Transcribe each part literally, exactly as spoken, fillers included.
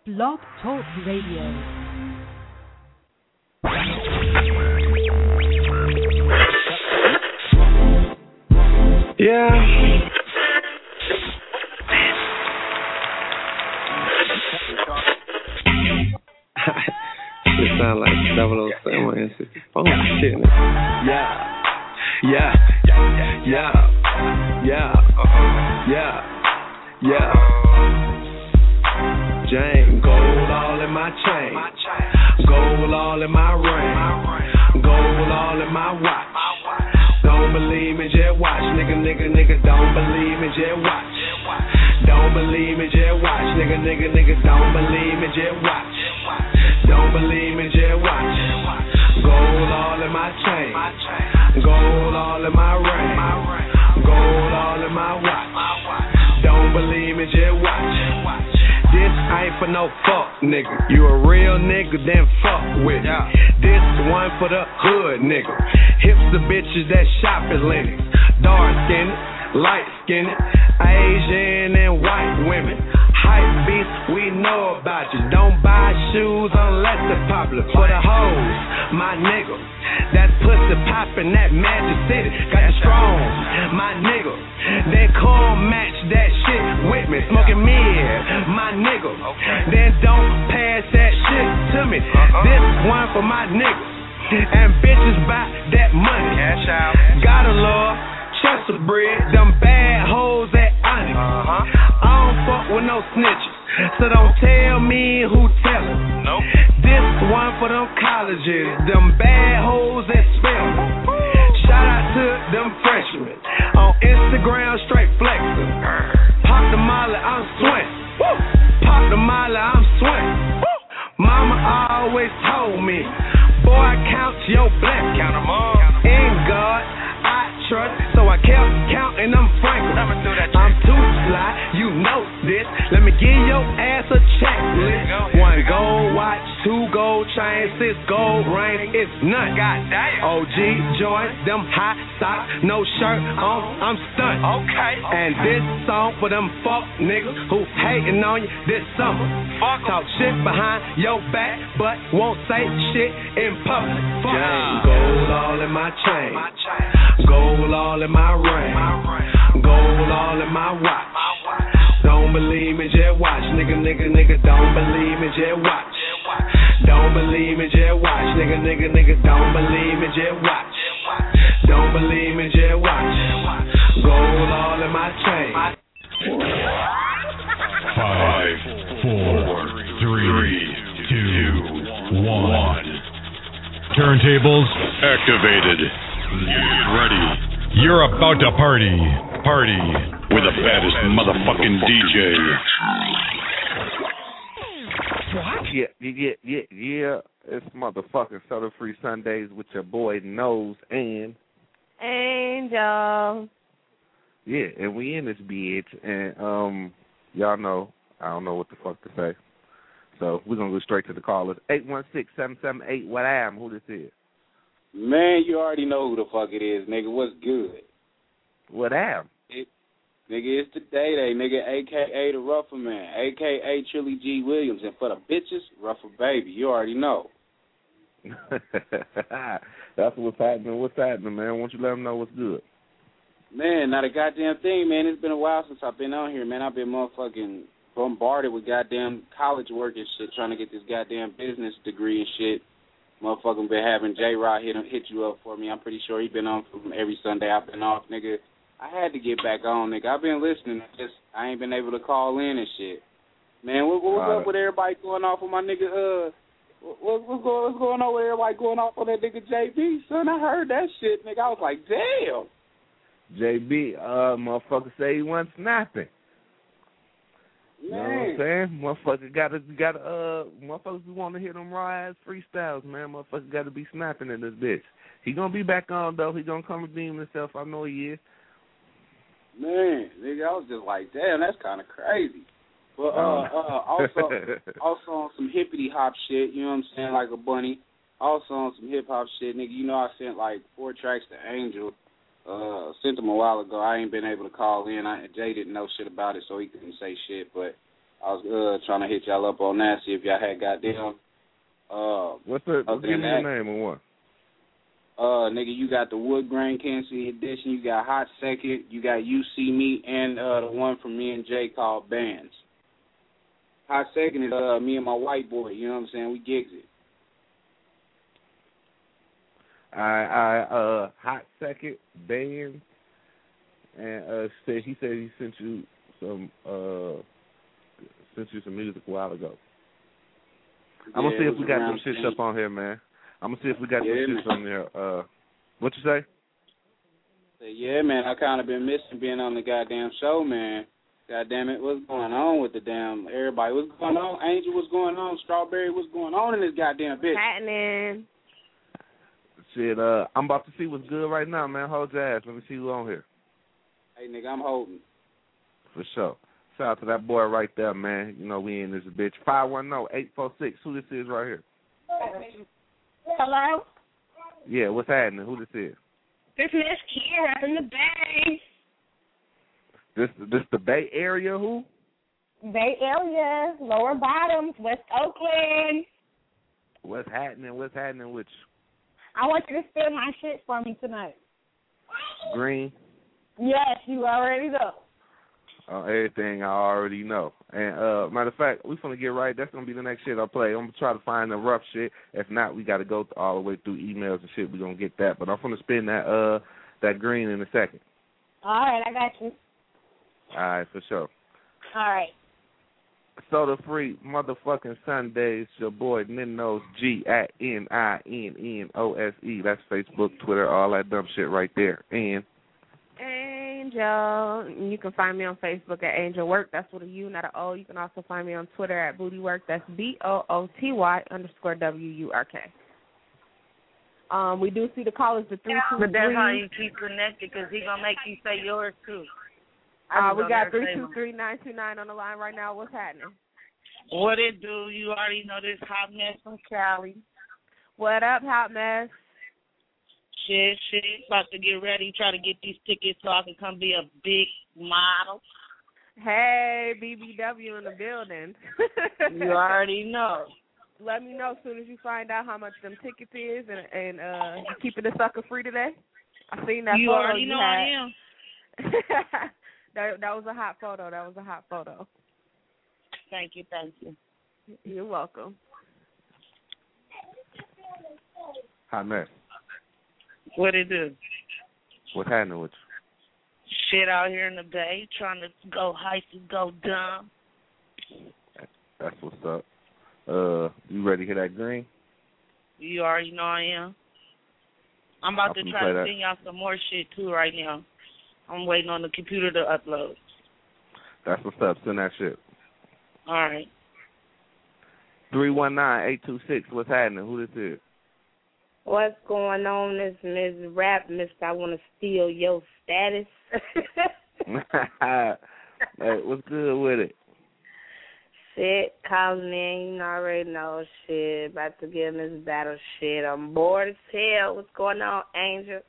Blog Talk Radio. Yeah. It sound like double oh seven and sixty-four shit. Yeah. Yeah. Yeah. Yeah. Yeah. Yeah. Jane, gold all in my chain. Gold all in my ring. Gold all in my watch. Don't believe me, just watch. Nigga, nigga, nigga, don't believe me, just watch. Don't believe me, just watch. Nigga, nigga, nigga, don't believe me, just watch. Don't believe me, just watch. Gold all in my chain. Gold all in my ring. Gold all in my watch. Don't believe me, just watch. This ain't for no fuck, nigga. You a real nigga, then fuck with me. This one for the hood, nigga. Hipster bitches that shop at Lennox. Dark skinned, light skinned, Asian and white women. Hype beats, we know about you. Don't buy shoes unless they're popular. For the hoes, my nigga. That pussy poppin', that Magic City. Got you strong, my nigga. Then come match that shit with me. Smoking mid, my nigga. Then don't pass that shit to me. This one for my niggas. And bitches buy that money. Cash out. Gotta love Chester bread. Them bad hoes at Onyx. Uh-huh. I don't fuck with no snitches. So don't tell me who tellin'. Nope. This one for them colleges. Them bad hoes at Spelman. Shout out to them freshmen. On Instagram, straight flexin'. Pop the molly, I'm swing. Pop the molly, I'm swing. Mama always told me, boy, count your blessings. Count them all. In God, I trust. So I kept counting them frankly. I'm too sly, you know this. Let me give your ass a checklist. One gold watch, two gold chains, six gold rings. It's none. O G joints, them high socks, no shirt on, I'm stunned. Okay. And this song for them fuck niggas who hating on you this summer. Fuck talk shit behind your back, but won't say shit in public. Fuck yeah. Gold all in my chain. Gold all in my ring. Gold all in my watch. Don't believe me, just watch. Nigga, nigga, nigga, don't believe me, just watch. Don't believe me, just watch. Nigga, nigga, nigga, don't believe me, just watch. Don't believe me, just watch. Gold all in my chain. Five, four, three, two, one. Turntables activated. Get ready. You're about to party. Party with the baddest motherfucking D J. Yeah, yeah, yeah, yeah. It's motherfucking Soda Free Sundays with your boy Nose and Angel. Yeah, and we in this bitch, and um, y'all know I don't know what the fuck to say, so we're gonna go straight to the callers. Eight one six seven seven eight. What I am? Who this is? Man, you already know who the fuck it is, nigga. What's good? What am? It, nigga, it's the Day Day, nigga, a k a the Rougher Man, a k a Trilly G. Williams. And for the bitches, Rougher Baby. You already know. That's what's happening. What's happening, man? Why don't you let them know what's good? Man, not a goddamn thing, man. It's been a while since I've been on here, man. I've been motherfucking bombarded with goddamn college work and shit, trying to get this goddamn business degree and shit. Motherfucking been having J-Rod hit, hit you up for me. I'm pretty sure he been on from every Sunday I've been off, nigga. I had to get back on, nigga. I've been listening. Just I ain't been able to call in and shit. Man, what, what's uh, up with everybody going off on my nigga, uh, what, what's, going, what's going on with everybody going off on that nigga J B, son? I heard that shit, nigga. I was like, damn. J B, uh, motherfucker say he wasn't snapping. You know what I'm saying? Motherfucker gotta, gotta, uh, motherfuckers who want to hear them raw ass freestyles, man. Motherfucker gotta be snapping in this bitch. He gonna be back on, though. He gonna come redeem himself. I know he is. Man, nigga, I was just like, damn, that's kind of crazy. But uh, uh, also, also on some hippity hop shit, you know what I'm saying, like a bunny. Also on some hip hop shit, nigga. You know I sent like four tracks to Angel. Uh, sent them a while ago. I ain't been able to call in. I, Jay didn't know shit about it, so he couldn't say shit. But I was uh, trying to hit y'all up on that, see if y'all had goddamn. Uh, What's the? other Give than me that, the name of one. Uh, nigga, you got the Wood Grain Kansas City edition. You got Hot Second. You got You See Me, and uh, the one from me and Jay called Bands. Hot Second is uh, me and my white boy. You know what I'm saying? We gigs it. I, I, uh, Hot Second, Bands, and uh, said he said he sent you some, uh, sent you some music a while ago. I'm gonna Yeah, see it if was we got around some shit ten. up on here, man. I'm gonna see if we got Yeah, some man. shit on there. Uh, what you say? Say, yeah, man, I kind of been missing being on the goddamn show, man. God damn it, what's going on with the damn everybody? What's going on? Angel, what's going on? Strawberry, what's going on in this goddamn bitch? Happening. Shit, uh, I'm about to see what's good right now, man. Hold your ass. Let me see who on here. Hey, nigga, I'm holding. For sure. Shout out to that boy right there, man. You know we in this bitch. five one zero, eight four six. Who this is right here? Hello? Yeah, what's happening? Who this is? This is Kira in the Bay. This this the Bay Area who? Bay Area, Lower Bottoms, West Oakland. What's happening? What's happening with I want you to spill my shit for me tonight. you? Green? Yes, you already know. Uh, everything I already know. And uh, matter of fact, we finna get right. That's gonna be the next shit I play. I'm gonna try to find the rough shit. If not, we gotta go all the way through emails and shit. We gonna get that. But I'm gonna spin that uh that green in a second. All right, I got you. All right, for sure. All right. Soda Free motherfucking Sundays. Your boy Ninos, G at N I N N O S E. That's Facebook, Twitter, all that dumb shit right there. And Angel. You can find me on Facebook at Angel Work. That's with a U, not an O. You can also find me on Twitter at Booty Work. That's B O O T Y underscore W U R K. Um, we do see the callers to three two three. But that's how you keep connected, because he going to make you say yours, too. Uh, we got three two three, nine two nine on the line right now. What's happening? What it do? You already know this hot mess from Cali. What up, hot mess? Shit, shit. About to get ready, try to get these tickets so I can come be a big model. Hey, B B W in the building. You already know. Let me know as soon as you find out how much them tickets is, and and uh, you keeping the sucker free today. I seen that you photo already you know had. I am. that that was a hot photo. That was a hot photo. Thank you, thank you. You're welcome. Hot mess. What it do? What's happening with you? Shit out here in the Bay, trying to go heist and go dumb. That's what's up. Uh, you ready to hit that green? You already know I am. I'm about I'll to try play to that. send y'all some more shit, too, right now. I'm waiting on the computer to upload. That's what's up. Send that shit. All right. three one nine, eight two six. What's happening? Who this is? What's going on, this Miz Rap, Mister I want to steal your status. Hey, what's good with it? Shit, calling in, you already know shit. About to get in this battle shit. I'm bored as hell. What's going on, Angel?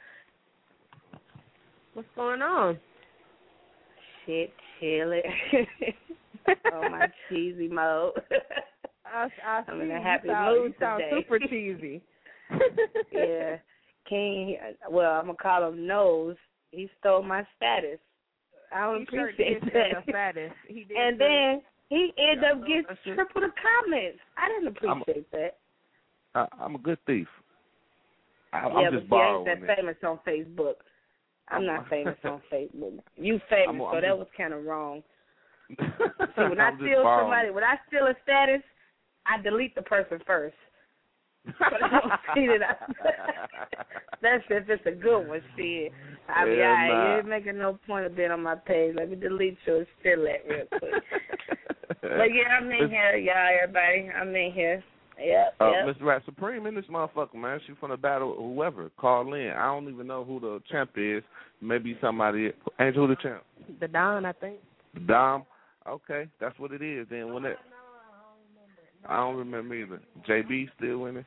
What's going on? Shit, chilling. On my cheesy mode. I, I I'm see in a you happy sound, mood you sound today. super cheesy. Yeah. King, well, I'm going to call him Nose. He stole my status. I don't he appreciate sure did that. steal your status. He did And do it. then he ended Yeah, up getting that shit. triple the comments. I didn't appreciate I'm, that. I, I'm a good thief. I, Yeah, I'm but just see, I ain't borrowing that it. famous on Facebook. I'm, I'm- not famous on Facebook. You famous, I'm- so I'm that just- was kind of wrong. See, when I I'm just steal borrowing somebody, it. when I steal a status, I delete the person first. But I don't see that. I, that's if it's a good one. Shit, I be Yeah, alright. nah. You ain't making no point of being on my page. Let me delete you and steal that real quick. But yeah, I'm in here, y'all, everybody. I'm in here. Yep, Uh, yep. Mister Rat Supreme in this motherfucker, man. She from the battle, whoever. Call in. I don't even know who the champ is. Maybe somebody. Angel, who the champ? The Don, I think. Dom. Okay, that's what it is. Then when it, I don't remember either. J B still winning.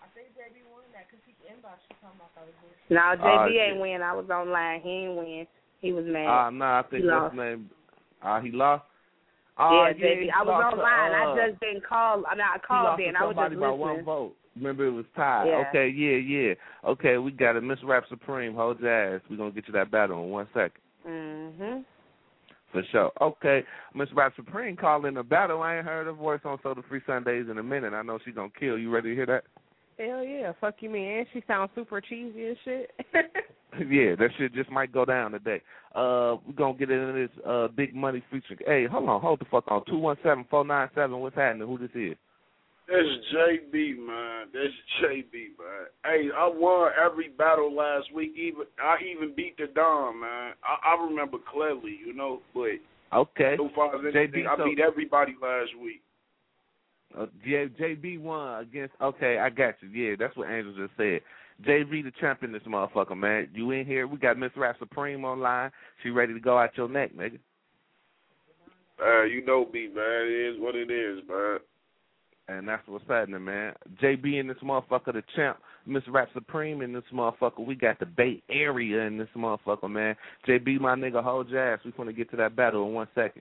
No, J B Uh, ain't yeah. win. I was online. He ain't win. He was mad. Ah, uh, nah, I think He what's lost. his name? Ah, uh, he lost. Oh, yeah, J B. I was lost, online. Uh, I just didn't call. I mean, I called in. I was just by listening. one vote. Remember, it was tied. Yeah. Okay, yeah, yeah. Okay, we got it. Miss Rap Supreme, hold your ass. We're going to get you that battle in one second. Mm-hmm. For sure. Okay, Miss Rap Supreme calling a battle. I ain't heard her voice on Soda Free Sundays in a minute. I know she's going to kill. You ready to hear that? Hell yeah. Fuck you, man. She sounds super cheesy and shit. Yeah, that shit just might go down today. Uh, we're going to get into this uh, Big Money feature. Hey, hold on. Hold the fuck on. two one seven, four nine seven. What's happening? Who this is? That's J B, man. That's J B, man. Hey, I won every battle last week. Even I even beat the Don, man. I, I remember clearly, you know, but okay. so far as anything, J B, I so, beat everybody last week. Uh, J, JB won against, okay, I got you. Yeah, that's what Angel just said. J B the champion, this motherfucker, man. You in here? We got Miss Rap Supreme online. She ready to go out your neck, nigga. Uh, you know me, man. It is what it is, man. And that's what's happening, man. J B in this motherfucker, the champ. Miss Rap Supreme in this motherfucker. We got the Bay Area in this motherfucker, man. J B, my nigga, hold your ass. We finna get to that battle in one second.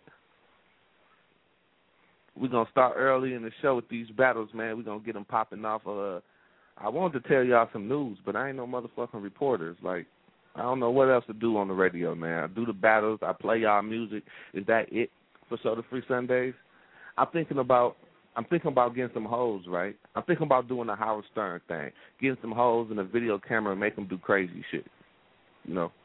We're going to start early in the show with these battles, man. We're going to get them popping off. Uh, I wanted to tell y'all some news, but I ain't no motherfucking reporters. Like, I don't know what else to do on the radio, man. I do the battles. I play y'all music. Is that it for Soda Free Sundays? I'm thinking about I'm thinking about getting some hoes, right? I'm thinking about doing the Howard Stern thing, getting some hoes in a video camera and make them do crazy shit. You know?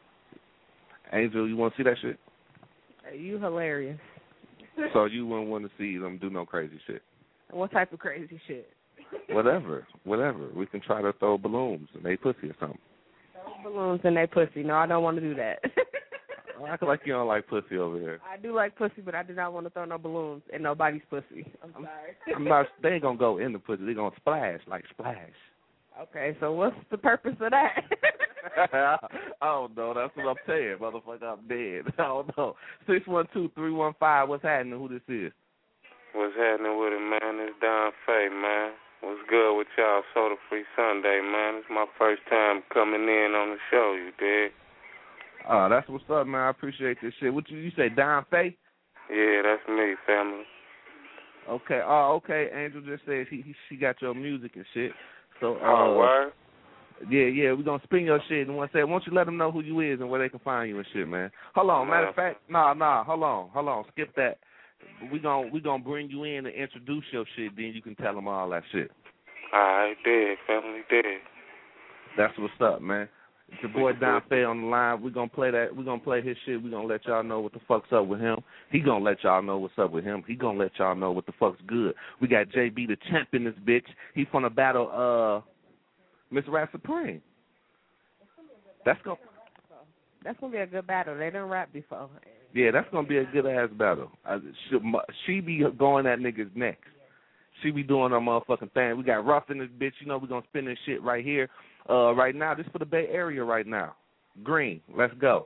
Angel, you want to see that shit? You hilarious. So you wouldn't want to see them do no crazy shit? What type of crazy shit? Whatever, whatever. We can try to throw balloons in they pussy or something. Throw balloons in they pussy. No, I don't want to do that. I feel like you don't like pussy over here. I do like pussy, but I do not want to throw no balloons in nobody's pussy. I'm sorry. I'm not. They ain't gonna go in the pussy. They gonna splash like splash. Okay, so what's the purpose of that? I don't know. That's what I'm saying, motherfucker. I'm dead. I don't know. Six one two three one five. What's happening? Who this is? What's happening with it, man? It's Don Faye, man. What's good with y'all? Soda Free Sunday, man. It's my first time coming in on the show. You dig? Oh, that's what's up, man. I appreciate this shit. What you you say, Don Faye? Yeah, that's me, family. Okay. Oh, okay. Angel just said he, he she got your music and shit. So, uh, oh, word? Yeah, yeah, we're going to spin your shit in one second. Why don't you let them know who you is and where they can find you and shit, man. Hold on. Matter of fact, nah, nah, hold on, hold on. Skip that. We're going we gonna bring you in and introduce your shit, then you can tell them all that shit. All right, dig, family, dig. That's what's up, man. It's your boy Don Faye on the line. We're going to play that. We're going to play his shit. We're going to let y'all know what the fuck's up with him. He going to let y'all know what's up with him. He going to let y'all know what the fuck's good. We got J B the champ in this bitch. He from the battle, uh, Miss Rap Supreme. That's going That's going to be a good battle. They didn't rap before. Yeah, that's going to be a good-ass battle. Uh, she, she be going at niggas next. She be doing her motherfucking thing. We got Ruff in this bitch. You know we're going to spin this shit right here. Uh, right now, this for the Bay Area right now. Green, let's go.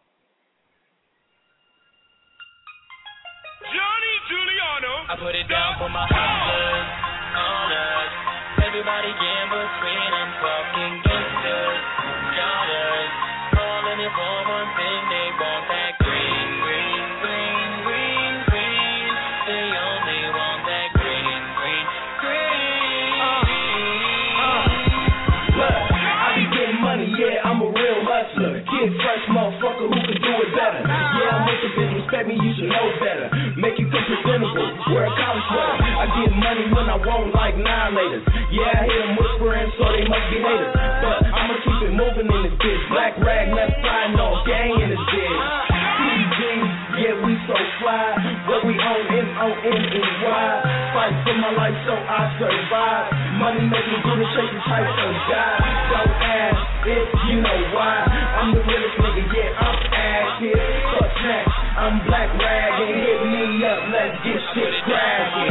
Johnny Giuliano. I put it down for my hustlers, owners. Everybody gamble, screen and fucking gangsters, jobbers. Calling it for one thing, they want that green, green, green, green, green. They only want that green, green, green. Uh, uh, look, I be getting money, yeah, I'm a real hustler. Kid fresh motherfucker who can do it better. Yeah, I make a bitch respect me, you should know better. Make you look presentable, wear a college sweater. I get money when I want like annihilators. Yeah, I hear them whispering, so they must be haters. But I'ma keep it moving in this bitch. Black rag, left side, no gang in this bitch. P G, yeah, we so fly. What we own, M O N E Y. Fight for my life so I survive. Money make me do the shaky type of God. Don't ask if you know why. I'm the realest nigga, yeah, I'm active. Fuck snacks, I'm black rag. And hit me up, let's get shit cracking.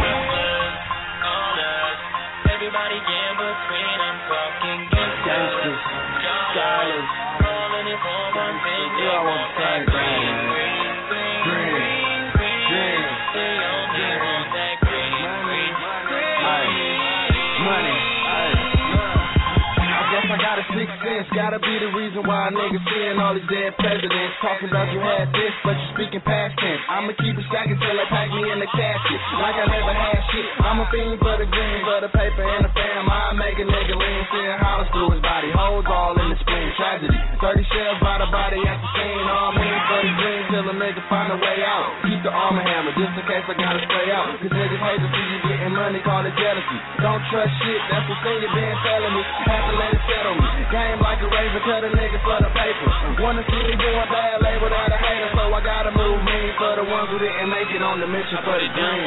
Everybody gamble, screen and fucking gangsters, dollars. Calling it for one thing, they want that green, green, green, green, green. They only want that green, green, green. Money, I guess I got a six six. sense. Gotta be the reason why niggas seeing all these dead presidents. Talking about you had this, but you speaking past tense. I'ma keep it stacking till they pack me in the casket. Like I never had shit. I'm a fiend for the green, for the paper and the fam. I make a nigga lean, seeing hollows through his body. Holes all in the spleen, tragedy. Thirty shells by the body at the scene. All mean for the green till a nigga find a way out. Keep the armor hammer just in case I gotta spray out. Cause niggas hate to see you getting money, call it jealousy. Don't trust shit, that's the thing you been telling me. Have to let it settle me. Game like a razor, cut a nigga for the paper. Wanna see me doing bad, label that a hater. So I gotta move mean for the ones who didn't make it on the mission for the dream.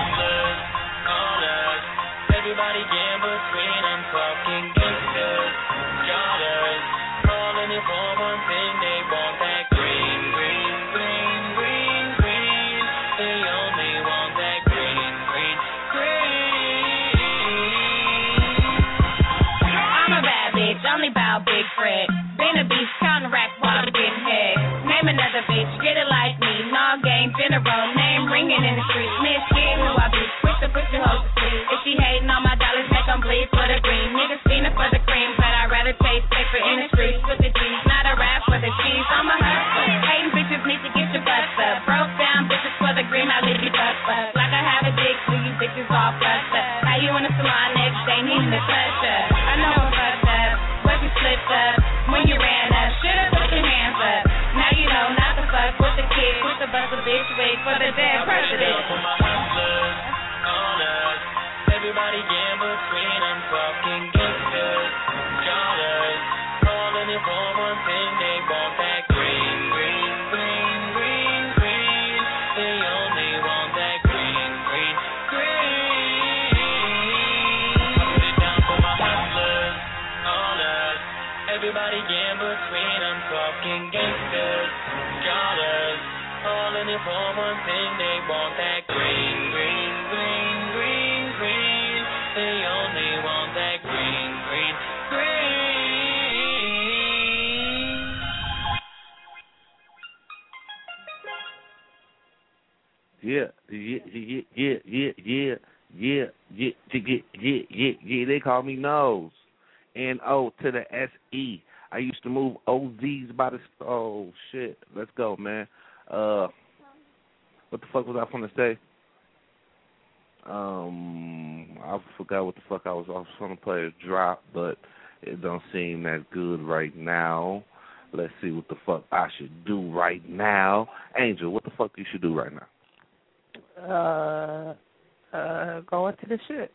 Everybody gamble, screen, I'm fucking gangsters, joggers, calling it for one thing, they want that green, green, green, green, green, they only want that green, green, green. I'm a bad bitch, only bout Big Fred, been a beast, counting racks while I'm getting head, name another bitch, get it like me, no game, general, name ringing in the street, miss kid who I be, quick to put your hoes to sleep, if she hating on my dollars, make them bleed for the green, niggas fiending for the cream, but I'd rather chase paper in the streets with the G's, not a rap for the cheese, I'm a hustler, hating bitches need to get your butts up, broke down bitches for the green, I leave you bust up, like I have a dick, so you bitches all fucked up, how you in the salon next day needing to touch up, I know I'm fucked up, but you slipped up, when you ran up, should've put your hands up, now you know not to fuck with the kid, with the bust a bitch, wait for the dead president. Everybody gamble, screen, I'm fucking gangsters, joggers, calling it for one thing, they want that green, green, green, green, green, they only want that green, green, green. Put it down for my hustlers, all us. Everybody gamble, screen, I'm fucking gangsters, joggers, calling it for one thing, they want that green, green, green, green, green. They only want that green, green, green. Yeah, yeah, yeah, yeah, yeah, yeah, yeah, yeah, yeah, yeah, yeah, yeah. They call me Nose. N O to the S E. I used to move O Zs by the. Oh shit, let's go, man. Uh, what the fuck was I going to say? Um, I forgot what the fuck I was. I was trying to play a drop, but it don't seem that good right now. Let's see what the fuck I should do right now. Angel, what the fuck you should do right now? Uh, uh, go into the shit.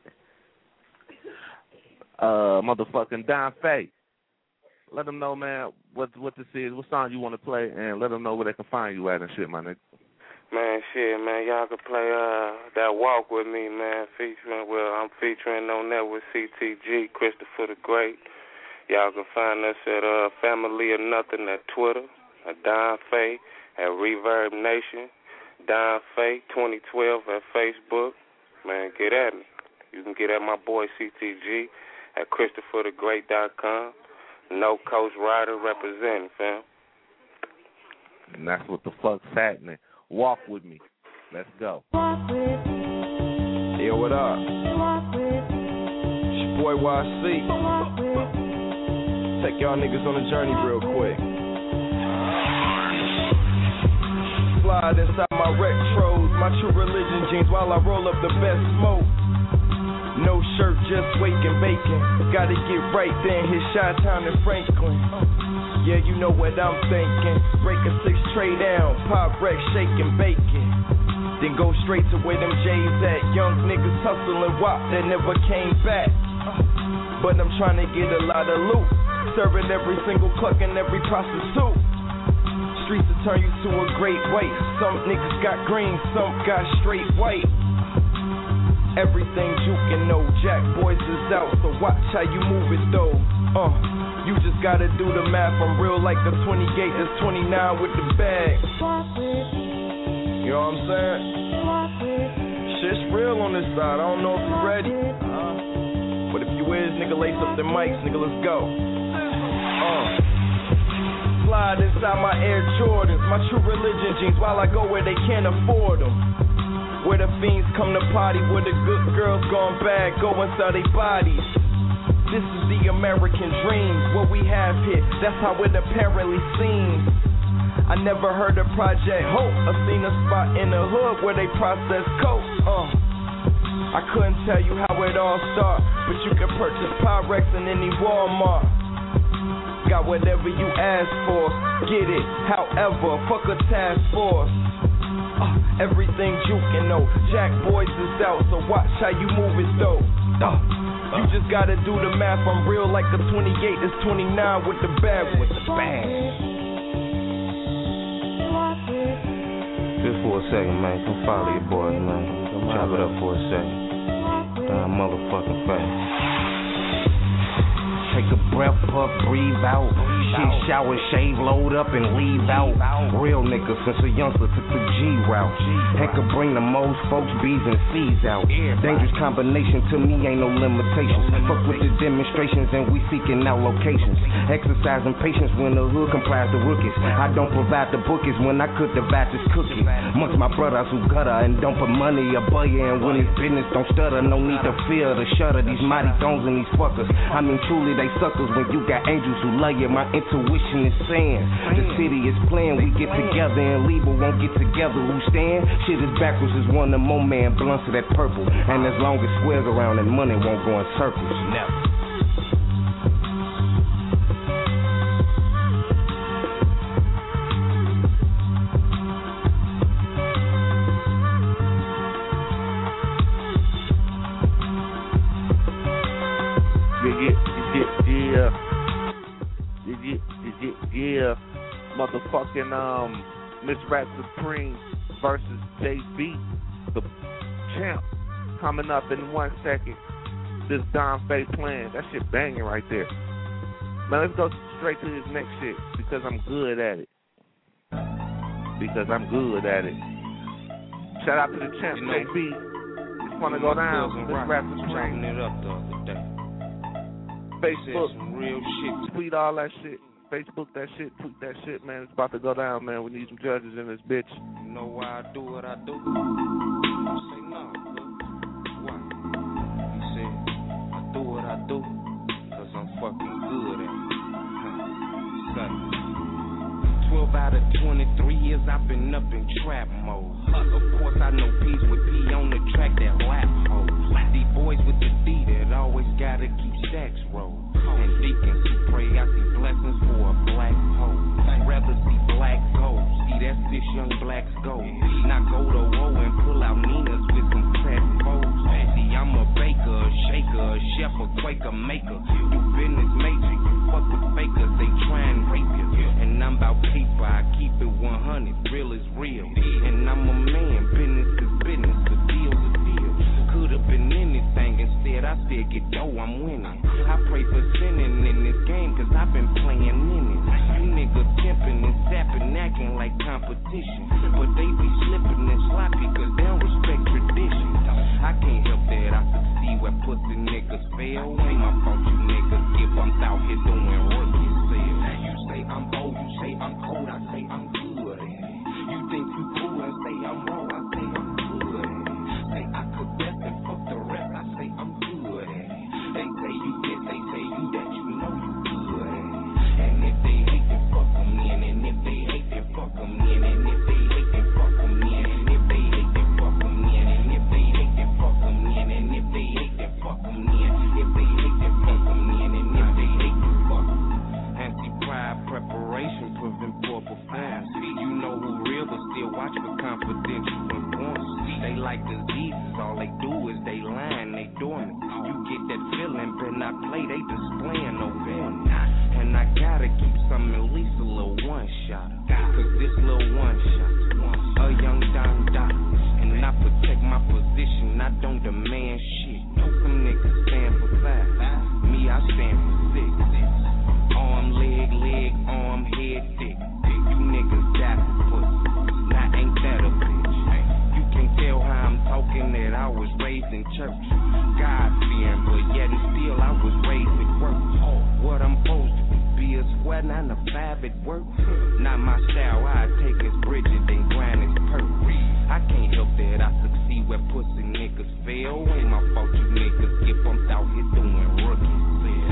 Uh, motherfucking Don Faye. Let them know, man, what what this is, what song you want to play, and let them know where they can find you at and shit, my nigga. Man, shit, man, y'all can play uh that Walk With Me, man, featuring, well, I'm featuring on that with C T G, Christopher the Great. Y'all can find us at uh, Family or Nothing at Twitter, at Don Faye, at Reverb Nation, Don Faye twenty twelve at Facebook. Man, get at me. You can get at my boy C T G at Christopher the Great dot com. No Coach Rider representing, fam. And that's what the fuck's happening. Walk with me. Let's go. Walk with me. Yo, what up? Walk with me. It's your boy Y C. Walk with me. Take y'all niggas on a journey real quick. Slide inside my retros, my true religion jeans while I roll up the best smoke. No shirt, just waking bacon. Gotta get right then, hit Chi-Town and Franklin. Yeah, you know what I'm thinking. Break a six tray down, pop wreck, shaking bacon. Then go straight to where them J's at. Young niggas hustling wop that never came back. But I'm trying to get a lot of loot. Serving every single cluck and every prostitute. Streets will turn you to a great white. Some niggas got green, some got straight white. Everything jukin', no Jack Boys is out, so watch how you move it though. Uh, you just gotta do the math. I'm real like a twenty-eight, that's twenty-nine with the bag. You know what I'm saying? Shit's real on this side. I don't know if you ready. Uh, but if you is, nigga, lace up the mics, nigga, let's go. Uh, slide inside my Air Jordans, my true religion jeans, while I go where they can't afford them. Where the fiends come to party, where the good girls gone bad, go inside their bodies. This is the American dream. What we have here, that's how it apparently seems. I never heard of Project Hope. I seen a spot in the hood where they process coke. Uh, I couldn't tell you how it all started, but you can purchase Pyrex in any Walmart. Got whatever you ask for, get it. However, fuck a task force. Uh, everything you can know. Jack Boys is out, so watch how you move it though. Uh, you just gotta do the math. I'm real like a twenty-eight. It's twenty-nine with the bag, with the bag. Just for a second, man. Come follow your boys, man. Chop it up for a second. Damn motherfucking face. Take a breath, puff, breathe out. Shit, shower, shave, load up, and leave out. Real nigga since a youngster took the G route. Heck, could bring the most folks, B's and C's out. Dangerous combination to me ain't no limitations. Fuck with the demonstrations and we seeking out locations. Exercising patience when the hood complies the rookies. I don't provide the bookies when I could divide this cookie. Amongst my brothers who gutter and don't put money above you. And when it's business, don't stutter. No need to fear the shudder. These mighty thrones and these fuckers. I mean, truly, they suckers when you got angels who love you. My intuition is saying the city is playing. We get together and leave, but won't get together. Who stand? Shit is backwards. Is one of more man blunts of that purple. And as long as squares around and money won't go in circles. Never. Yeah, motherfucking um, Miss Rap Supreme versus J B, the champ, coming up in one second. This Don Faye playing, that shit banging right there. Man, let's go straight to his next shit because I'm good at it. Because I'm good at it. Shout out to the champ, you know, J B. Just want to go down. Miss Rap Supreme. It up the other day. Facebook, some real shit. Tweet all that shit. Facebook that shit, tweet that shit, man. It's about to go down, man. We need some judges in this bitch. You know why I do what I do? You say no, why? He said, I do what I do because I'm fucking good at it. Son. twelve out of twenty-three years I've been up in trap mode. Of course I know P's with P on the track that lap hoes. These boys with the D that always gotta keep stacks rolled. And deacons who pray I see blessings for a black hole. I'd rather see black gold. See that's this young black's gold. Not go to woe and pull out Nina's with some fat foes. See I'm a baker, a shaker, a chef, a quaker maker. Do business major, you fuck with fakers, they try and rape you. And I'm about paper, I keep it one hundred, real is real. And I'm a man, business is business, a deal's a deal. Could've been anything, instead I said get dough, I'm winning. I pray for sinning in this game, cause I've been playing in it. You niggas temping and zapping, acting like competition. But they be slipping and sloppy, cause they don't respect tradition. I can't help that, I succeed where pussy niggas fail. Ain't my fault you niggas get bumped out here doing rookie sales. You say I'm old, you say I'm cold, I say I'm good at it. You think you cool and say I'm wrong, I say I'm good at it. Say I could best and fuck the rest, I say I'm good at it. They say you this, they say you that, you know you good at it. And if they hate, then fuck them in. And if they hate, then fuck them in. And if they hate, then fuck them in. And if they hate, then fuck them in. And if they hate, then fuck them in. And if they hate, then fuck them in. If they hate, then fuck them in. And if they hate, then fuck them. Anti-pride preparation, prevent poor performance. You know who real, but still watch for confidential informants. They like diseases, all they do is they lying, they dormant. You get that feeling, but not play, they displaying no warning. And I gotta keep some, at least a little one shot. Cause this little one shot, a young Don Dot. And I protect my position, I don't demand shit. Some niggas stand for five, me I stand for six. Arm, leg, leg, arm, head, dick. You niggas die for pussy, now ain't that a bitch? You can tell how I'm talking that I was raised in church. God-fearing, but yet and still I was raised at work. What I'm supposed to be a square, nine to five at work. Not my style, I take his Bridget and grind his perk. I can't help that I succeed where pussy niggas fail. Ain't my fault you niggas get bumped out here doing rookie sales.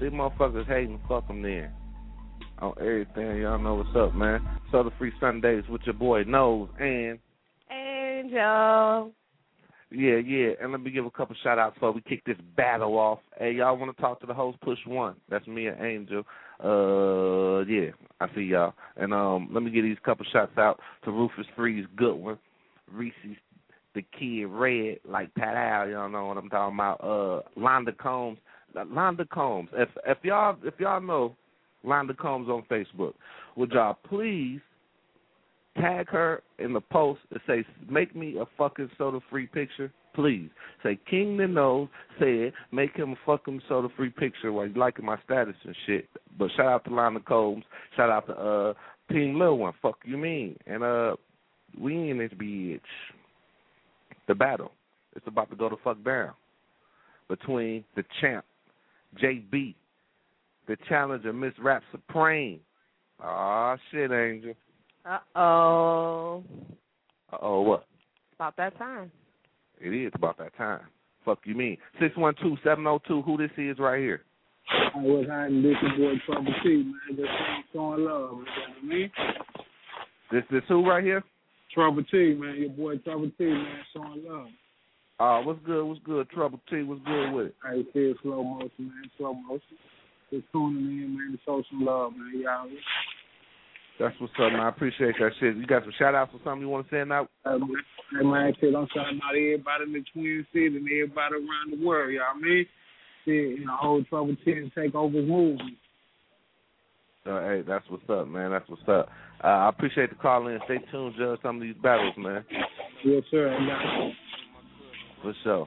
these motherfuckers hating, fuck them then. On everything, y'all know what's up, man. Soda Free Sundays with your boy Nose and Angel. Yeah, yeah. And let me give a couple shout outs before we kick this battle off. Hey, y'all want to talk to the host? Push one. That's me and Angel. Uh, yeah, I see y'all. And um, let me give these couple shots out to Rufus Freeze, Goodwin, Reese's, the Kid Red, like Pat Al. Y'all know what I'm talking about. Uh, Londa Combs, Londa Combs. If if y'all if y'all know Londa Combs on Facebook, would y'all please tag her in the post and say, make me a fucking soda-free picture, please. Say, King the Nose said, make him a fucking soda-free picture while he's liking my status and shit. But shout out to Londa Combs. Shout out to uh, Team Lil One. Fuck you mean. And uh, we in this bitch. The battle. It's about to go the fuck down between the champ, J B, the challenger, Miss Rap Supreme. Aw, shit, Angel. Uh-oh. Uh-oh, what? It's about that time. It is about that time. Fuck you mean. six one two, seven oh two, who this is right here? I was hiding this your boy Trouble T, man. Just showing love, man. You know what I mean? This this who right here? Trouble T, man. Your boy Trouble T, man. Showing love. Uh, what's good, what's good? Trouble T, what's good with it? I see slow motion, man. Slow motion. Just tuning in, man, to show some love, man. Y'all. That's what's up, man. I appreciate that shit. You got some shout-outs or something you want to send out? Uh, hey, man, shit, I'm shouting out everybody in the Twin Cities and everybody around the world, y'all know what I mean? Shit, you know, whole Trouble T and take over movement. Uh, hey, that's what's up, man. That's what's up. Uh, I appreciate the call in. Stay tuned, judge some of these battles, man. Yes, sir. I got you. For sure.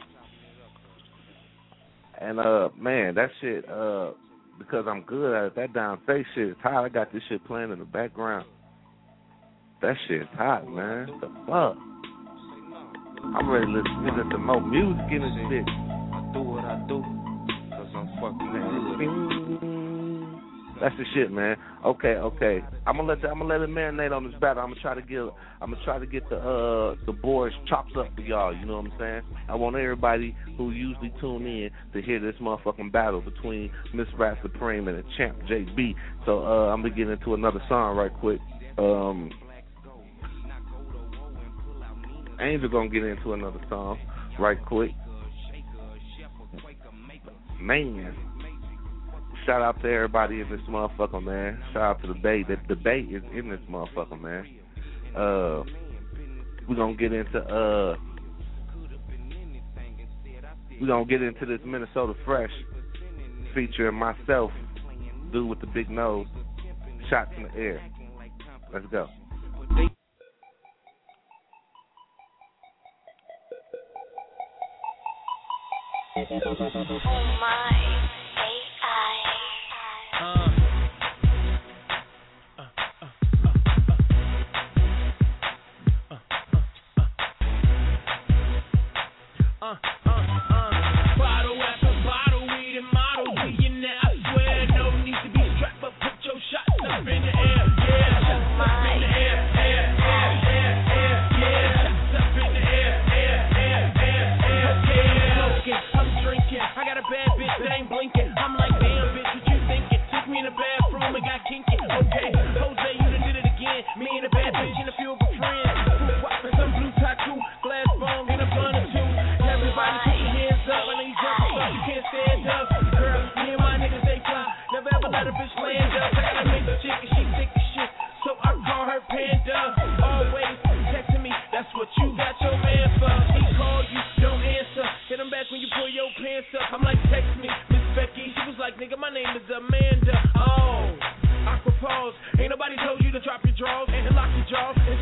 And, uh, man, that shit, uh, because I'm good at it, that down face shit is hot. I got this shit playing in the background. That shit's hot, man. The fuck? I'm ready to listen, listen to more music in this bitch. I do what I do, because I'm fucking good. That's the shit, man. Okay, okay. I'm gonna let the, I'm gonna let it marinate on this battle. I'm gonna try to get I'm gonna try to get the uh the boys chops up for y'all. You know what I'm saying? I want everybody who usually tune in to hear this motherfucking battle between Miss Rap Supreme and the champ J B. So uh, I'm gonna get into another song right quick. Um, Angel gonna get into another song right quick. Man. Shout out to everybody in this motherfucker, man. Shout out to the Bay. The, the Bay is in this motherfucker, man. Uh, we're gonna get into uh, we're gonna get into this Minnesota Fresh featuring myself, dude with the big nose, shots in the air. Let's go. Oh my. Uh, uh, uh, uh, uh, uh, uh, uh, bottle after bottle, weed and model, billionaire, I swear, no need to be strapped, but put your shots up in the air, yeah, shots up in the air, air, air, air, air, yeah, shots up in the air, air, air, air, air, okay, I'm smoking, I'm drinking, I got a bad bitch that ain't blinking, I'm like, damn bitch, what you thinking? Took me in the bathroom and got kinky, okay, Jose, you done did it again, me and a bad bitch and a few of her friends, some blue tattoo, glass bone and a blunt or two, everybody put your hands up, I know you jumping up, you can't stand up, girl, me and my niggas, they fly, never ever let a bitch land up, I gotta make the chick and she thick as shit, so I call her Panda, always texting me, that's what you got your man for, he call you, don't answer, hit him back when you pull your pants up, I'm like, text me, Miss Becky, she was like, nigga, my name is Amanda, oh, aqua pause, ain't nobody told you to drop your drawers and lock your jaws, and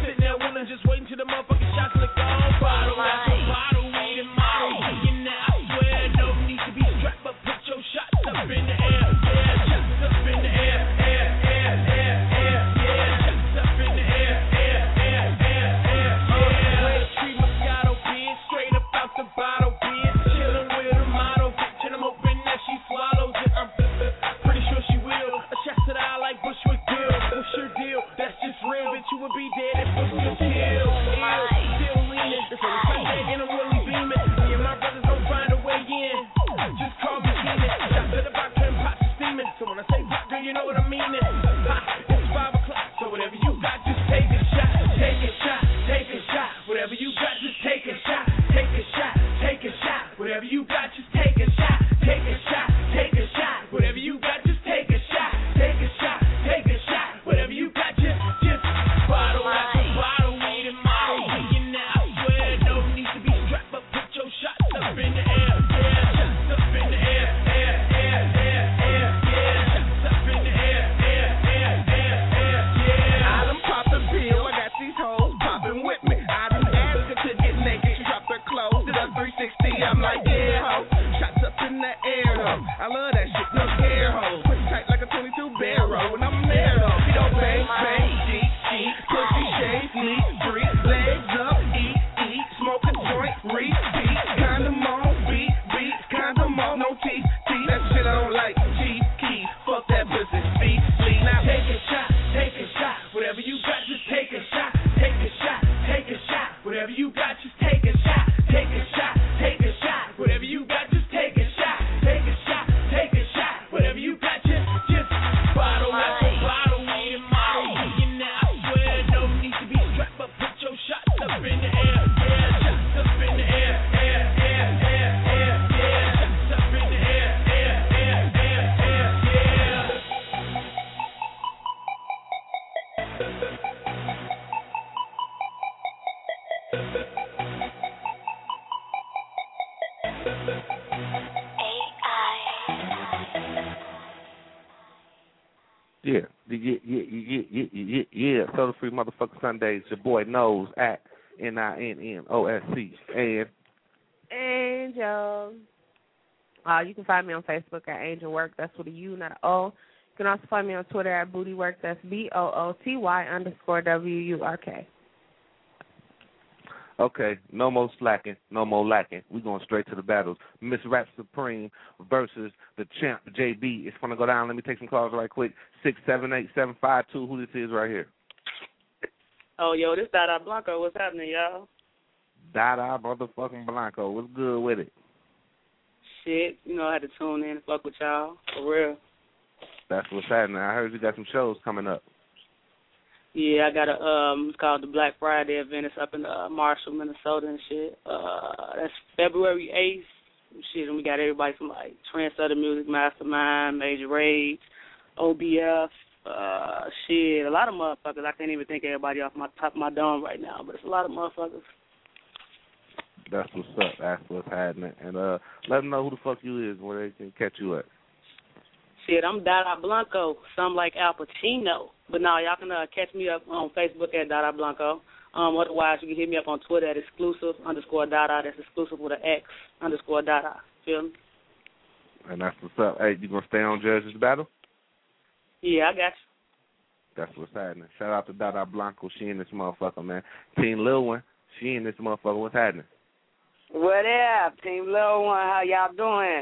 Yeah, yeah, yeah, yeah, yeah, yeah. Soda Free Motherfucking Sundays. Your boy knows at N I N N O S C. And Angel. Uh, you can find me on Facebook at Angel Work. That's with a U, not an O. You can also find me on Twitter at Booty Work. That's B O O T Y underscore W U R K. Okay, no more slacking, no more lacking. We going straight to the battles. Miss Rap Supreme versus the champ, J B. It's going to go down. Let me take some calls right quick. six seven eight, seven five two. Who this is right here? Oh, yo, this Dada Blanco. What's happening, y'all? Dada motherfucking Blanco. What's good with it? Shit, you know, I had to tune in and fuck with y'all. For real. That's what's happening. I heard you got some shows coming up. Yeah, I got a, um, it's called the Black Friday event. It's up in uh, Marshall, Minnesota and shit. Uh, that's February eighth. Shit, and we got everybody from, like, Trendsetter Music Mastermind, Major Rage, O B F, uh, shit, a lot of motherfuckers. I can't even think of everybody off my top of my dome right now, but it's a lot of motherfuckers. That's what's up. That's what's happening. And uh, let them know who the fuck you is, where they can catch you at. Shit, I'm Dada Blanco, something like Al Pacino. But now y'all can uh, catch me up on Facebook at Dada Blanco. Um, otherwise, you can hit me up on Twitter at exclusive underscore Dada. That's exclusive with an X underscore Dada. Feel me? And that's what's up. Hey, you going to stay on Judge's Battle? Yeah, I got you. That's what's happening. Shout out to Dada Blanco. She in this motherfucker, man. Team Lil One, she in this motherfucker. What's happening? What up, Team Lil One? How y'all doing?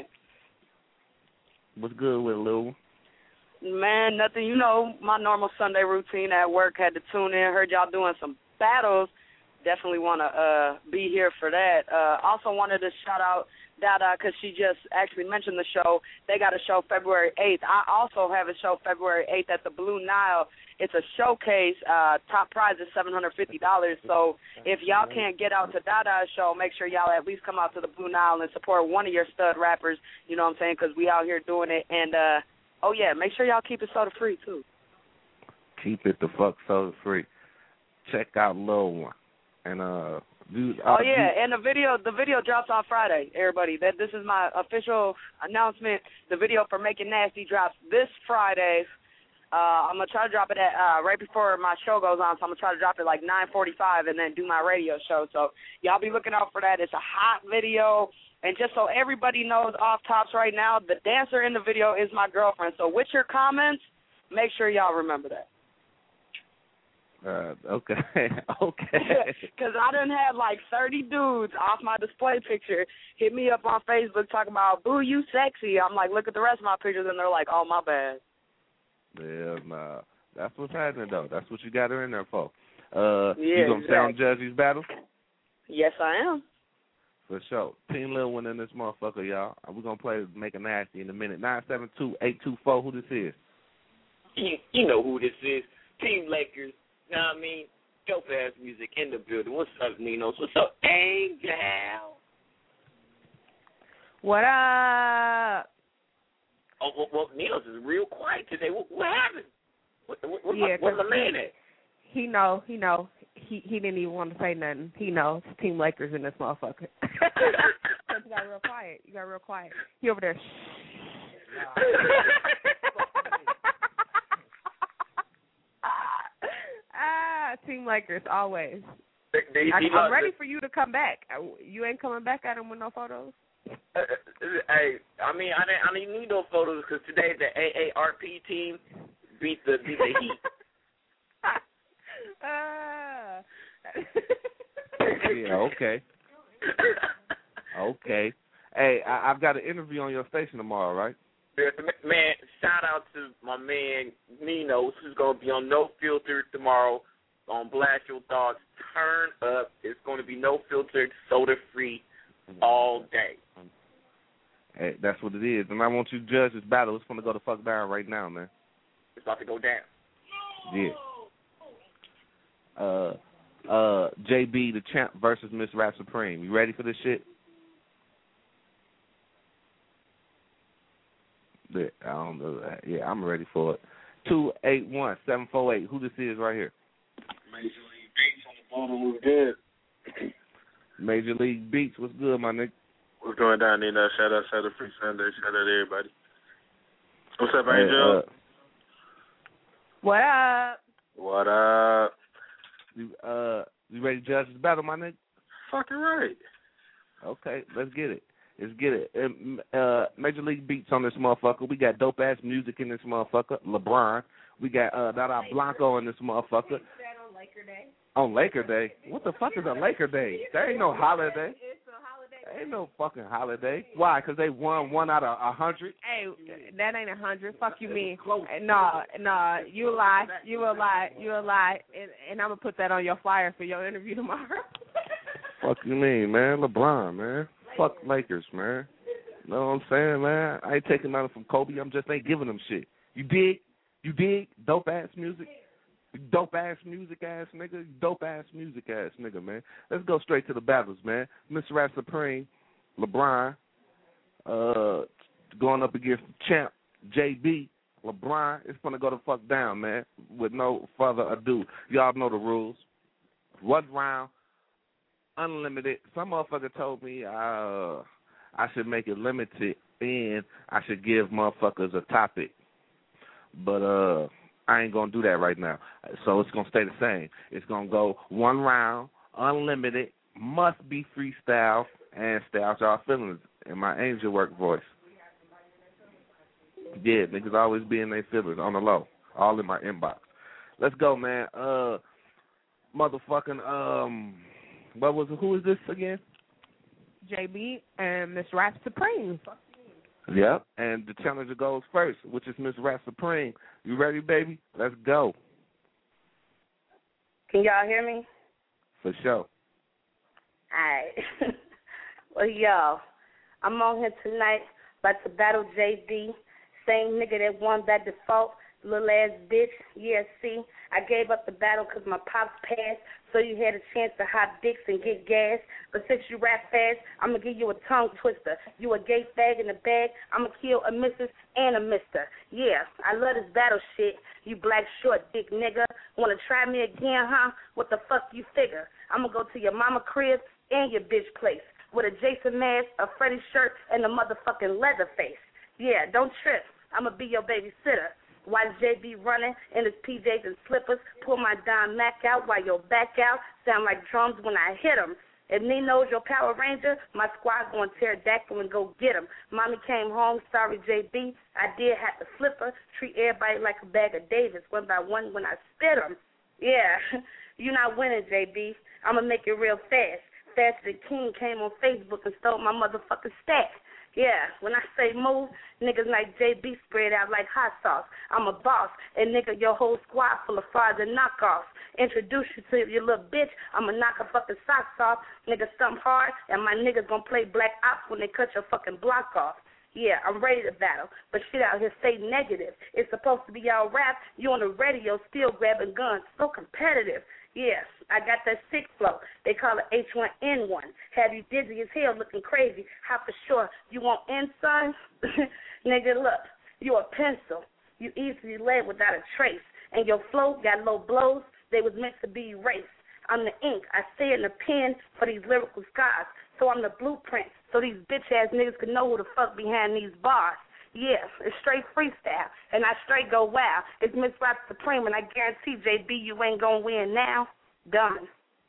What's good with Lil One? Man, nothing. You know, my normal Sunday routine at work. Had to tune in. Heard y'all doing some battles. Definitely want to uh, be here for that. Uh, also wanted to shout out Dada because she just actually mentioned the show. They got a show February eighth. I also have a show February eighth at the Blue Nile. It's a showcase. Uh, top prize is seven hundred fifty dollars. So if y'all can't get out to Dada's show, make sure y'all at least come out to the Blue Nile and support one of your stud rappers. You know what I'm saying? Because we out here doing it. And, uh, oh, yeah, make sure y'all keep it soda free, too. Keep it the fuck soda free. Check out Lil One. And, uh, dude. Oh uh, yeah, dude. and the video the video drops on Friday, everybody. That this is my official announcement. The video for Making Nasty drops this Friday. Uh, I'm gonna try to drop it at uh, right before my show goes on, so I'm gonna try to drop it like nine forty-five and then do my radio show. So y'all be looking out for that. It's a hot video, and just so everybody knows, off tops right now, the dancer in the video is my girlfriend. So with your comments, make sure y'all remember that. Uh, okay, okay. Because I done had like thirty dudes off my display picture hit me up on Facebook talking about, boo, you sexy. I'm like, look at the rest of my pictures, and they're like, oh, my bad. Yeah, nah. That's what's happening, though. That's what you got her in there for. Uh, yeah, you going to exactly. stay on Judge's Battle? Yes, I am. For sure. Team Lil One in this motherfucker, y'all. We're going to play Make a Nasty in a minute. nine seven two, eight two four, who this is? You, you know who this is. Team Lakers. Know what I mean? Dope ass music in the building. What's up, Ninos? What's up, Angel? What up? Oh, well, well Ninos is real quiet today. What, what happened? What, what, what, yeah, where's my man at? He know, he know. He he didn't even want to say nothing. He knows. Team Lakers in this motherfucker. You got real quiet. You got real quiet. He over there. Ah, Team Lakers, always. They, they, I, they I'm ready for you to come back. You ain't coming back at him with no photos? Uh, hey, I mean, I didn't, I didn't need no photos because today the A A R P team beat the beat the Heat. uh. Yeah, okay. Okay. Hey, I, I've got an interview on your station tomorrow, right? Man, shout out to my man Ninos, who's going to be on No Filter tomorrow on Blast Your Thoughts. Turn up. It's going to be no filtered, soda free all day. Hey, that's what it is. And I want you to judge this battle. It's going to go the fuck down right now, man. It's about to go down. Yeah. Uh, uh, J B the Champ versus Miss Rap Supreme. You ready for this shit? Yeah, I don't know. Yeah, I'm ready for it. two eight one, seven four eight. Who this is right here? Major League Beats on the phone. Who's good? Major League Beats. What's good, my nigga? What's going down there? Now? Shout out, shout out, Free Sunday. Shout out to everybody. What's up, Hey, Angel? uh, What up? What up? You, uh, you ready to judge this battle, my nigga? Fucking right. Okay, let's get it. Let's get it. Um, uh, Major League Beats on this motherfucker. We got dope ass music in this motherfucker. LeBron. We got uh, Dada Blanco in this motherfucker. On Laker Day. On Laker Day? What the fuck is a Laker Day? There ain't no holiday. It's a holiday. There ain't no fucking holiday. Why? Because they won one out of a hundred? Hey, that ain't a hundred. Fuck you mean. No, no, you lie. You a lie. You a lie. And, and I'm going to put that on your flyer for your interview tomorrow. Fuck you mean, man? LeBron, man. Fuck Lakers, man. You know what I'm saying, man? I ain't taking nothing from Kobe. I'm just ain't giving them shit. You dig? You dig? Dope ass music? Dope ass music ass nigga? Dope ass music ass nigga, man. Let's go straight to the battles, man. Mister Rap Supreme, LeBron, uh, going up against the champ, J B. LeBron, it's going to go the fuck down, man, with no further ado. Y'all know the rules. One round, unlimited. Some motherfucker told me uh, I should make it limited and I should give motherfuckers a topic. But uh, I ain't going to do that right now. So it's going to stay the same. It's going to go one round, unlimited, must be freestyle, and stay out y'all feelings in my angel work voice. Yeah, niggas always be in their feelings on the low, all in my inbox. Let's go, man. Uh, motherfucking, um, what was it? Who is this again? J B and Miss Rap Supreme. Yep, and the challenger goes first, which is Miss Rap Supreme. You ready, baby? Let's go. Can y'all hear me? For sure. All right. Well, y'all, I'm on here tonight about to battle J B, same nigga that won by default, little ass bitch. Yeah, see, I gave up the battle because my pops passed, so you had a chance to hot dicks and get gas. But since you rap fast, I'm going to give you a tongue twister. You a gay fag in the bag, I'm going to kill a missus and a mister. Yeah, I love this battle shit, you black short dick nigga. Want to try me again, huh? What the fuck you figure? I'm going to go to your mama crib and your bitch place with a Jason mask, a Freddy shirt, and a motherfucking leather face. Yeah, don't trip. I'm going to be your babysitter. Watch J B running in his P Js and slippers, pull my Don Mac out while your back out, sound like drums when I hit him. If Nino's your Power Ranger, my squad going to pterodactyl and go get him. Mommy came home, sorry J B, I did have to flip her, treat everybody like a bag of Davis, one by one when I spit them. Yeah, you not winning, J B. I'm going to make it real fast. Faster than King came on Facebook and stole my motherfucking stack. Yeah, when I say move, niggas like J B spread out like hot sauce. I'm a boss, and nigga, your whole squad full of frauds and knockoffs. Introduce you to your little bitch, I'ma knock her fucking socks off. Nigga, stump hard, and my niggas gonna play black ops when they cut your fucking block off. Yeah, I'm ready to battle, but shit out here stay negative. It's supposed to be all rap, you on the radio still grabbing guns, so competitive. Yeah, I got that sick flow. They call it H one N one. Have you dizzy as hell looking crazy? How for sure you want in, son? Nigga, look, you a pencil. You easily led without a trace. And your flow got low blows. They was meant to be erased. I'm the ink. I stay in the pen for these lyrical scars. So I'm the blueprint so these bitch-ass niggas can know who the fuck behind these bars. Yeah, it's straight freestyle, and I straight go wow. It's Miss Rap Supreme, and I guarantee, J B, you ain't gonna win now. Done.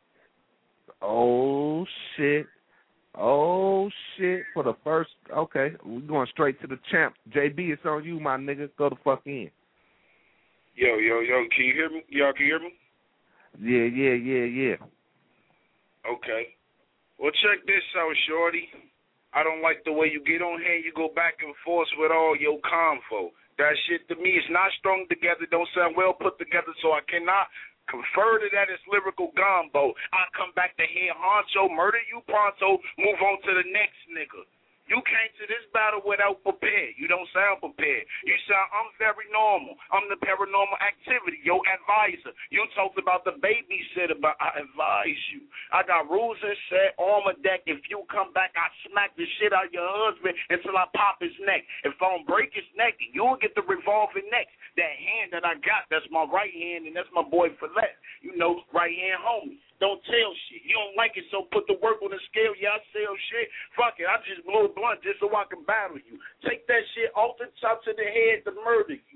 Oh, shit. Oh, shit. For the first, okay, we're going straight to the champ. J B, it's on you, my nigga. Go the fuck in. Yo, yo, yo, can you hear me? Y'all can hear me? Yeah, yeah, yeah, yeah. Okay. Well, check this out, shorty. I don't like the way you get on here and you go back and forth with all your convo. That shit to me is not strung together, don't sound well put together, so I cannot confer to that as lyrical gumbo. I come back to head honcho, murder you pronto, move on to the next nigga. You came to this battle without prepared. You don't sound prepared. You sound, I'm very normal. I'm the paranormal activity, your advisor. You talked about the babysitter, but I advise you. I got rules and set, armor deck. If you come back, I smack the shit out of your husband until I pop his neck. If I don't break his neck, you'll get the revolving neck. That hand that I got, that's my right hand, and that's my boy for left. You know, right hand homie. Don't tell shit. You don't like it, so put the work on the scale. Yeah, I sell shit. Fuck it. I just blew a blunt just so I can battle you. Take that shit off the top to the head to murder you.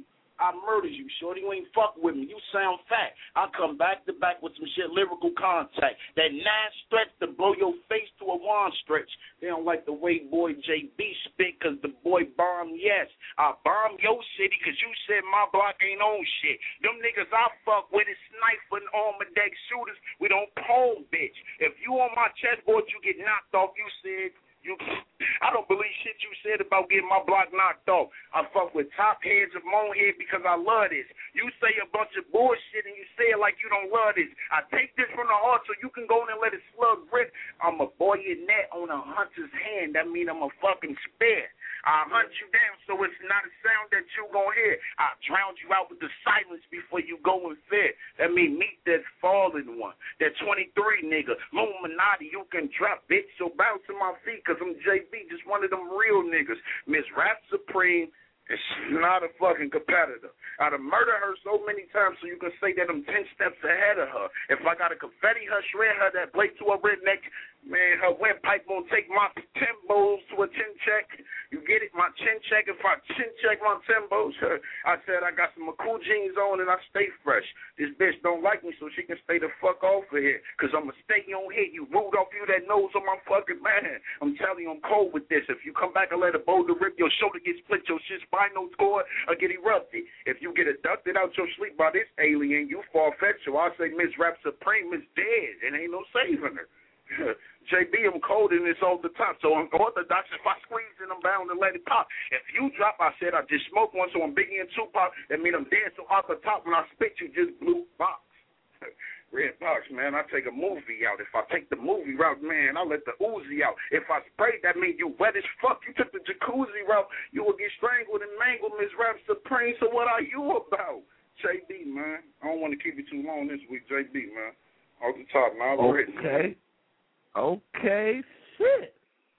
I murder you, shorty. You ain't fuck with me. You sound fat. I come back to back with some shit, lyrical contact. That nine stretch to blow your face to a wand stretch. They don't like the way boy J B spit, cause the boy bomb, yes. I bomb your city, cause you said my block ain't on shit. Them niggas I fuck with is sniper and armor deck shooters. We don't pole, bitch. If you on my chessboard, you get knocked off. You said you. I don't believe shit you said about getting my block knocked off. I fuck with top heads of moan head because I love this. You say a bunch of bullshit and you say it like you don't love this. I take this from the heart so you can go in and let it slug rip. I'm a bayonet on a hunter's hand. That mean I'm a fucking spear. I hunt you down so it's not a sound that you gon' hear. I drown you out with the silence before you go and fear. That mean meet that fallen one, that twenty-three nigga, Illuminati you can drop, bitch. So bounce to my feet cause I'm J B, just one of them real niggas. Miss Rap Supreme is not a fucking competitor. I'd have murdered her so many times so you can say that I'm ten steps ahead of her. If I got to confetti her, shred her, that blade to her redneck, man, her windpipe won't take my timbos to a chin check. You get it? My chin check. If I chin check my timbos, I said I got some McCool jeans on and I stay fresh. This bitch don't like me so she can stay the fuck off of here. Cause I'ma stay on hit. You rude off you that nose on my fucking man. I'm telling you I'm cold with this. If you come back and let a boulder rip, your shoulder get split, your shit spinal cord or get erupted. If you get abducted out your sleep by this alien, you far-fetched. So I say Miss Rap Supreme is dead and ain't no saving her. J B, I'm cold in this all the time. So I'm orthodox. If I squeeze it, I'm bound to let it pop. If you drop, I said I just smoked one, so I'm Biggie and Tupac. That mean I'm dead, so off the top when I spit, you just blue box. Red box, man, I take a movie out. If I take the movie route, man, I let the Uzi out. If I spray, that mean you wet as fuck. You took the jacuzzi route, you will get strangled and mangled, Miss Rap Supreme. So what are you about? J B, man. I don't want to keep you too long this week, J B, man. Off the top, man. Okay. Okay, shit.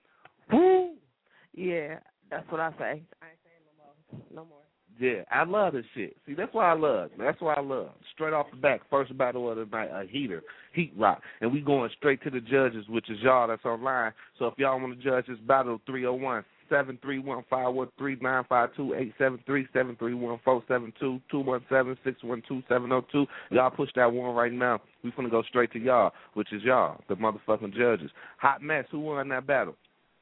Woo. Yeah, that's what I say. I ain't saying no more. No more. Yeah, I love this shit. See, that's why I love. That's why I love. Straight off the back, first battle of the night, a heater, Heat Rock. And we going straight to the judges, which is y'all that's online. So if y'all want to judge this battle, three oh one, seven three one, five one three, nine five two, eight seven three, seven three one, four seven two, two one seven, six one two, seven oh two. Y'all push that one right now. We finna go straight to y'all, which is y'all, the motherfucking judges. Hot Mess, who won that battle?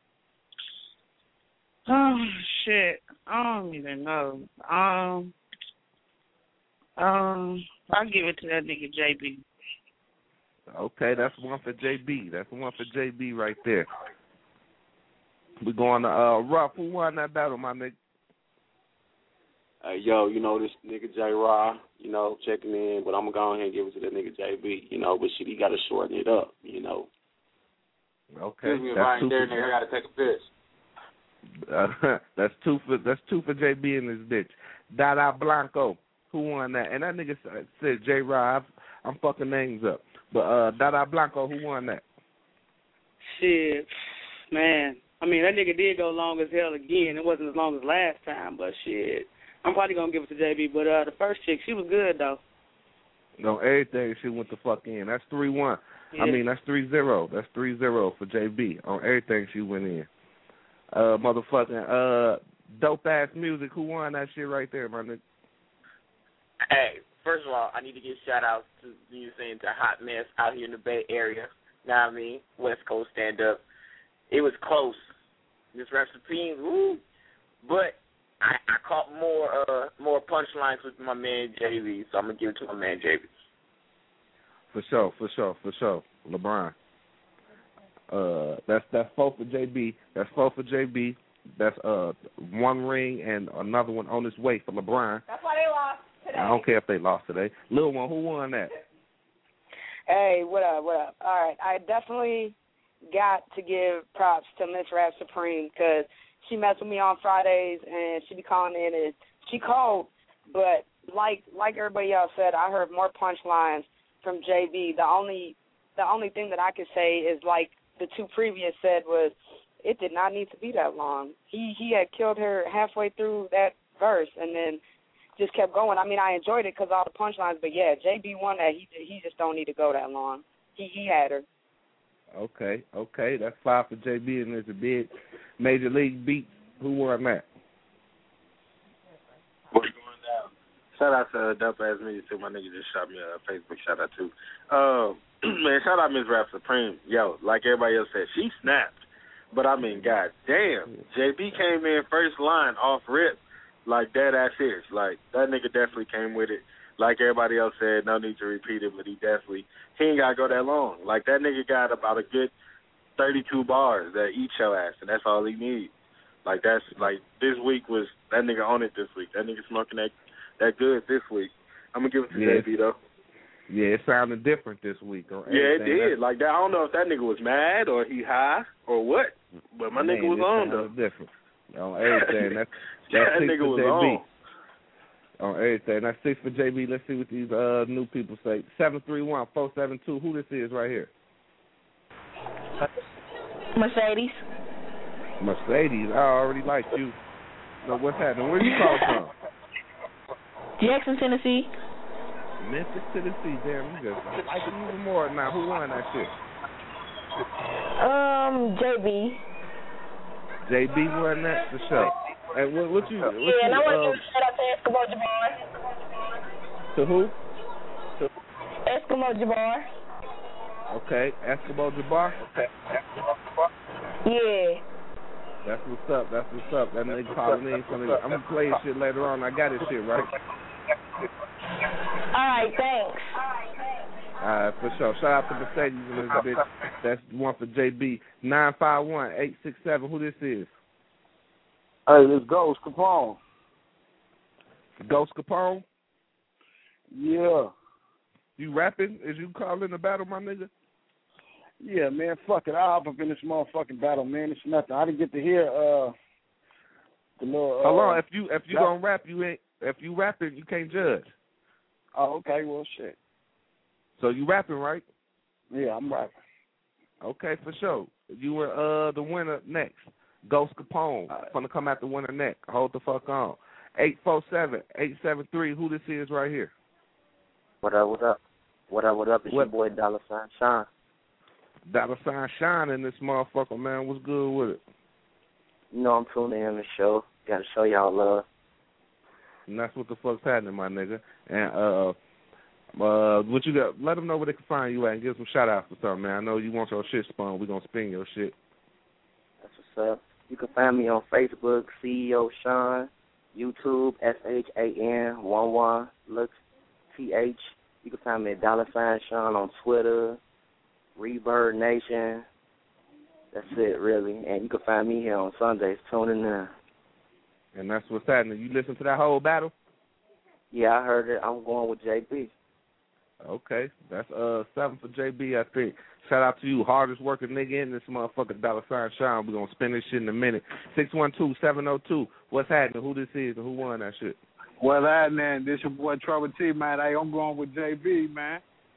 Oh, shit. I don't even know. Um, um, I'll give it to that nigga J B. Okay, that's one for J B. That's one for J B right there. We going to uh, Ruff. Who won that battle, my nigga? Uh, yo, you know, this nigga J Raw, you know, checking in, but I'm going to go ahead and give it to that nigga J B, you know, but shit, he got to shorten it up, you know. Okay. Excuse me if I ain't there, nigga, I got to take a piss. Uh, that's two for that's two for J B in this bitch. Dada Blanco, who won that? And that nigga said J Rob. I'm fucking names up, but uh, Dada Blanco, who won that? Shit, man. I mean, that nigga did go long as hell again. It wasn't as long as last time, but shit, I'm probably gonna give it to J B. But uh, the first chick, she was good though. No, everything she went the fuck in. That's three one. Yeah. I mean, that's three zero. That's three zero for J B on everything she went in. Uh, motherfucking uh, dope ass music. Who won that shit right there, my nigga? Hey, first of all, I need to give shout outs to you saying to Hot Mess out here in the Bay Area. Know what I mean? West Coast stand up. It was close. Miss Rap Supreme, woo. But I, I caught more uh more punchlines with my man J B, so I'm gonna give it to my man J B. For sure, for sure, for sure. LeBron. Uh, that's that's four for J B. That's four for J B. That's uh one ring and another one on its way for LeBron. That's why they lost today. I don't care if they lost today. Lil one, who won that? Hey, what up, what up? All right, I definitely got to give props to Miss Rap Supreme because she messed with me on Fridays and she be calling in and she called, but like like everybody else said, I heard more punchlines from J B. The only the only thing that I could say is like the two previous said was it did not need to be that long. He he had killed her halfway through that verse and then just kept going. I mean, I enjoyed it because all the punchlines, but yeah, J B won that. He he just don't need to go that long. He he had her. Okay, okay, that's five for J B and there's a big Major League beat. Who won that? What's going down? shout out to uh, Dope Ass Media too. My nigga just shot me a Facebook shout out too. Uh, man, shout out Miss Rap Supreme. Yo, like everybody else said, she snapped. But I mean, god damn, J B came in first line off rip, like dead ass serious. Like that nigga definitely came with it. Like everybody else said, no need to repeat it, but he definitely he ain't gotta go that long. Like that nigga got about a good thirty-two bars that eat your ass, and that's all he needs. Like that's like this week was that nigga on it this week. That nigga smoking that that good this week. I'm gonna give it to Yeah. J B though. Yeah, it sounded different this week. On Yeah, it everything. did. Like that. I don't know if that nigga was mad or he high or what, but my Man, nigga was it on sounded though. different. On everything. That's, Yeah, that's that six nigga for was J B. on. On everything. That's six for J B. Let's see what these uh, new people say. seven three one, four seven two. Who this is right here? Mercedes. Mercedes. I already like you. So what's happening? Where you calling from? Jackson, Tennessee. Memphis, Tennessee. Damn, you just like it even more now. Who won that shit? Um, J B. J B won that for sure. And what, what you? What Yeah, you, and I want to um, give a shout out to Eskimo Jabbar. to who? To, Eskimo Jabbar. okay, Eskimo Jabbar. Okay. Yeah. That's what's up. That's what's up. That nigga calling in. Something. I'm gonna play his shit later on. I got his shit right. All right, thanks. All right, for sure. Shout out to Mercedes and this bitch. That's one for J B. nine five one, eight six seven. Who this is? Hey, this Ghost Capone. Ghost Capone? Yeah. You rapping? Is you calling the battle, my nigga? Yeah, man, fuck it. I'll hop up in this motherfucking battle, man. It's nothing. I didn't get to hear uh the little uh, Hold on. If you if you that- gonna rap, you ain't. If you rapping, you can't judge. Oh, okay, well shit. So you rapping, right? Yeah, I'm rapping. Okay, for sure. You were uh the winner next. Ghost Capone. Gonna come out the winner next. Hold the fuck on. eight four seven, eight seven three. Who this is right here? What up, what up? What up, what up? It's What? your boy Dollar Sign Sean. Dollar Sign Shine in this motherfucker, man. What's good with it? You know I'm tuning in the show. Gotta show y'all love. And that's what the fuck's happening, my nigga. And uh, uh, what you got? Let them know where they can find you at and give some shout outs or something, man. I know you want your shit spun. We gonna spin your shit. That's what's up. You can find me on Facebook, C E O Sean, YouTube, S H A N one one, looks T H. You can find me at Dollar Sign Sean on Twitter, Rebird Nation. That's it, really. And you can find me here on Sundays, tuning in. And that's what's happening. You listen to that whole battle? Yeah, I heard it. I'm going with J B. Okay, that's uh seven for J B, I think. Shout out to you, hardest working nigga in this motherfucker, Dollar Sign Sean. We're gonna spin this shit in a minute. six one two, seven oh two. What's happening? Who this is and who won that shit? Well, that man, this your boy Trouble T, man. Hey, I'm going with J B, man.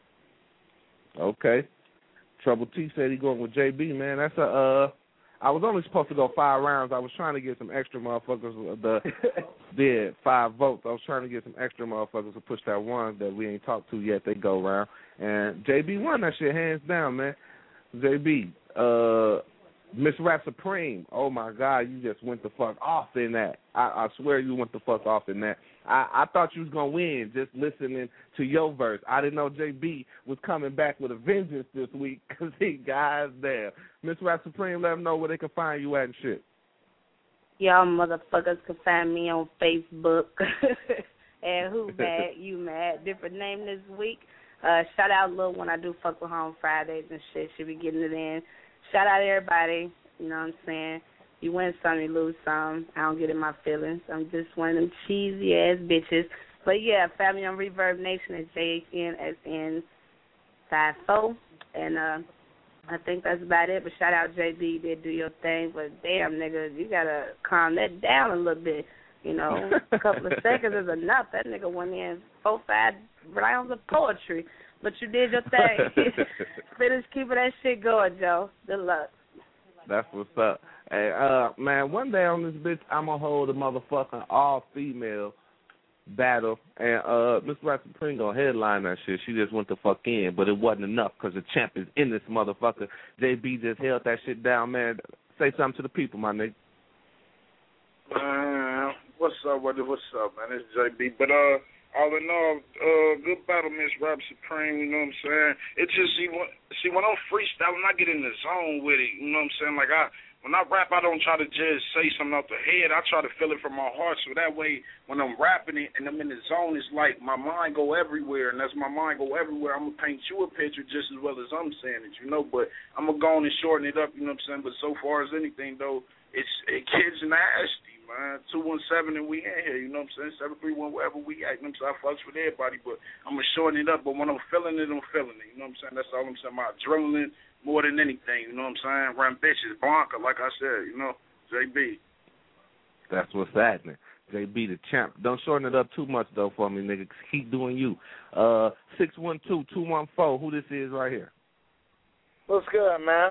Okay. Trouble T said he going with J B, man. That's a uh I was only supposed to go five rounds. I was trying to get some extra motherfuckers the did five votes. I was trying to get some extra motherfuckers to push that one that we ain't talked to yet. They go round. And J B won that shit hands down, man. J B, uh Miss Rap Supreme, oh my God, you just went the fuck off in that. I, I swear you went the fuck off in that. I, I thought you was gonna win just listening to your verse. I didn't know J B was coming back with a vengeance this week because he guys there. Miss Rap Supreme, let them know where they can find you at and shit. Y'all motherfuckers can find me on Facebook. And who mad? You mad? Different name this week. Uh, shout out Lil when I do fuck with her on Fridays and shit. She be getting it in. Shout out everybody. You know what I'm saying? You win some, you lose some. I don't get in my feelings. I'm just one of them cheesy ass bitches. But yeah, find me on Reverb Nation at J H N S N five four. And uh, I think that's about it. But shout out J B, did do your thing. But damn, nigga, you gotta calm that down a little bit. You know, a couple of seconds is enough. That nigga went in four, five rounds of poetry. But you did your thing. Finish keeping that shit going, Joe. Good luck. That's what's up. Hey, uh, man, one day on this bitch, I'm going to hold a motherfucking all-female battle, and uh, Miss Rap Supreme going to headline that shit. She just went the fuck in, but it wasn't enough because the champ is in this motherfucker. J B just held that shit down, man. Say something to the people, my nigga. Uh, what's up, what, what's up, man? It's J B. But uh, all in all, uh, good battle, Miss Rap Supreme. You know what I'm saying? It's just see when see when I'm freestyling, I get in the zone with it. You know what I'm saying? Like I when I rap, I don't try to just say something off the head. I try to feel it from my heart. So that way, when I'm rapping it and I'm in the zone, it's like my mind go everywhere. And as my mind go everywhere, I'm gonna paint you a picture just as well as I'm saying it. You know, but I'm gonna go on and shorten it up. You know what I'm saying? But so far as anything though, it's it kids nasty. Man, two one seven and we in here, you know what I'm saying? seven three one wherever we at, you know what I'm saying? I fucks with everybody, but I'm going to shorten it up. But when I'm feeling it, I'm feeling it, you know what I'm saying? That's all I'm saying. My adrenaline more than anything, you know what I'm saying? Rambunctious, Blanca, like I said, you know, J B. That's what's happening. J B the champ. Don't shorten it up too much, though, for me, nigga. Keep doing you. Uh, six one two, two one four, who this is right here? What's good, man?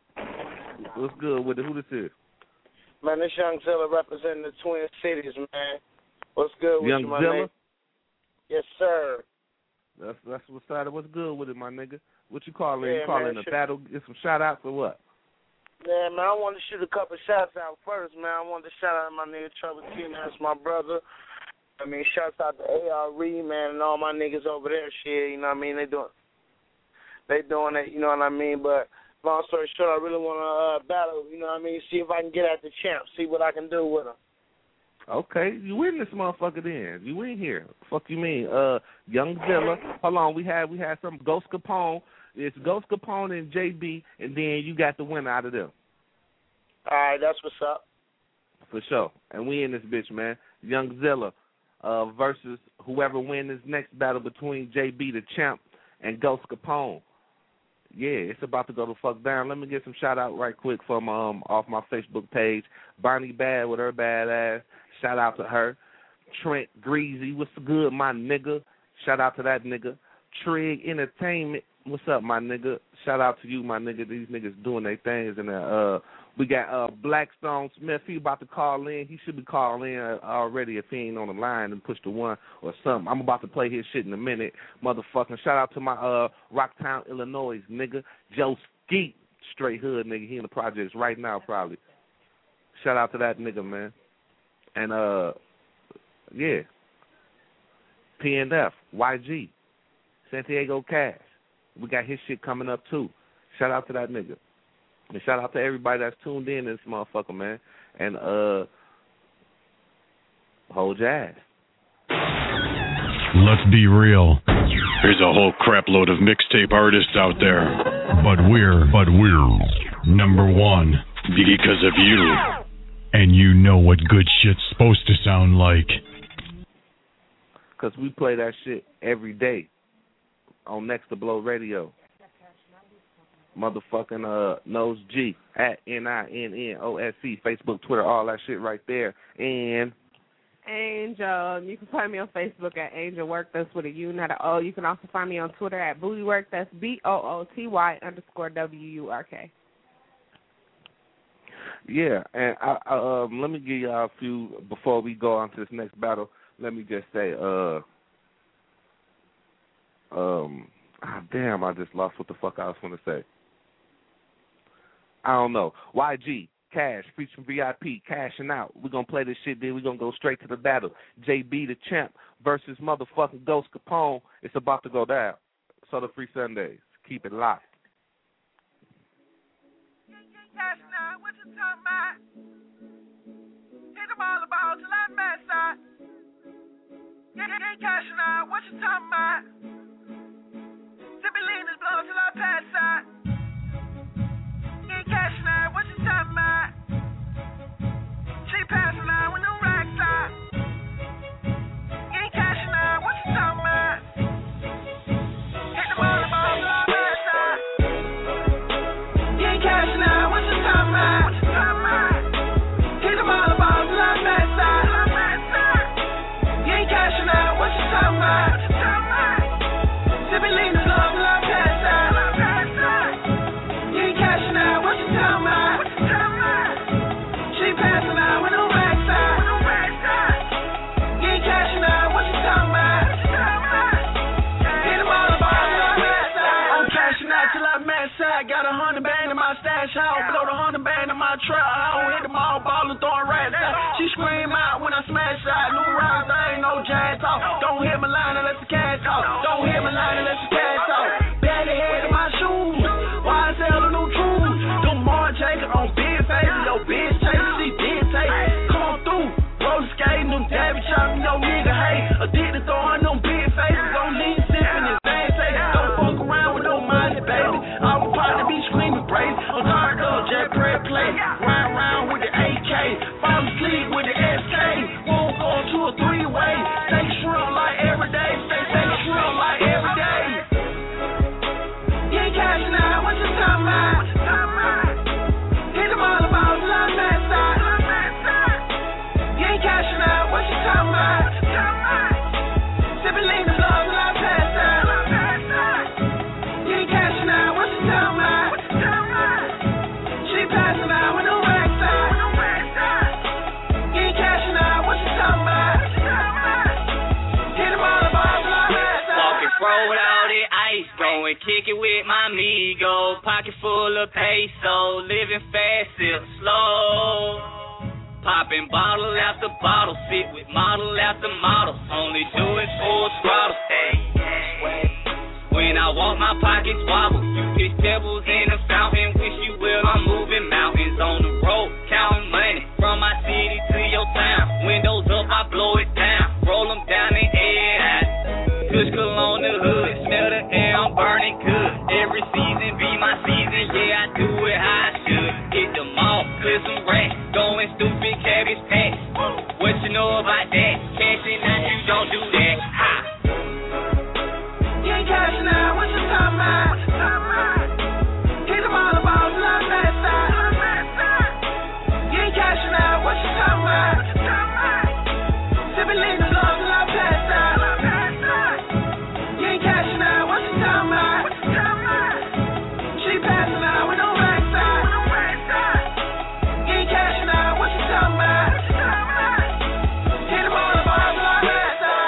What's good with it? Who this is? Man, this Young Zilla representing the Twin Cities, man. What's good with Young you, my Zilla? nigga? Yes, sir. That's that's what's side. What's good with it, my nigga? What you calling? Yeah, you calling man, a sure. battle? Get some shout outs or what? Yeah, man, I want to shoot a couple shots out first, man. I want to shout out my nigga Trouble T, man. That's my brother. I mean, shouts out to A R E, man, and all my niggas over there. Shit, you know what I mean? They doing, they doing it, you know what I mean? But long story short, I really want to uh, battle, you know what I mean, see if I can get at the champ, see what I can do with him. Okay, you in this motherfucker then. You in here. Fuck you mean? Uh, Young Zilla. Hold on, we had we had some Ghost Capone. It's Ghost Capone and J B, and then you got the winner out of them. All right, that's what's up. For sure. And we in this bitch, man. Young Zilla uh, versus whoever wins this next battle between J B the champ and Ghost Capone. Yeah, it's about to go the fuck down. Let me get some shout out right quick from um off my Facebook page. Bonnie Bad with her bad ass. Shout out to her. Trent Greasy, what's good, my nigga? Shout out to that nigga. Trig Entertainment, what's up, my nigga? Shout out to you, my nigga. These niggas doing their things. And uh, we got uh Blackstone Smith. He about to call in. He should be calling in already if he ain't on the line and push the one or something. I'm about to play his shit in a minute, motherfucking. Shout out to my uh Rocktown, Illinois nigga, Joe Skeet, straight hood nigga. He in the projects right now probably. Shout out to that nigga, man. And uh, yeah, P and F, Y G, Santiago Cash. We got his shit coming up too. Shout out to that nigga. And shout out to everybody that's tuned in this motherfucker, man. And uh, hold your ass. Let's be real. There's a whole crap load of mixtape artists out there. But we're, but we're number one because of you. And you know what good shit's supposed to sound like. Because we play that shit every day on Next to Blow Radio. Motherfucking uh, Nose G at N I N N O S C, Facebook, Twitter, all that shit right there. And Angel, you can find me on Facebook at Angel Work. That's with a U, not an O. You can also find me on Twitter at Booty Work. That's B O O T Y underscore W U R K. Yeah, and I, I, um, let me give y'all a few before we go on to this next battle. Let me just say, uh, um, ah, damn, I just lost what the fuck I was going to say. I don't know. Y G, Cash, featuring V I P, cashing out. We're going to play this shit, then we're going to go straight to the battle. J B the champ versus motherfucking Ghost Capone. It's about to go down. So the Free Sundays. Keep it locked. Cash now, what you talking about? Hit them all about till I'm mad side. Get, get, get cash now, what you talking about? Sippy lean is blown till I pass out. Get cash now, what you talking about? She passing out with no racks out. Get cash now, what you talking about? Hit them all about till I pass out. Get cash now. What you talking about? Sipping lean is love, love, pass out. side. Got a hundred band in my stash house. Blow the hundred band in my trap. I don't hit them all ballin', throwing rats out. She scream out when I smash out. New rounds, there ain't no jazz talk. Don't hit my line unless the cash talk. Don't hit my line unless the cash talk. Belly head in my shoes. Why I sell the new truths? Them more Jacob on big faces. Yo, bitch chase, she did take. Come through. Roller skating, them dabby chopping, yo nigga, hey. Addicted throwing them big faces. Don't lean sipping his thing, say. Don't fuck around with no money, baby. I would probably be screaming brave. I'm tired of jet bread play. Ride around with the A K. Fall asleep with the S K. Won't go to a three-way. Take shrimp like every day. Stay take shrimp like every day. You ain't cashing out, what you talking about? Hit them all about love that side. You ain't cashing out, what you talking about? Sipping lean the love and I pass out. You ain't cashing out, what you talking about? She passing out with no racks out. You ain't cashing out, what you talking about? Hit them all about love that side. Walking fro with all the ice, going kick it with my amigo. Pocket full of peso, living fast, sip slow. Popping bottle after bottle, sit with model after model. Only do it full throttle. Hey, when I walk, my pockets wobble. You pitch pebbles in a fountain. Wish you will, I'm moving mountains on the road, counting money from my city to your town. Windows up, I blow it down. Roll them down and air it out. Kush cologne the hood, smell the air, I'm burning good. Every season be my season, yeah, I do it how I should. Hit the mall, clear some racks, going stupid, cabbage patch. What you know about that? Cashing out, you don't do that. Ha! You ain't cashing out, what you talking about? Hit them all about love that side. You ain't cashing out, what you talking about? Sipping lean the love and I pass out. You ain't cashing out, what you talking about? She passing out with no racks out. You ain't cashing out, what you talking about? Hit them all about love that side.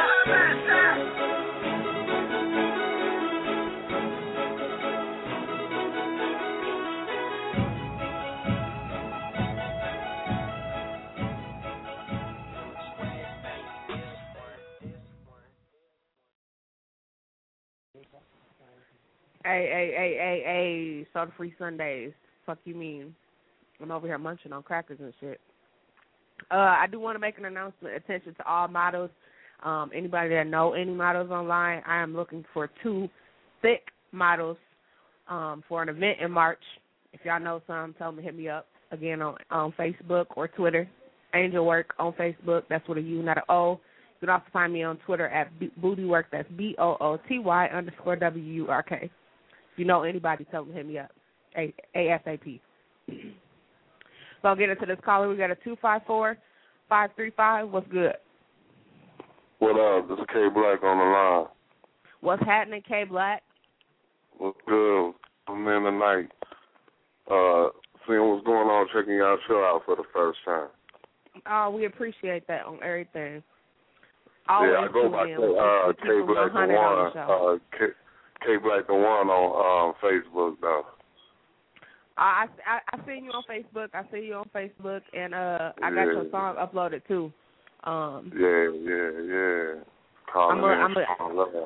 Hey, hey, hey, hey, hey, soda free Sundays. Fuck you mean? I'm over here munching on crackers and shit. Uh, I do want to make an announcement. Attention to all models. Um, anybody that know any models online, I am looking for two thick models um, for an event in March. If y'all know some, tell them to hit me up again on, on Facebook or Twitter. Angel Work on Facebook. That's with a U, not an O. You can also find me on Twitter at B- Bootywork. That's B O O T Y underscore W U R K. If you know anybody, tell them to hit me up. A- ASAP. So I'll get into this caller. We got a two five four, five three five. What's good? What up? This is K Black on the line. What's happening, K Black? What's good? I'm in tonight. Uh, seeing what's going on, checking y'all show out for the first time. Oh, we appreciate that on everything. Always yeah, I go by K, uh, K Black the One. Uh, K, K Black the One on um, Facebook though. I, I I seen you on Facebook. I see you on Facebook, and uh, I got yeah. your song uploaded too. Um, yeah, yeah, yeah. Calling I'm a, in I'm a, strong love.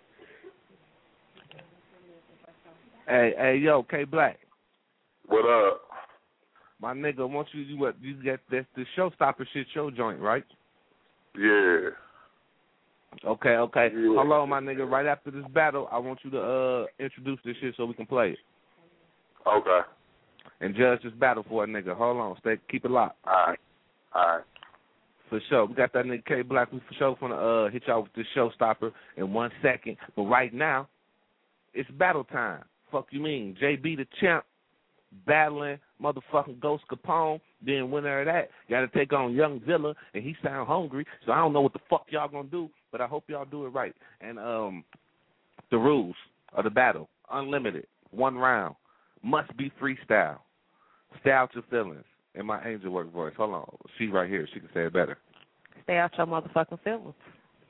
Hey, hey, yo, K Black. What up? My nigga, once you you what you get this the showstopper shit show joint, right? Yeah. Okay, okay. Yeah. Hold on, my nigga. Right after this battle, I want you to uh introduce this shit so we can play it. Okay. And judge this battle for a nigga. Hold on, stay, keep it locked. All right, all right. For sure. We got that nigga K Black. We for sure gonna uh, hit y'all with this showstopper in one second. But right now, it's battle time. Fuck you mean? J B the champ battling motherfucking Ghost Capone. Then winner of that, got to take on Young Villa, and he sound hungry. So I don't know what the fuck y'all gonna do, but I hope y'all do it right. And um, the rules of the battle: unlimited, one round, must be freestyle. Stay out your feelings. In my Angel Work voice. Hold on. She right here. She can say it better. Stay out your motherfucking feelings.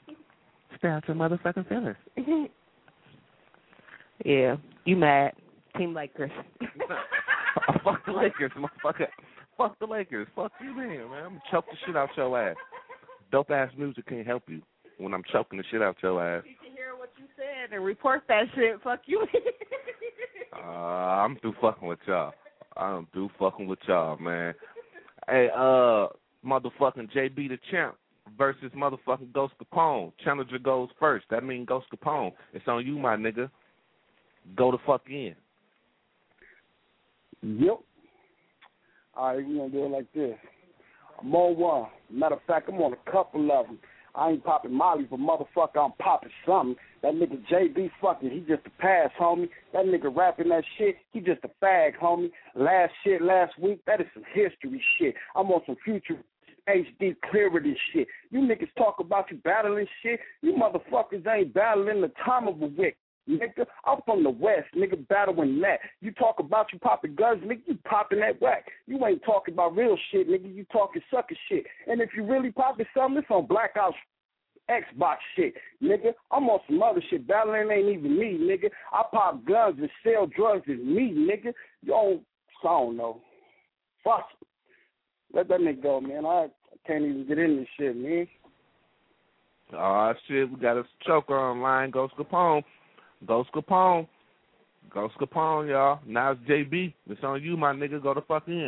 Stay out your motherfucking feelings. Yeah. You mad. Team Lakers. Fuck the Lakers, motherfucker. Fuck the Lakers. Fuck you, man, man. I'm gonna choke the shit out your ass. Dope ass music can't help you when I'm choking the shit out your ass. You can hear what you said and report that shit. Fuck you. uh, I'm through fucking with y'all. I'm through fucking with y'all, man. Hey, uh, motherfucking J B the Champ versus motherfucking Ghost Capone. Challenger goes first. That means Ghost Capone. It's on you, my nigga. Go the fuck in. Yep. All right, we're going to do it like this. I'm on one. Matter of fact, I'm on a couple of them. I ain't popping Molly, but motherfucker, I'm popping something. That nigga J B fucking, he just a pass, homie. That nigga rapping that shit, he just a fag, homie. Last shit last week, that is some history shit. I'm on some future H D clarity shit. You niggas talk about you battling shit. You motherfuckers ain't battling the time of a wick. Nigga, I'm from the West, nigga, battling that. You talk about you popping guns, nigga, you popping that whack. You ain't talking about real shit, nigga, you talking sucker shit. And if you really popping something, it's on Blackout Xbox shit, nigga. I'm on some other shit. Battling ain't even me, nigga. I pop guns and sell drugs is me, nigga. You don't, I don't know. Fuck. Let that nigga go, man. I can't even get in this shit, man. Oh, shit, we got a choker online, Ghost Capone. Ghost Capone. Ghost Capone, y'all. Now it's J B. It's on you, my nigga. Go the fuck in.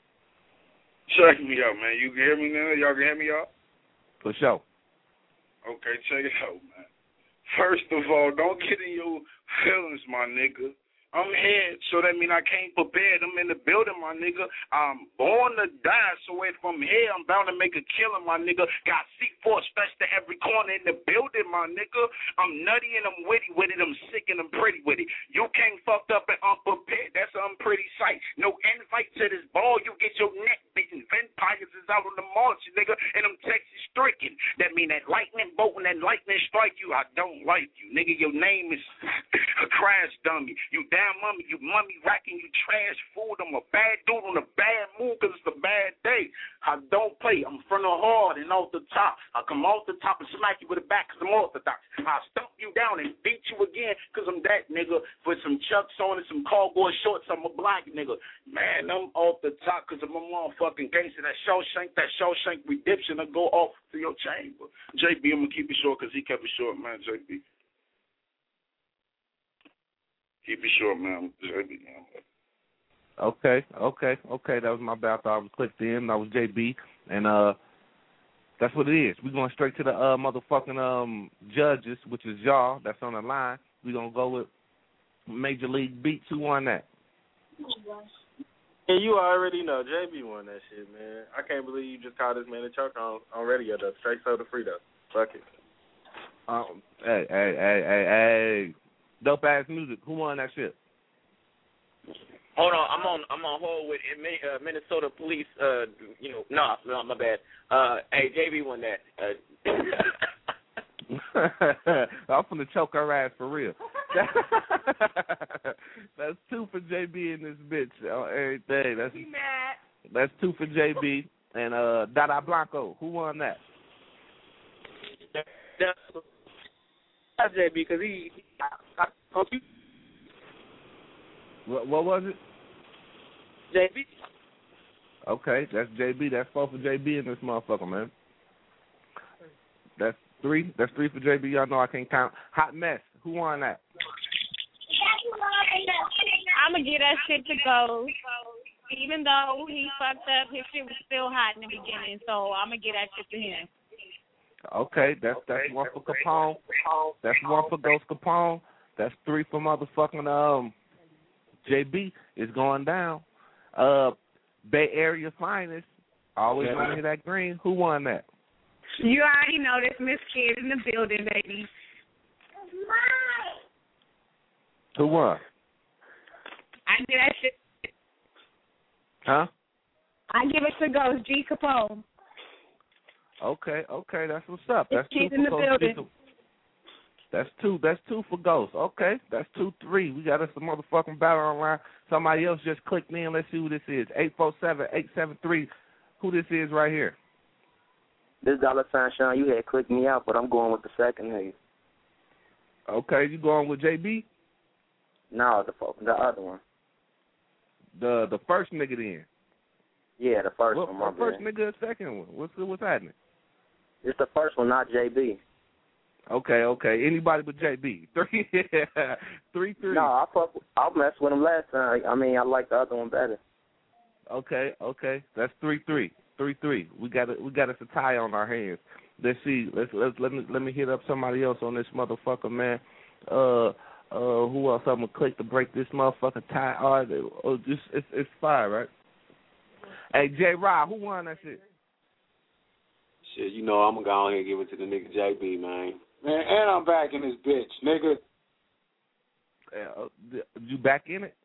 Check me out, man. You can hear me now? Y'all can hear me, y'all? For sure. Okay, check it out, man. First of all, don't get in your feelings, my nigga. I'm here, so that mean I came prepared. I'm in the building, my nigga. I'm born to die, so if I'm here, I'm bound to make a killing, my nigga. Got C four stretched to every corner in the building, my nigga. I'm nutty and I'm witty with it. I'm sick and I'm pretty with it. You came fucked up and unprepared. That's an unpretty sight. No invite to this ball. You get your neck beaten. Vampires is out on the march, nigga, and I'm Texas stricken. That mean that lightning bolt and that lightning strike you. I don't like you, nigga. Your name is a crash dummy. You down mummy, you mummy racking, you trash food. I'm a bad dude on a bad mood because it's a bad day. I don't play. I'm from the hard and off the top. I come off the top and smack you with the back because I'm orthodox. I stomp you down and beat you again because I'm that nigga. With some chucks on and some cowboy shorts, I'm a black nigga. Man, I'm off the top because I'm a motherfucking gangster. That Shawshank, that Shawshank redemption will go off to your chamber. J B, I'm going to keep it short because he kept it short, man, J B. Keep it short, man. J B. Okay, okay, okay. That was my bad. I thought I was clicked in. That was J B, and uh, that's what it is. We're going straight to the uh, motherfucking um judges, which is y'all. That's on the line. We're gonna go with Major League Beats. Who won that? And you already know J B won that shit, man. I can't believe you just called this man a choke on, on radio, though. Straight soda free, though. Fuck it. Um, hey, hey, hey, hey, hey. Dope ass music. Who won that shit? Hold on, I'm on I'm on hold with uh, Minnesota Police. Uh, you know, no, no, my bad. Uh, hey, J B won that. Uh, I'm finna choke her ass for real. That's two for J B in this bitch on everything. That's that's two for J B and uh, Dada Blanco. Who won that? That's J B because he. I, I, what, what was it? J B. Okay, that's J B. That's four for J B in this motherfucker, man. That's three. That's three for J B. Y'all know I can't count. Hot Mess. Who won that? I'm going to get that shit to go. Even though he fucked up, his shit was still hot in the beginning, so I'm going to get that shit to him. Okay, that's that's one for Capone. That's one for Ghost Capone. That's three for motherfucking um J B. Is going down. Uh, Bay Area finest. Always yeah. Want to hear that green. Who won that? You already know this Miss Kid in the building, baby. Who won? I give that shit. Huh? I give it to Ghost G Capone. Okay, okay, that's what's up. That's Miss two Kid in for the Ghost. building. That's two. That's two for Ghost. Okay, that's two, three. We got us a motherfucking battle online. Somebody else just clicked in. Let's see who this is. Eight four seven eight seven three. Who this is right here? This dollar sign Sean, you had clicked me out, but I'm going with the second nigga. Okay, you going with J B? No, the the other one. The the first nigga then. Yeah, the first what, one. My what first bad. nigga, the second one. What's what's happening? It's the first one, not J B. Okay, okay. Anybody but J B. Three, three, three. No, I fuck. I messed with him last time. I mean, I like the other one better. Okay, okay. That's three, three, three, three. We got a, we got us a tie on our hands. Let's see. Let's let's let me let me hit up somebody else on this motherfucker, man. Uh, uh, who else I'm gonna click to break this motherfucker tie? Oh, oh just it's it's fire, right? Hey, J. Rod, who won that shit? Shit, you know I'm gonna go ahead and give it to the nigga J B, man. Man, and I'm back in this bitch, nigga. Uh, you back in it?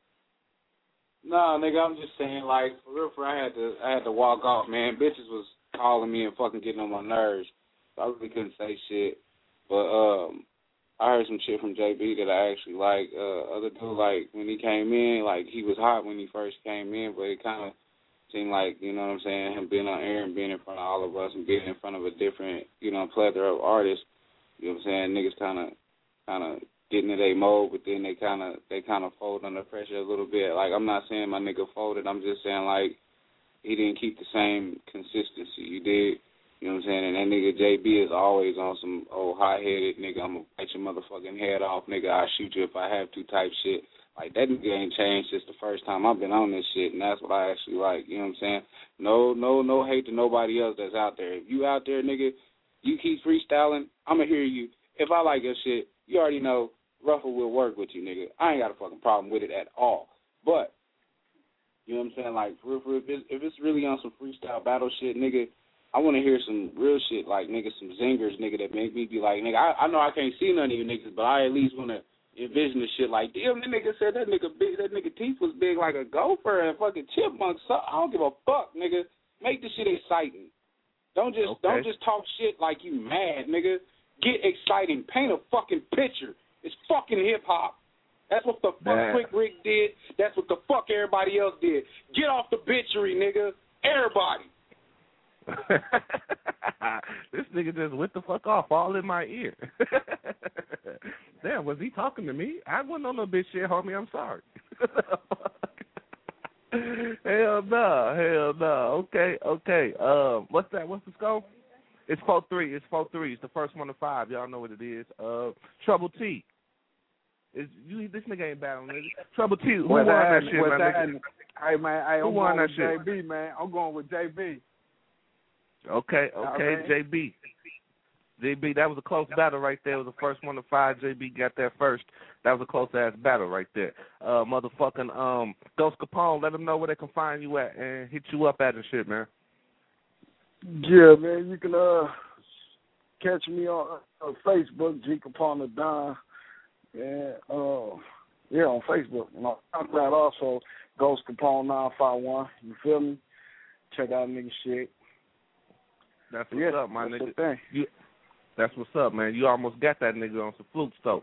Nah, nigga, I'm just saying, like, for real, for I had to, I had to walk off, man. Bitches was calling me and fucking getting on my nerves. So I really couldn't say shit. But um, I heard some shit from J B that I actually like. Uh, other dude, like, when he came in, like, he was hot when he first came in, but it kind of seemed like, you know what I'm saying, him being on air and being in front of all of us and being in front of a different, you know, plethora of artists. You know what I'm saying? Niggas kind of, kind of getting in their mode, but then they kind of, they kind of fold under pressure a little bit. Like, I'm not saying my nigga folded. I'm just saying, like, he didn't keep the same consistency. You did. You know what I'm saying? And that nigga J B is always on some old hot-headed nigga, I'm going to bite your motherfucking head off, nigga, I'll shoot you if I have to type shit. Like, that nigga ain't changed since the first time I've been on this shit, and that's what I actually like. You know what I'm saying? No, no, no hate to nobody else that's out there. If you out there, nigga, you keep freestyling, I'm going to hear you. If I like your shit, you already know Ruffle will work with you, nigga. I ain't got a fucking problem with it at all. But, you know what I'm saying? Like, for real, for real, if it's, if it's really on some freestyle battle shit, nigga, I want to hear some real shit, like, nigga, some zingers, nigga, that make me be like, nigga, I, I know I can't see none of you niggas, but I at least want to envision the shit like, damn, that nigga said that nigga big, that nigga teeth was big like a gopher and fucking chipmunk. So I don't give a fuck, nigga. Make the shit exciting. Don't just okay. don't just talk shit like you mad, nigga. Get exciting. Paint a fucking picture. It's fucking hip hop. That's what the fuck Man. Quick Rick did. That's what the fuck everybody else did. Get off the bitchery, nigga. Everybody. This nigga just went the fuck off all in my ear. Damn, was he talking to me? I wasn't on no bitch shit, homie. I'm sorry. Hell no, hell no. Okay, okay. Um, what's that? What's the score? It's four three. It's four three. It's the first one to five. Y'all know what it is. Uh, Trouble T. Is you? This nigga ain't battling. Nigga. Trouble T. Who won that shit, man? Nigga? Hey man, hey, Who I'm won going that with shit? J B, man. I'm going with J B. Okay, okay, right. J B. J B, that was a close battle right there. It was the first one to five. J B got there first. That was a close-ass battle right there. Uh, motherfucking um, Ghost Capone, let them know where they can find you at and hit you up at and shit, man. Yeah, man, you can uh catch me on uh, Facebook, G Capone the Don. And, uh, yeah, on Facebook. And on SoundCloud also, Ghost Capone nine five one. You feel me? Check out nigga shit. That's what's yeah, up, my that's nigga. You, that's what's up, man. You almost got that nigga on some fluke stokes.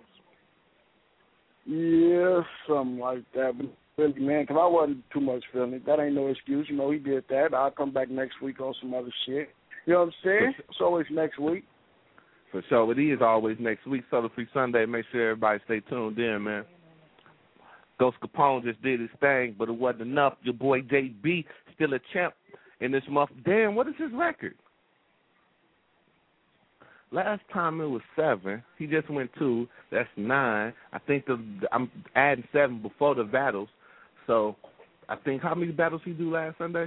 Yeah, something like that. But really, man, because I wasn't too much feeling it. That ain't no excuse. You know, he did that. I'll come back next week on some other shit. You know what I'm saying? It's always next week. For sure. It is always next week. Soda Free Sunday. Make sure everybody stay tuned in, man. Ghost Capone just did his thing, but it wasn't enough. Your boy J B still a champ in this month. Damn, what is his record? Last time it was seven. He just went two. That's nine. I think the I'm adding seven before the battles. So I think how many battles he do last Sunday?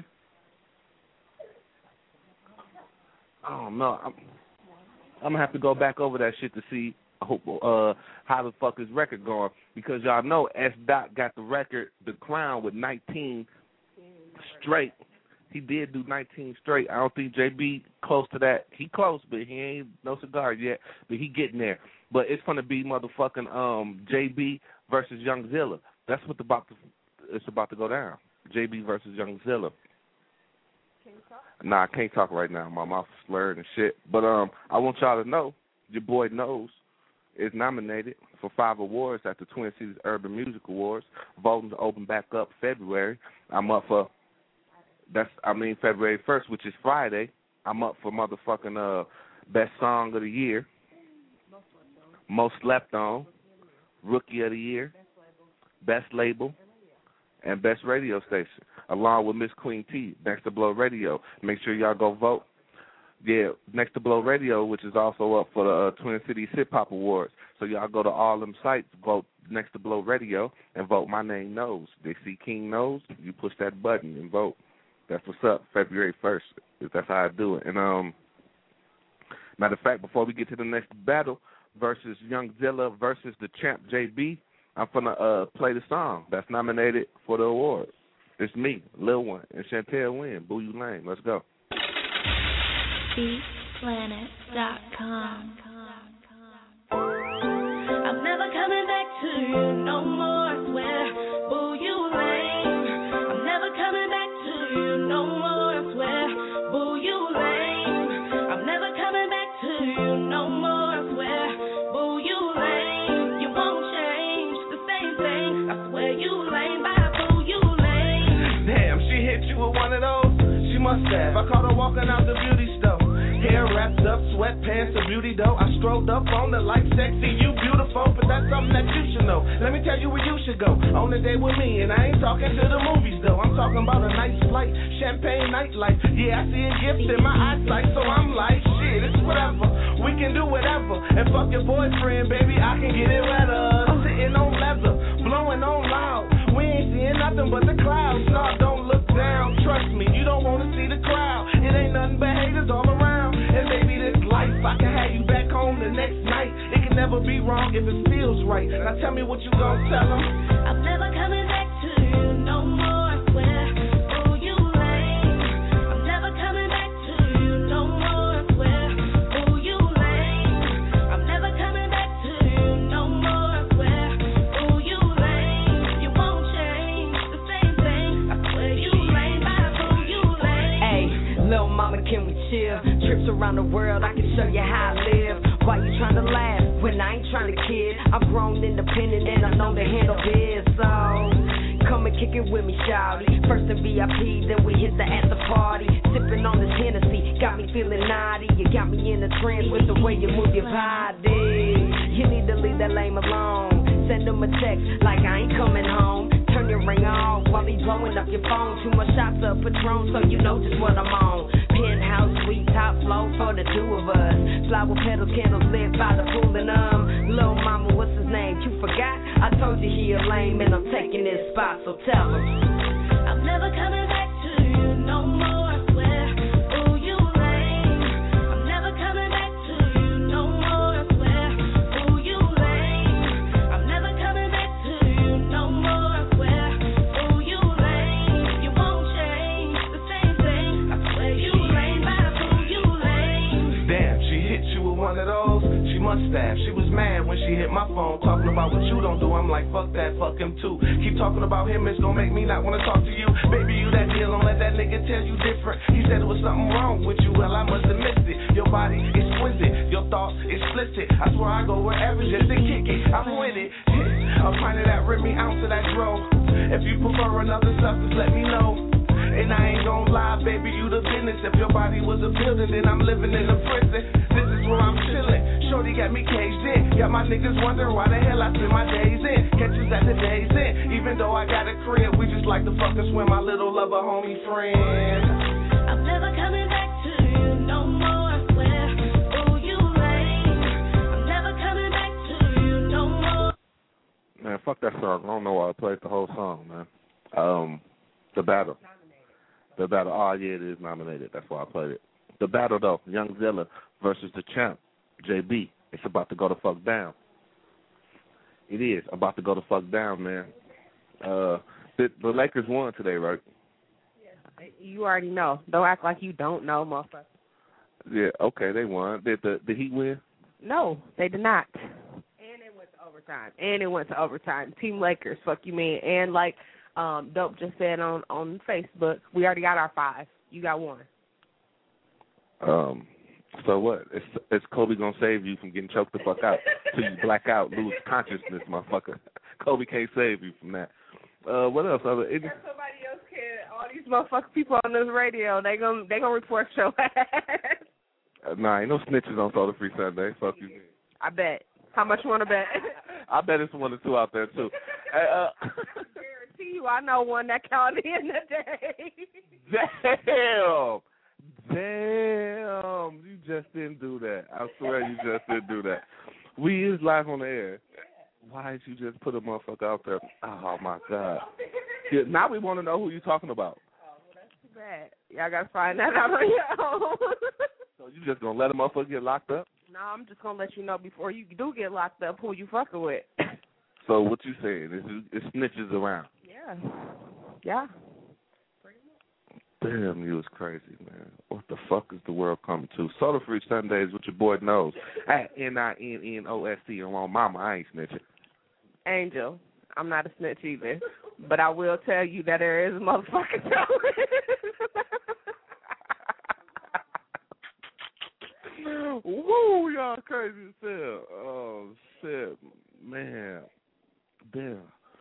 I don't know. I'm, I'm gonna have to go back over that shit to see uh, how the fuck his record going, because y'all know S. Dot got the record, the crown, with nineteen straight. He did do nineteen straight. I don't think J B close to that. He close, but he ain't no cigar yet. But he getting there. But it's gonna be motherfucking um J B versus Young Zilla. That's what about to, it's about to go down. J B versus Young Zilla. Can you talk? Nah, I can't talk right now. My mouth is slurred and shit. But um, I want y'all to know, your boy Knows is nominated for five awards at the Twin Cities Urban Music Awards. Voting to open back up February. I'm up for. That's I mean February first, which is Friday. I'm up for motherfucking uh best song of the year, most slept on, rookie of the year, Best Label, and Best Radio Station, along with Miss Queen T, Next to Blow Radio. Make sure y'all go vote. Yeah, Next to Blow Radio, which is also up for the uh, Twin Cities Hip Hop Awards. So y'all go to all them sites, vote Next to Blow Radio, and vote My Name Knows. They see King Knows, you push that button and vote. That's what's up, February first. That's how I do it. And um, matter of fact, before we get to the next battle, versus Young Zilla versus the champ J B, I'm going to uh, play the song that's nominated for the award. It's me, Lil One, and Chantel Wynn, Boo You Lame. Let's go. beat planet dot com. I'm never coming back to you no more, I swear. Boo you lame. I'm never coming back to you no more, I swear. Boo you lame. I'm never coming back to you no more, I swear. Boo you lame. You won't change the same thing. I swear you lame. Bye, boo you lame. Damn, she hit you with one of those. She must have. I caught her walking out the beauty store. Hair wrapped up, sweatpants, a beauty dough. I strolled up on her like sexy, you beautiful, but that's something that you should know. Let me tell you where you should go. On a date with me, and I ain't talking to the movies though. I'm talking about a nice flight, champagne nightlife. Yeah, I see a gift in my eyesight, so I'm like, shit, it's whatever. We can do whatever, and fuck your boyfriend, baby, I can get it wetter. Sitting on leather, blowing on loud. We ain't seeing nothing but the clouds. No, don't look down, trust me, you don't wanna see the crowd. It ain't nothing but haters all around. And maybe this life, I can have you back home the next night. It can never be wrong if it feels right. Now tell me what you gon' tell them. I'm never coming back to you no more, I swear. Oh, you lame. I'm never coming back to you no more, I swear. Oh, you lame. I'm never coming back to you no more, I swear. Oh, you lame. You won't change the same thing. I swear you lame. Bye, boo, you lame. Hey, little mama, can we chill? Trips around the world, I can show you how I live. Why you trying to laugh when I ain't trying to kid? I'm grown, independent, and I know to handle biz. So come and kick it with me, shawty. First in V I P, then we hit the after party. Sipping on this Hennessy, got me feeling naughty. You got me in a trance with the way you move your body. You need to leave that lame alone. Send him a text like I ain't coming home. Turn your ring off while he blowing up your phone. Too much shots of Patron, so you know just what I'm on. Penthouse suite, top floor for the two of us. Flower petals, candles lit by the pool and um. Lil' mama, what's his name? You forgot? I told you he a lame and I'm taking his spot, so tell him. I'm never coming back to you no more, I swear. Oh, you lame. I'm never coming back to you no more, I swear. Oh, you lame. I'm never coming back to you no more, I swear. Oh, you lame. You won't change the same thing. I swear you lame. Bye, boo, you lame. Damn, she hit you with one of those. She must have. She was mad when she hit my phone, talking about what you don't do. I'm like, fuck that, fuck him too. Keep talking about him, it's gonna make me not wanna talk to you. Baby, you that deal, don't let that nigga tell you different. He said it was something wrong with you, well, I must have missed it. Your body exquisite, your thoughts explicit. I swear I go wherever just to kick it. I'm with it. A pint of that Remy, ounce of that dro. If you prefer another substance, let me know. And I ain't gon' lie, baby, you the business. If your body was a building, then I'm living in a prison. This is where I'm chillin'. Shorty got me caged in. Got my niggas wondering why the hell I spend my days in. Catch us at the days in. Even though I got a crib, we just like to fuck and swim, my little lover homie friend. I'm never coming back to you no more, I swear. Oh, you lame. I'm never coming back to you no more. Man, fuck that song. I don't know why I played the whole song, man. Um, The Battle. The Battle. Oh, yeah, it is nominated. That's why I played it. The Battle, though, Young Zilla versus the champ, J B. It's about to go the fuck down. It is about to go the fuck down, man. Uh, the, the Lakers won today, right? You already know. Don't act like you don't know, motherfucker. Yeah, okay, they won. Did the did he win? No, they did not. And it went to overtime. And it went to overtime. Team Lakers, fuck you, man. And like um, Dope just said on, on Facebook, we already got our five. You got one. Um. So what? Is, is Kobe gonna save you from getting choked the fuck out till you black out, lose consciousness, motherfucker? Kobe can't save you from that. Uh, what else? Other it, somebody else can. All these motherfucking people on this radio, they gonna they gonna report your ass. Uh, nah, ain't no snitches on Soda Free Sunday. Fuck you. I bet. How much you want to bet? I bet it's one or two out there too. uh, guarantee you, I know one that counted in the day. Damn. Damn. You just didn't do that. I swear you just didn't do that. We is live on the air. Why did you just put a motherfucker out there? Oh, my God. Yeah, now we want to know who you're talking about. Too bad. Y'all got to find that out on your own. So you just going to let a motherfucker get locked up? No, I'm just going to let you know before you do get locked up who you fucking with. So what you saying? It's, it's snitches around. Yeah. Yeah. Damn, you was crazy, man. What the fuck is the world coming to? Soda Free Sundays with your boy Nose. At N I N N O S C. And on mama, I ain't snitching. Angel, I'm not a snitch either. But I will tell you that there is a motherfucking talent. Woo, y'all crazy as hell. Oh, shit. Man. Damn.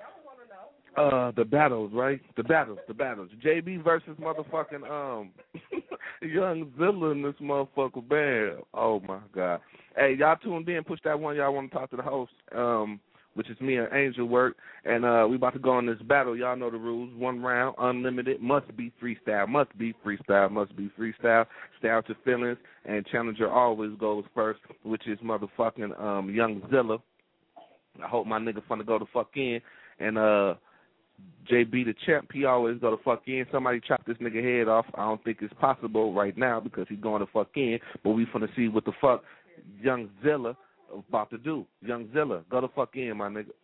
Uh, the battles, right? The battles, the battles. J B versus motherfucking um Young Zilla in this motherfucker band. Oh my God. Hey, y'all tuned in, push that one, y'all want to talk to the host, um, which is me and Angel Work, and uh we about to go on this battle. Y'all know the rules. One round, unlimited, must be freestyle, must be freestyle, must be freestyle, stay out your feelings, and challenger always goes first, which is motherfucking um Young Zilla. I hope my nigga finna go the fuck in, and uh J B the champ, he always go to fuck in. Somebody chop this nigga head off. I don't think it's possible right now because he's going to fuck in, but we finna see what the fuck Young Zilla about to do. Young Zilla, go to fuck in, my nigga.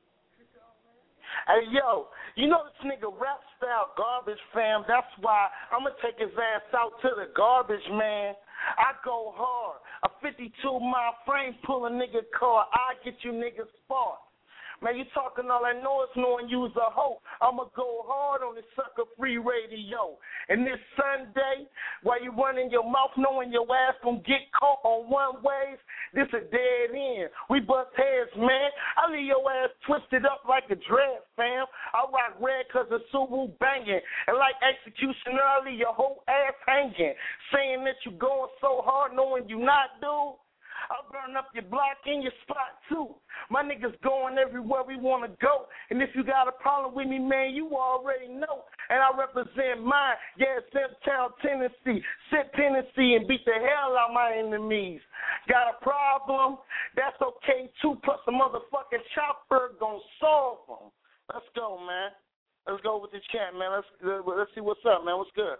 Hey, yo, you know this nigga rap style garbage, fam. That's why I'm going to take his ass out to the garbage, man. I go hard. A fifty-two mile frame pull a nigga car. I get you niggas spark. Man, you talking all that noise knowing you's a hoe. I'ma go hard on this sucker free radio. And this Sunday, while you running your mouth knowing your ass gonna get caught on one ways, this a dead end. We bust heads, man. I leave your ass twisted up like a dread, fam. I rock red cause the Subaru banging. And like execution early, your whole ass hanging. Saying that you going so hard knowing you not, dude. I'll burn up your block and your spot, too. My niggas going everywhere we want to go. And if you got a problem with me, man, you already know. And I represent mine. Yeah, Town, Tennessee. Sit Tennessee and beat the hell out of my enemies. Got a problem? That's okay, too. Plus the motherfucking chopper gonna solve them. Let's go, man. Let's go with the chat, man. Let's, let's see what's up, man. What's good?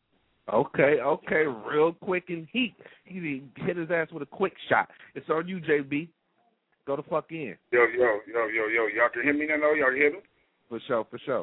Okay, okay, real quick and heat. He hit his ass with a quick shot. It's on you, J B. Go the fuck in. Yo, yo, yo, yo, yo. Y'all can hear me now? Y'all can hear me? For sure, for sure.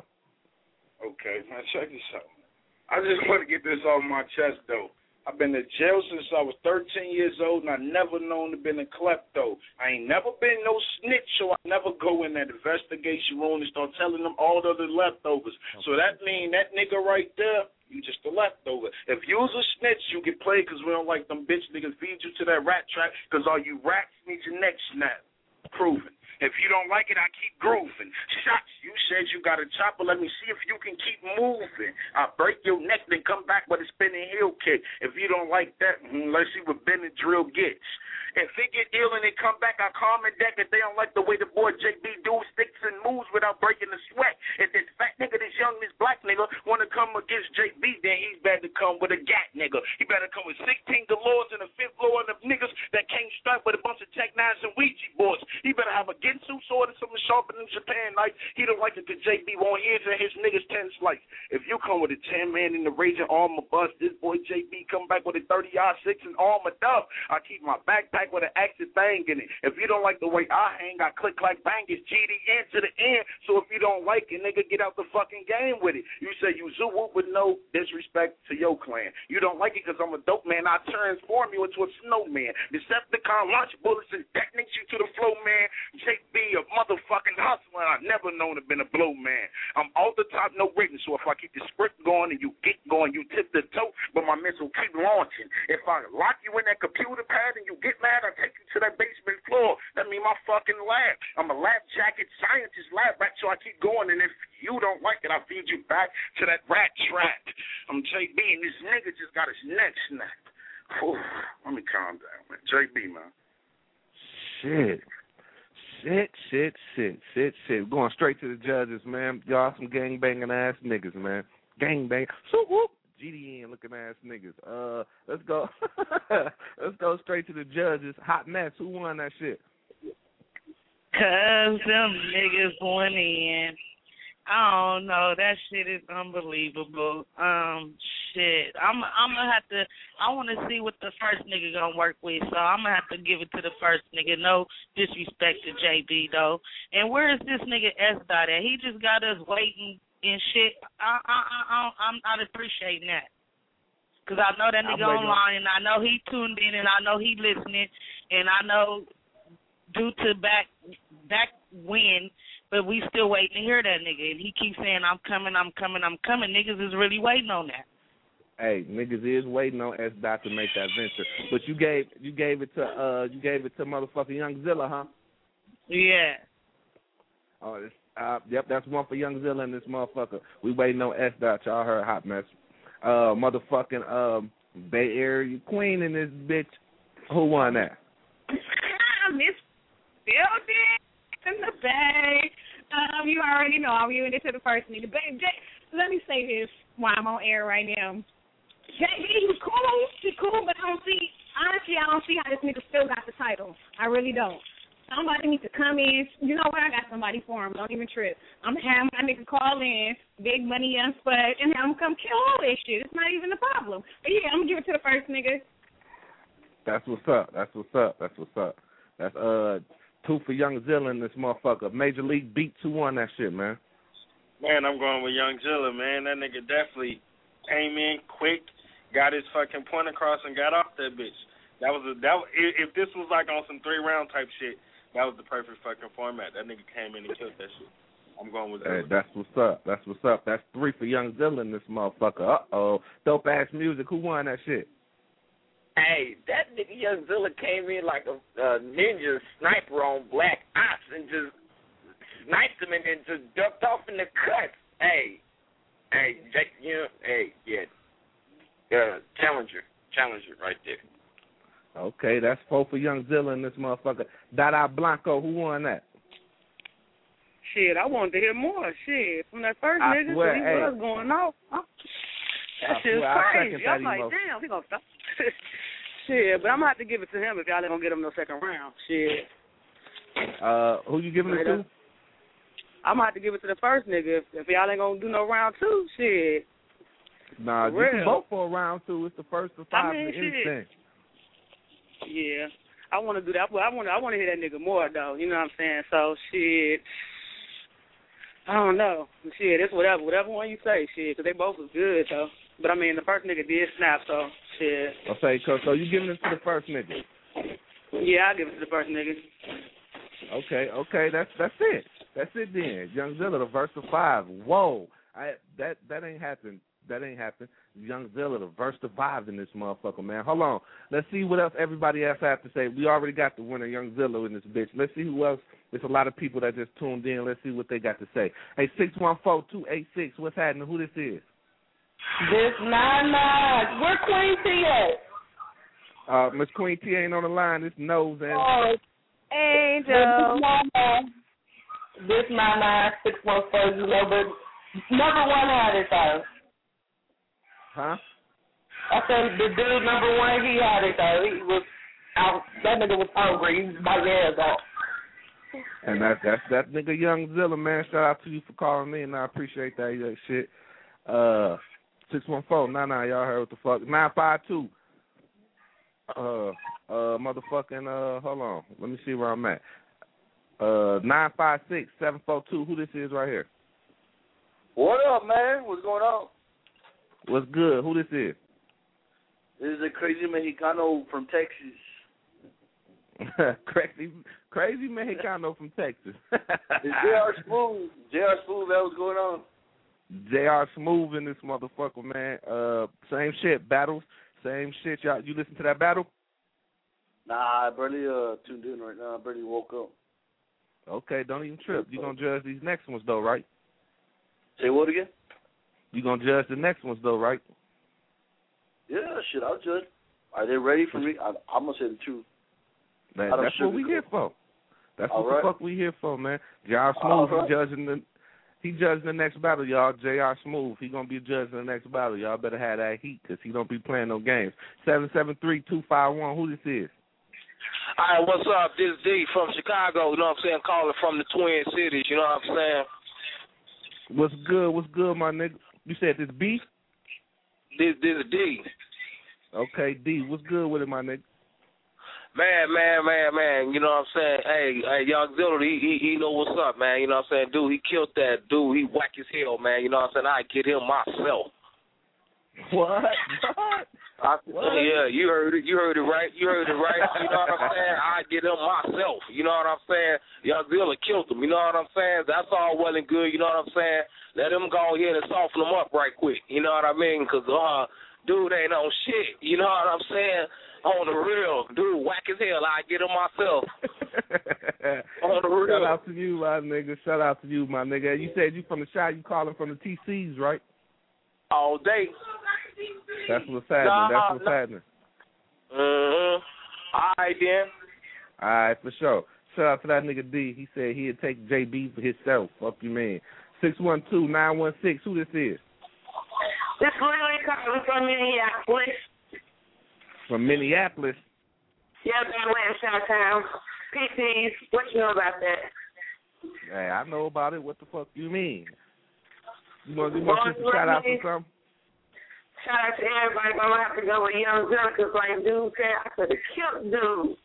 Okay, man, check this out. I just want to get this off my chest, though. I've been in jail since I was thirteen years old, and I never known to been a klepto. I ain't never been no snitch, so I never go in that investigation room and start telling them all the other leftovers. Okay. So that mean that nigga right there, you just a leftover. If you was a snitch, you get played because we don't like them bitch niggas feed you to that rat trap because all you rats need your neck snapped. Proven. If you don't like it, I keep grooving. Shots, you said you got a chopper. Let me see if you can keep moving. I break your neck, then come back with a spinning heel kick. If you don't like that, let's see what Benadryl gets. If it get ill and they come back, I calm and deck. If they don't like the way the boy J B do sticks and moves without breaking the sweat. If this fat nigga, this young, this black nigga want to come against J B, then he's better come with a gat nigga. He better come with sixteen galores and a fifth floor and the niggas that can't strike with a bunch of Tech Nines and Ouija boards. He better have a Ginsu sword and something sharper than Japan knife. He don't like it because J B won't hear and his niggas ten slice. If you come with a ten man in the raging armor bust, this boy J B come back with a thirty R six and armor dub. I keep my backpack with an action thing in it. If you don't like the way I hang, I click like bang. It's G D N to the end. So if you don't like it, nigga, get out the fucking game with it. You say you zoo whoop with no disrespect to your clan. You don't like it because I'm a dope man. I transform you into a snowman. Decepticon launch bullets and techniques you to the flow, man. J B, a motherfucking hustler. I've never known to been a blow man. I'm off the top, no written. So if I keep the script going and you get going, you tip the toe, but my missile keep launching. If I lock you in that computer pad and you get mad, I take you to that basement floor. That mean my fucking lab. I'm a lab jacket scientist lab rat, so I keep going. And if you don't like it, I'll feed you back to that rat trap. I'm J B, and this nigga just got his neck snapped. Whew. Let me calm down, man. J B, man. Shit. Shit, shit, shit, shit, shit. Going straight to the judges, man. Y'all some gang banging ass niggas, man. Gang bang. So whoop. G D N looking ass niggas. Uh, let's go. Let's go straight to the judges. Hot mess. Who won that shit? Cause them niggas went in. I don't know. That shit is unbelievable. Um, shit. I'm. I'm gonna have to. I want to see what the first nigga gonna work with. So I'm gonna have to give it to the first nigga. No disrespect to J B though. And where is this nigga S Dot at? He just got us waiting and shit. I. I. I. I'm not appreciating that. Cause I know that nigga online, and I know he tuned in, and I know he listening, and I know due to back back when. But we still waiting to hear that nigga. And he keeps saying, I'm coming, I'm coming, I'm coming. Niggas is really waiting on that. Hey, niggas is waiting on S Dot to make that venture. But you gave you gave it to uh you gave it to motherfucking Young Zilla, huh? Yeah. Oh, it's, uh, yep, that's one for Young Zilla and this motherfucker. We waiting on S Dot. Y'all heard Hot Mess. Uh, motherfucking um Bay Area Queen in this bitch. Who won that? Miss Building in the Bay. Um, you already know I'm giving it to the first nigga. Babe, J- let me say this while I'm on air right now. J B, he's cool, he's cool, but I don't see, honestly, I don't see how this nigga still got the title. I really don't. Somebody needs to come in. You know what? I got somebody for him. Don't even trip. I'm going to have my nigga call in, Big Money Young Spud, and have him come kill all this shit. It's not even a problem. But yeah, I'm going to give it to the first nigga. That's what's up. That's what's up. That's what's up. That's, uh... two for Young Zilla and this motherfucker. Major League Beats, who won that shit, man? Man, I'm going with Young Zilla, man. That nigga definitely came in quick, got his fucking point across, and got off that bitch. That was a that. If this was like on some three round type shit, that was the perfect fucking format. That nigga came in and killed that shit. I'm going with that. Hey, that's what's up. That's what's up. That's three for Young Zilla and this motherfucker. Uh oh, dope ass music. Who won that shit? Hey, that nigga Young Zilla came in like a, a ninja sniper on Black Ops and just sniped him and then just ducked off in the cut. Hey, hey, Jake, you know, hey, yeah, uh, Challenger, Challenger right there. Okay, that's four for Young Zilla and this motherfucker. Dada Blanco, who won that? Shit, I wanted to hear more. Shit, from that first I nigga, swear, he hey. was going off. Huh? That I shit's swear, I crazy. second that I'm like, emotion. damn, he gonna stop. Shit, but I'm gonna have to give it to him if y'all ain't gonna get him no second round. Shit. Uh, who you giving it to? I'm gonna have to give it to the first nigga if, if y'all ain't gonna do no round two. Shit. Nah, For you can real. vote for a round two. It's the first of five I mean, and shit. anything. Yeah, I want to do that. I want I want to hear that nigga more though. You know what I'm saying? So shit. I don't know. Shit, it's whatever, whatever one you say. Shit, because they both was good though. But I mean, the first nigga did snap, so shit. Okay, so, so you giving it to the first nigga? Yeah, I'll give it to the first nigga. Okay, okay, that's that's it. That's it then. Young Zilla, the verse of five. Whoa, I that that ain't happened. That ain't happened. Young Zilla, the verse of five in this motherfucker, man. Hold on. Let's see what else everybody else has to say. We already got the winner, Young Zilla, in this bitch. Let's see who else. There's a lot of people that just tuned in. Let's see what they got to say. Hey, six one four, two eight six, what's happening? Who this is? This nine nine. Where Queen T at? Uh, Miss Queen T ain't on the line. It's Nose and Oh, Angel. This nine nine six one four zero, but number one had it though. Huh? I said the dude number one, he had it though. He was out. That nigga was hungry. He was about years old. And that's that's that nigga Young Zilla, man. Shout out to you for calling me, and I appreciate that, that shit. Uh, six one four nine nine. Y'all heard what the fuck? Nine five two. Uh, uh, motherfucking. Uh, hold on. Let me see where I'm at. Uh, nine five six seven four two. Who this is right here? What up, man? What's going on? What's good? Who this is? This is a crazy Mexicano from Texas. crazy, crazy Mexicano from Texas. It's J R Smooth. J R Smooth, that what's going on? J R Smooth in this motherfucker, man. Uh, same shit, battles, same shit. Y'all, you listen to that battle? Nah, I barely uh, tuned in right now. I barely woke up. Okay, don't even trip. You gonna judge these next ones though, right? Say what again? You gonna judge the next ones though, right? Yeah, shit, I'll judge. Are they ready for me? I, I'm gonna say the truth. Man, I don't that's what we sugarcoat. here for. That's All what right. the fuck we here for, man. J R. Smooth, All he right. judging the he judging the next battle, y'all. J R. Smooth, he gonna be judging the next battle. Y'all better have that heat, cause he don't be playing no games. Seven seven three two five one. Who this is? All right, what's up? This is D from Chicago, you know what I'm saying? Calling from the Twin Cities, you know what I'm saying? What's good? What's good, my nigga? You said this B? This this is D. Okay, D. What's good with it, my nigga? Man, man, man, man, you know what I'm saying? Hey, hey, Young Zilla, he, he he know what's up, man, you know what I'm saying? Dude, he killed that dude. He whack as hell, man, you know what I'm saying? I get him myself. What? What? I, yeah, you heard it. You heard it right. You heard it right. You know what I'm saying? I get him myself. You know what I'm saying? Young Zilla killed him. You know what I'm saying? That's all well and good. You know what I'm saying? Let him go ahead and soften him up right quick. You know what I mean? Because, uh, dude ain't on shit. You know what I'm saying? On the real. Dude, whack as hell. I get him myself. On the real. Shout out to you, my nigga. Shout out to you, my nigga. You said you from the shot. You calling from the T Cs, right? All day. That's what's happening. Nah, That's what's nah. happening. Mm-hmm. All right, then. All right, for sure. Shout out to that nigga D. He said he'd take J B for himself. Fuck you, man. six one two, nine one six. Who this is? This is Lily calling from Minneapolis. From Minneapolis. Yeah, been waiting Chi-Town. P Cs, what you know about that? Hey, I know about it. What the fuck you mean? You want, you want to shout out to something? Shout out to everybody, but I'm going to have to go with Young Zilla because, like dude said, I could have killed dude.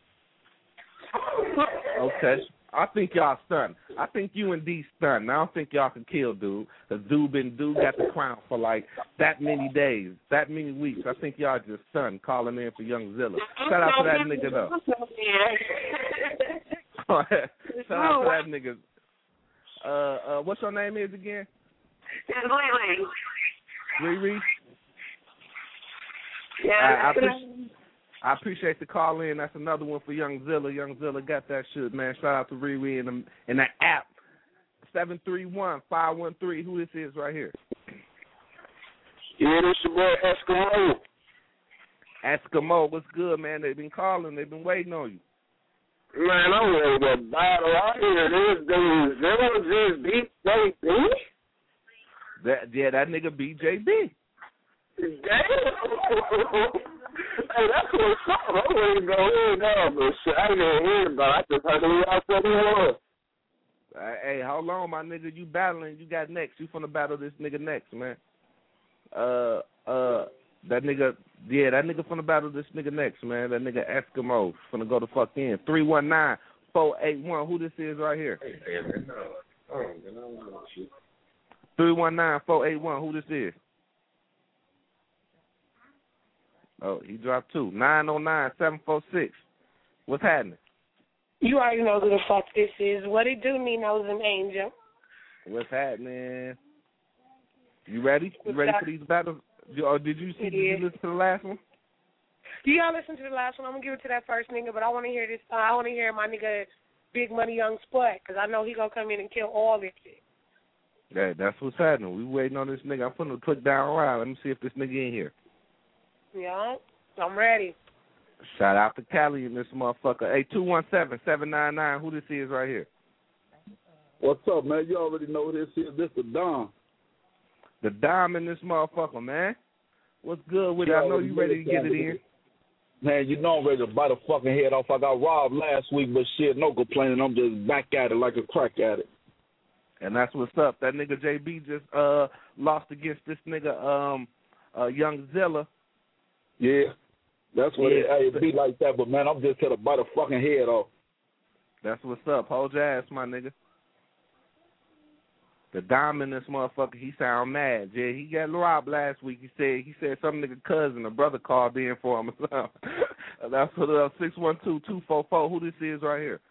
Okay. I think y'all stunned. I think you and D stunned. I don't think y'all can kill dude. Because dude been dude got the crown for like that many days, that many weeks. I think y'all just stunned calling in for Young Zilla. Shout out to that nigga though. Shout out to that nigga. Uh, uh, what's your name is again? It's Lily. Riri. Yeah. I, I, appreciate, I appreciate the call in. That's another one for Young Zilla. Young Zilla got that shit, man. Shout out to Riri in the in the app. Seven three one five one three. Who this is right here? Yeah, this your boy Eskimo. Eskimo, what's good, man? They've been calling. They've been waiting on you. Man, I'm ready to battle out here. This dude Zilla just beat J B. That yeah, that nigga beat J B. Damn. Hey, that's what's up. I'm ready to go in now, but shit, I ain't even heard about it. I just heard it out said he was. Hey, how long, my nigga? You battling? You got next. You finna battle this nigga next, man. Uh, uh, that nigga, yeah, that nigga finna battle this nigga next, man. That nigga Eskimo finna go the fuck in. three one nine, four eight one. Who this is right here? three one nine, four eight one. Who this is? Oh, he dropped two. nine oh nine, seven four six. What's happening? You already know who the fuck this is. What it do, Nino's an angel. What's happening? You ready? You ready for these battles? Or did you see? Did you listen to the last one? You gotta listen to the last one. I'm gonna give it to that first nigga, but I want to hear this. Uh, I want to hear my nigga Big Money Young Spud, because I know he gonna come in and kill all this shit. Yeah, that's what's happening. We waiting on this nigga. I'm putting a click down around. Let me see if this nigga in here. Yeah, I'm ready. Shout out to Cali and this motherfucker. Hey, two one seven, seven nine nine. Who this is right here? What's up, man? You already know who this is. This the Dom. The Dom in this motherfucker, man. What's good with it? I know you ready to get it in. Man, you know I'm ready to bite a fucking head off. I got robbed last week, but shit, no complaining. I'm just back at it like a crack at it. And that's what's up. That nigga J B just uh lost against this nigga um uh Young Zilla. Yeah, that's what yeah. it, it be like that. But man, I'm just here to bite a fucking head off. That's what's up. Hold your ass, my nigga. The Dom in this motherfucker, he sound mad. Yeah, he got robbed last week. He said he said some nigga cousin, a brother called in for him or something. That's what uh six one two, two four four. Who this is right here?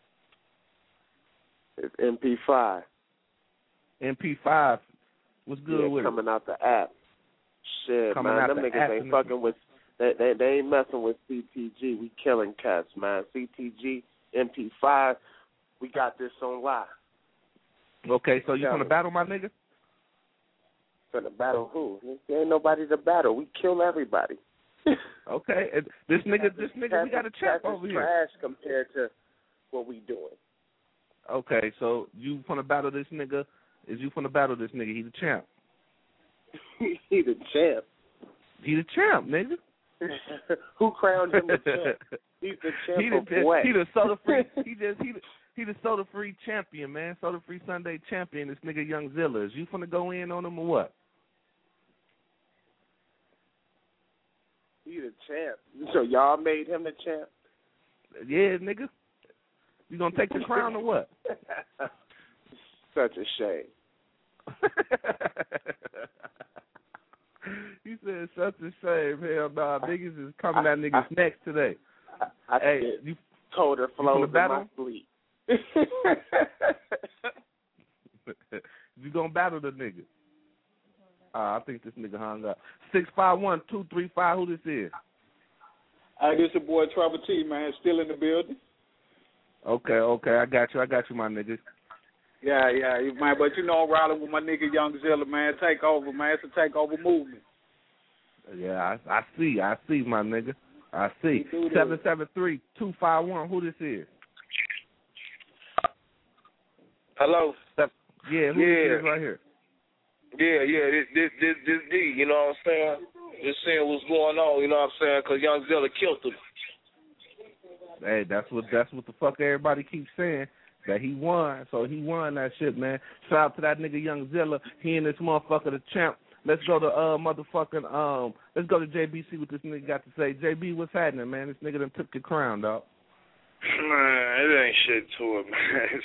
It's M P five. M P five. What's good yeah, with coming it? out the app. Shit, coming man, out them the niggas app ain't fucking with. They, they they ain't messing with C T G. We killing cats, man. C T G, M P five. We got this on live. Okay, so you gonna battle my nigga? Finna battle who? There ain't nobody to battle. We kill everybody. Okay, this nigga, this nigga, we got a champ over here. Trash compared to what we doing. Okay, so you want to battle this nigga? Is you want to battle this nigga? He the champ. He the champ. He the champ, nigga. Who crowned him the champ? He's the champ he of the, what? He the soda free. he just he the, he the soda free champion, man. Soda free Sunday champion. This nigga Young Zilla. Is you finna go in on him or what? He the champ. So y'all made him the champ? Yeah, nigga. You gonna take the crown or what? Such a shame. He said such a shame. Hell nah, niggas is coming at niggas I, next today. I, I hey, you told her flows in my sleep. You gonna battle the nigga? Uh, I think this nigga hung up. Six five one two three five. Who this is? I guess your boy Trevor T, man, still in the building. Okay, okay, I got you. I got you, my nigga. Yeah, yeah, man. But you know, I'm riding with my nigga Young Zilla, man. Take over, man. It's a takeover movement. Yeah, I, I see. I see, my nigga. I see. Seven seven three two five one. Who this is? Hello. Yeah, who yeah. this is right here? Yeah, yeah. This, this, this, this D. You know what I'm saying? Just seeing what's going on. You know what I'm saying? Because Young Zilla killed him. Hey, that's what that's what the fuck everybody keeps saying. That he won, so he won that shit, man. Shout out to that nigga Young Zilla. He and this motherfucker the champ. Let's go to uh motherfucking um. Let's go to J B, see what this nigga got to say. J B, what's happening, man? This nigga done took your crown, dog. Man, it ain't shit to it, man.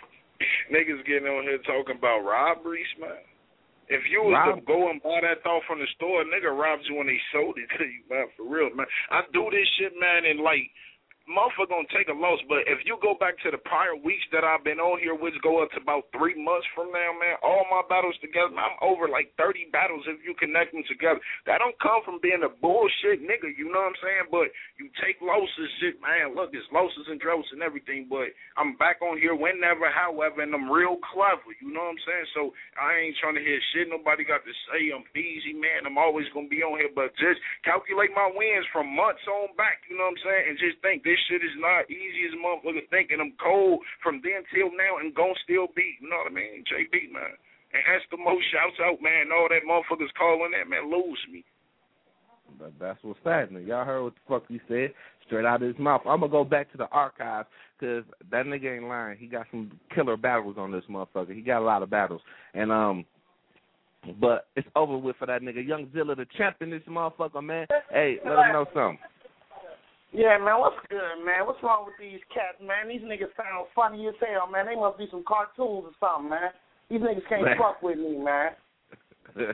Niggas getting on here talking about robberies, man. If you was Rob- to go and buy that thought from the store, a nigga robbed you when they sold it to you, man. For real, man. I do this shit, man, and like. Motherfucker gonna take a loss, but if you go back to the prior weeks that I've been on here, which go up to about three months from now, man, all my battles together, I'm over like thirty battles if you connect them together. That don't come from being a bullshit nigga, you know what I'm saying? But you take losses, shit, man. Look, it's losses and droughts and everything, but I'm back on here whenever, however, and I'm real clever, you know what I'm saying? So I ain't trying to hear shit nobody got to say. I'm easy, man. I'm always gonna be on here, but just calculate my wins from months on back, you know what I'm saying? And just think this shit is not easy as a motherfucker thinking. I'm cold from then till now and gon' still be. You know what I mean? J B, man. And Eskimo shouts out, man. All that motherfuckers calling that, man, lose me. But that's what's happening. Y'all heard what the fuck he said straight out of his mouth. I'm going to go back to the archives because that nigga ain't lying. He got some killer battles on this motherfucker. He got a lot of battles. And, um, but it's over with for that nigga. Young Zilla, the champion, this motherfucker, man. Hey, let him know something. Yeah, man, what's good, man? What's wrong with these cats, man? These niggas sound funny as hell, man. They must be some cartoons or something, man. These niggas can't man. fuck with me, man. it's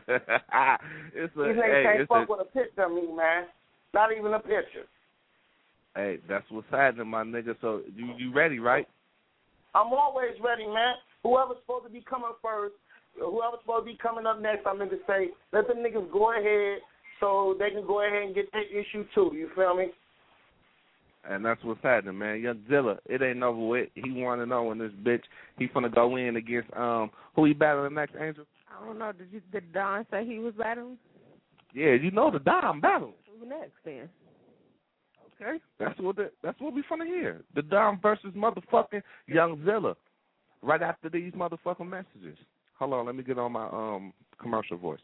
a, These niggas hey, can't fuck a, with a picture of me, man. Not even a picture. Hey, that's what's happening, my nigga. So you you ready, right? I'm always ready, man. Whoever's supposed to be coming first, whoever's supposed to be coming up next, I'm going to say, let them niggas go ahead so they can go ahead and get their issue too. You feel me? And that's what's happening, man. Young Zilla, it ain't over with. He want to know in this bitch. He finna go in against um who he battling next, Angel? I don't know. Did you did Don say he was battling? Yeah, you know the Don battling. Who next then? Okay, that's what the, that's what we finna hear. The Don versus motherfucking Young Zilla. Right after these motherfucking messages. Hold on, let me get on my um commercial voice.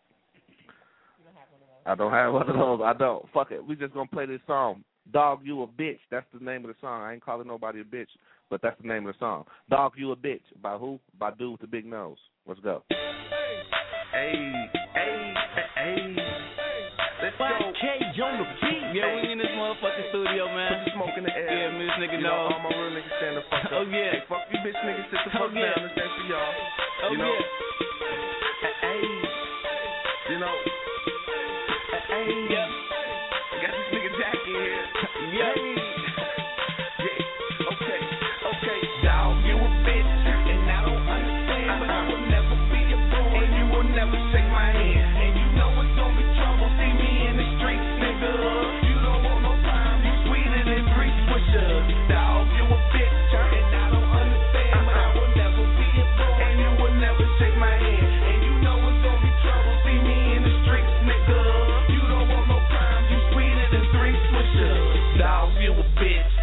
I don't have one of those. I don't. Fuck it. We just gonna play this song. Dog, You a Bitch. That's the name of the song. I ain't calling nobody a bitch, but that's the name of the song. Dog, You a Bitch. By who? By Dude with the Big Nose. Let's go. Hey, hey, hey. Let's go. K on the beat. Yeah, we in this motherfucking studio, man. Put the smoke in the air. Yeah, man, this nigga you know. know. All my real niggas stand the fuck up. Oh, yeah. Hey, fuck you bitch niggas, sit the fuck oh, yeah. down. This ain't for y'all. Oh, you know? yeah. Hey, you know. Hey, yeah. I got this nigga Jack in here. Yeah. Yeah. Okay. Okay. Dog, you a bitch, and I don't understand, but I will never be a boy, and you will never shake my hand. And you know it's gonna be trouble. See me in the streets, nigga. You don't want no time. You sweeter than three swishers. Dog, you a bitch, and I don't understand, but I will never be a boy, and you will never shake my hand. And you know it's gonna be trouble. See me in the streets, nigga. You don't want no time. You sweeter than three swishers. Dog, you a bitch.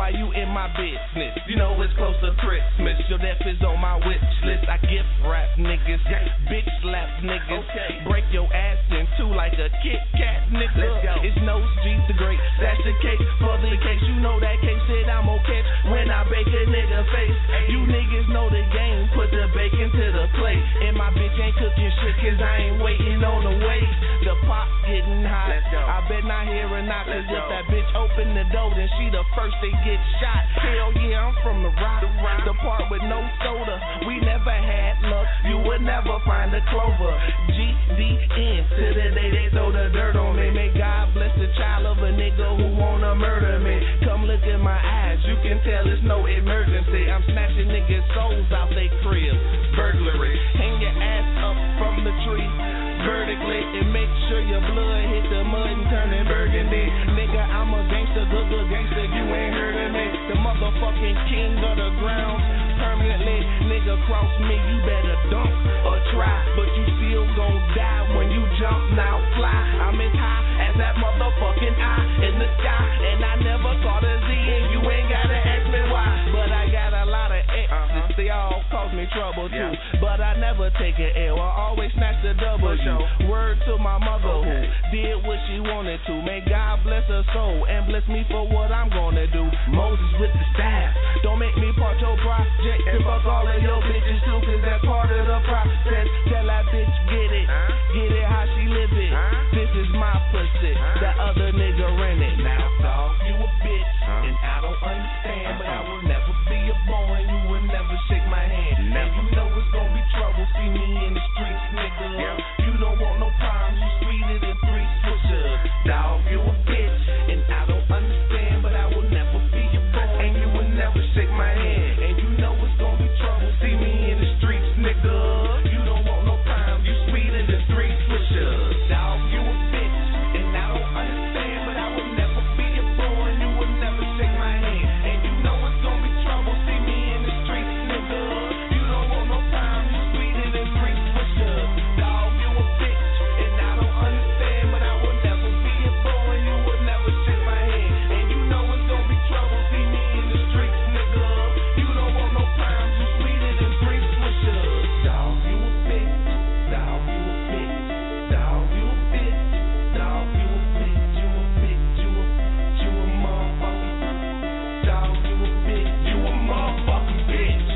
Why you in my business? You know it's close to Christmas. Your death is on my wish list. I gift rap niggas, bitch slap niggas, okay. Break your ass in two like a Kit Kat nigga. Let's go. It's Nose G the Great. That's the cake for the case. You know that case said I'm okay when I bake a nigga face. You niggas know the game. Put the bacon to the plate. And my bitch ain't cooking shit cause I ain't waiting on the wait. The pot getting hot. I bet not hear her knock cause if that bitch open the door then she the first to get shot. Hell yeah, I'm from the rock. The part with no soda. We never had luck. You would never find a clover. G D N to the day they throw the dirt on me. May God bless the child of a nigga who wanna murder me. Come look in my eyes, you can tell it's no emergency. I'm snatching niggas' souls out they crib. Burglary, hang your ass up from the tree vertically and make sure your blood hit the mud and turn it burgundy. Nigga, I'm a gangster, good, good gangster, you ain't heard of me. The motherfucking king of the ground, permanently. Nigga, cross me, you better dunk or try, but you still gon' die when you jump, now fly. I'm as high as that motherfucking eye in the sky, and I never caught a Z, and you ain't gotta ask me why. But I got a lot of exes, uh-huh. They all cause me trouble too, yeah. But I never take an L, I always snatch the double. Word to my mother okay. Who did what she wanted to. May God bless her soul and bless me for what I'm gonna do. Moses with the staff, don't make me part your project and fuck all of your bitches too, cause that's part of the process. Tell that bitch get it, huh? Get it how she live it, huh? This is my pussy, huh? That other nigga rent it. Now dog, you a bitch, huh? And I don't understand, but I will never be a boy and you will never shake my hand. Never. And you know it's gonna be trouble, see me in the streets, nigga. Yeah. You don't want no problems, you sweeter than three switchers. Dog, you a bitch, and I don't understand, but I will never be a boy and you will never shake my hand. And you know it's gonna be trouble, see me in the streets, nigga. You don't want no problems, you sweeter than three switchers. Dog, you a bitch, and I don't understand, but I will never be a boy and you will never shake my hand. And you know it's gonna be trouble, see me in the streets, nigga. You don't want no problems, you sweeter than three switchers. Dog, you a bitch, and I don't understand, but I will never be a boy and you will never shake my hand. And you know it's gonna be trouble, see me in the streets, nigga. You don't want no problems, you sweeter than three switchers. Dog, you a bitch, dog, you a bitch, dog, you a bitch, dog, you a bitch, you a bitch, you a, you a motherfucking, dog, you a bitch, you a motherfucking bitch.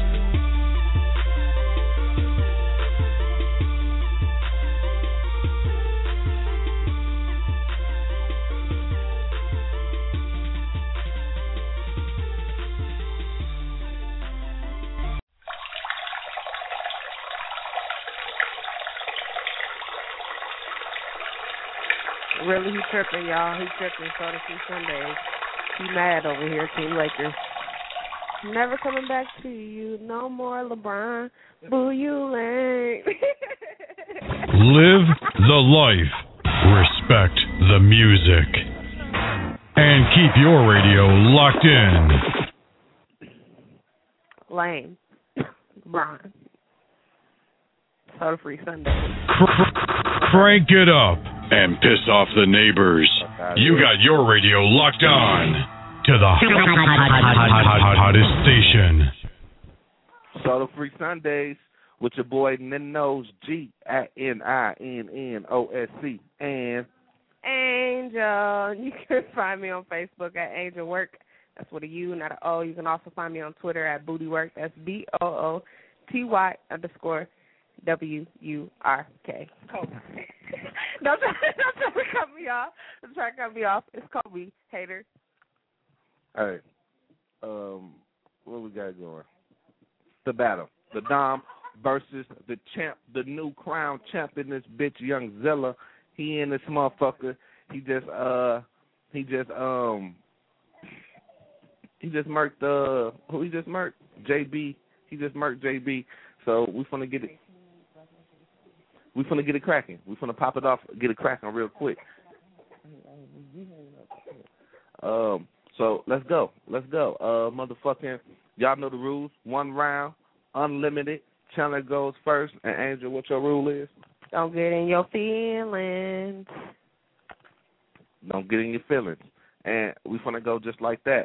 Really, he tripping, y'all. He tripping. Soda Free Sundays. He mad over here, Team Lakers. Never coming back to you. No more LeBron. Boo you, lame. Live the life. Respect the music. And keep your radio locked in. Lame. LeBron. Soda Free Sundays. Cr- crank it up and piss off the neighbors. You got your radio locked on to the hottest station. Soda Free Sundays with your boy Ninos G at N I N N O S C and Angel. You can find me on Facebook at Angel Work. That's with a U, not an O. You can also find me on Twitter at Booty Work. That's B O O T Y underscore W U R K. Kobe. Don't try, don't try to cut me off. Don't try to cut me off. It's Kobe, hater. All right. Um, what we got going? The battle. The Dom versus the champ, the new crown champ in this bitch, Young Zilla. He in this motherfucker. He just uh he just um he just murked uh who he just murked? J B. He just murked J B. So we finna get it we finna get it cracking. We finna pop it off, get it cracking real quick. Um so let's go. Let's go. Uh motherfucking y'all know the rules. One round, unlimited. Chandler goes first, and Angel, what your rule is? Don't get in your feelings. Don't get in your feelings. And we finna go just like that.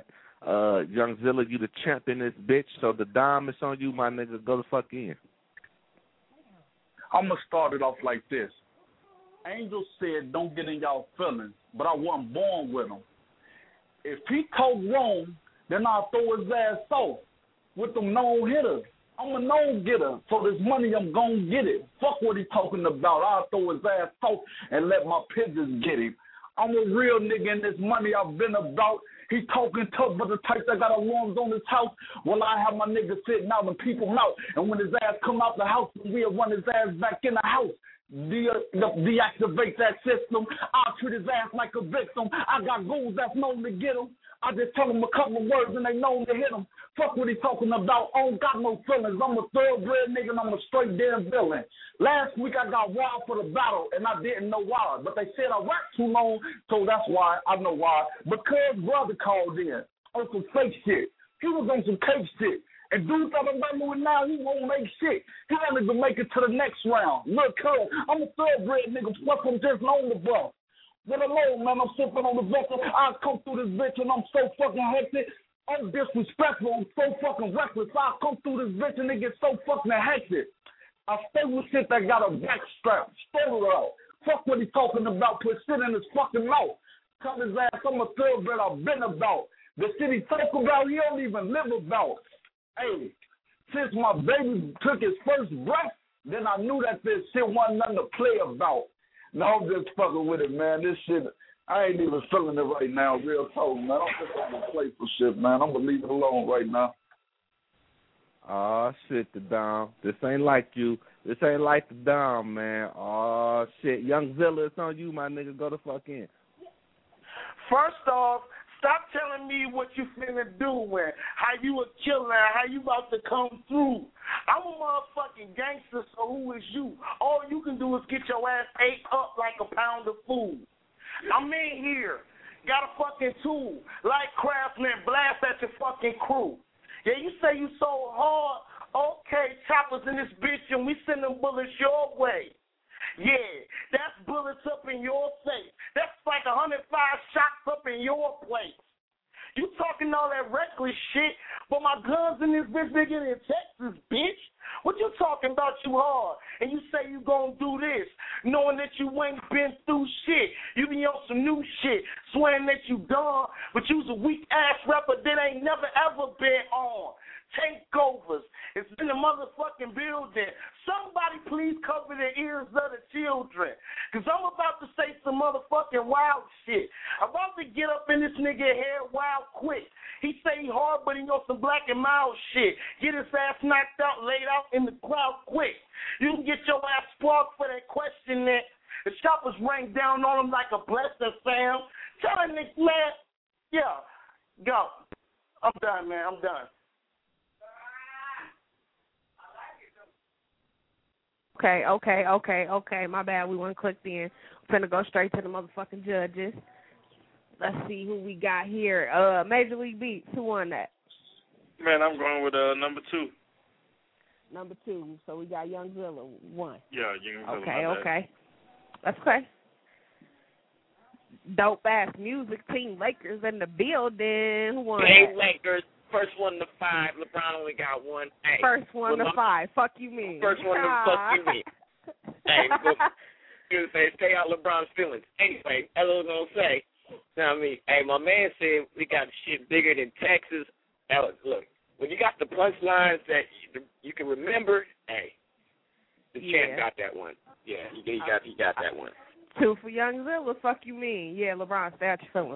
Uh, Young Zilla, you the champ in this bitch, so the dime is on you, my nigga. Go the fuck in. I'm going to start it off like this. Angel said don't get in y'all feelings, but I wasn't born with him. If he talk wrong, then I'll throw his ass off with them known hitters. I'm a known getter, so this money I'm gon' get it. Fuck what he talking about. I'll throw his ass off and let my pigeons get him. I'm a real nigga in this money I've been about. He talking tough, but the type that got alarms on his house. Well, I have my nigga sitting out and people out. And when his ass come out the house, we'll run his ass back in the house. De- de- deactivate that system. I'll treat his ass like a victim. I got goons that's known to get him. I just tell him a couple of words and they known to hit him. Fuck what he talking about. I don't got no feelings. I'm a thoroughbred nigga and I'm a straight damn villain. Last week I got wild for the battle and I didn't know why. But they said I rapped too long, so that's why. I know why. Because brother called in on some fake shit. He was on some cake shit. And dude thought about me now, he won't make shit. He won't even make it to the next round. Look, cuz, I'm a thoroughbred nigga. Fuck, I'm just on the bus. But alone, man, I'm sipping on the vessel. I come through this bitch and I'm so fucking hectic. I'm disrespectful. I'm so fucking reckless. I come through this bitch and it gets so fucking hectic. I stay with shit that got a backstrap. Stole it out. Fuck what he talking about. Put shit in his fucking mouth. Cut his ass. I'm a thoroughbred I've been about. The shit he talk about, he don't even live about. Hey, since my baby took his first breath, then I knew that this shit wasn't nothing to play about. No, I'm just fucking with it, man. This shit, I ain't even feeling it right now, real talk, man. I don't think I'm gonna play for shit, man. I'm gonna leave it alone right now. Oh, shit, the Dom. This ain't like you. This ain't like the Dom, man. Oh, shit. Young Zilla, it's on you, my nigga. Go the fuck in. First off, stop telling me what you finna do, man. How you a killer, how you about to come through. I'm a motherfucking gangster, so who is you? All you can do is get your ass ate up like a pound of food. I'm in here, got a fucking tool, like Craftsman, blast at your fucking crew. Yeah, you say you so hard, okay, choppers in this bitch, and we send them bullets your way. Yeah, that's bullets up in your face. That's like one hundred five shots up in your place. You talking all that reckless shit, but my guns in this bitch bigger in Texas, bitch. What you talking about you hard? And you say you gonna do this, knowing that you ain't been through shit. You be on some new shit, swearing that you done, but you's a weak-ass rapper that ain't never ever been on. Takeovers. It's in the motherfucking building. Somebody please cover the ears of the children. Because I'm about to say some motherfucking wild shit. I'm about to get up in this nigga head wild quick. He say he hard, but he know some black and mild shit. Get his ass knocked out, laid out in the crowd quick. You can get your ass sparked for that question that the choppers rain down on him like a blessing, fam. Tell that nigga, man, yeah, go. I'm done, man. I'm done. Okay, okay, okay, okay. My bad. We weren't clicked in. We're finna go straight to the motherfucking judges. Let's see who we got here. Uh, Major League Beats. Who won that? Man, I'm going with uh, number two. Number two. So we got Young Zilla. One. Yeah, Young Zilla. Okay, okay. That's okay. Dope ass music team. Lakers in the building. Who won Hey, that? Lakers. First one to five. LeBron only got one. Hey, First one well, to five. Fuck you mean. First one to fuck you mean. Hey, well, you say stay out LeBron's feelings. Anyway, as I was gonna say, you know what I mean? Hey, my man said we got shit bigger than Texas. Now, look, when you got the punchlines that you, you can remember, hey, the Yeah. champ got that one. Yeah, he, he got he got that one. Two for Young Zilla. Fuck you mean. Yeah, LeBron, stay out your feelings.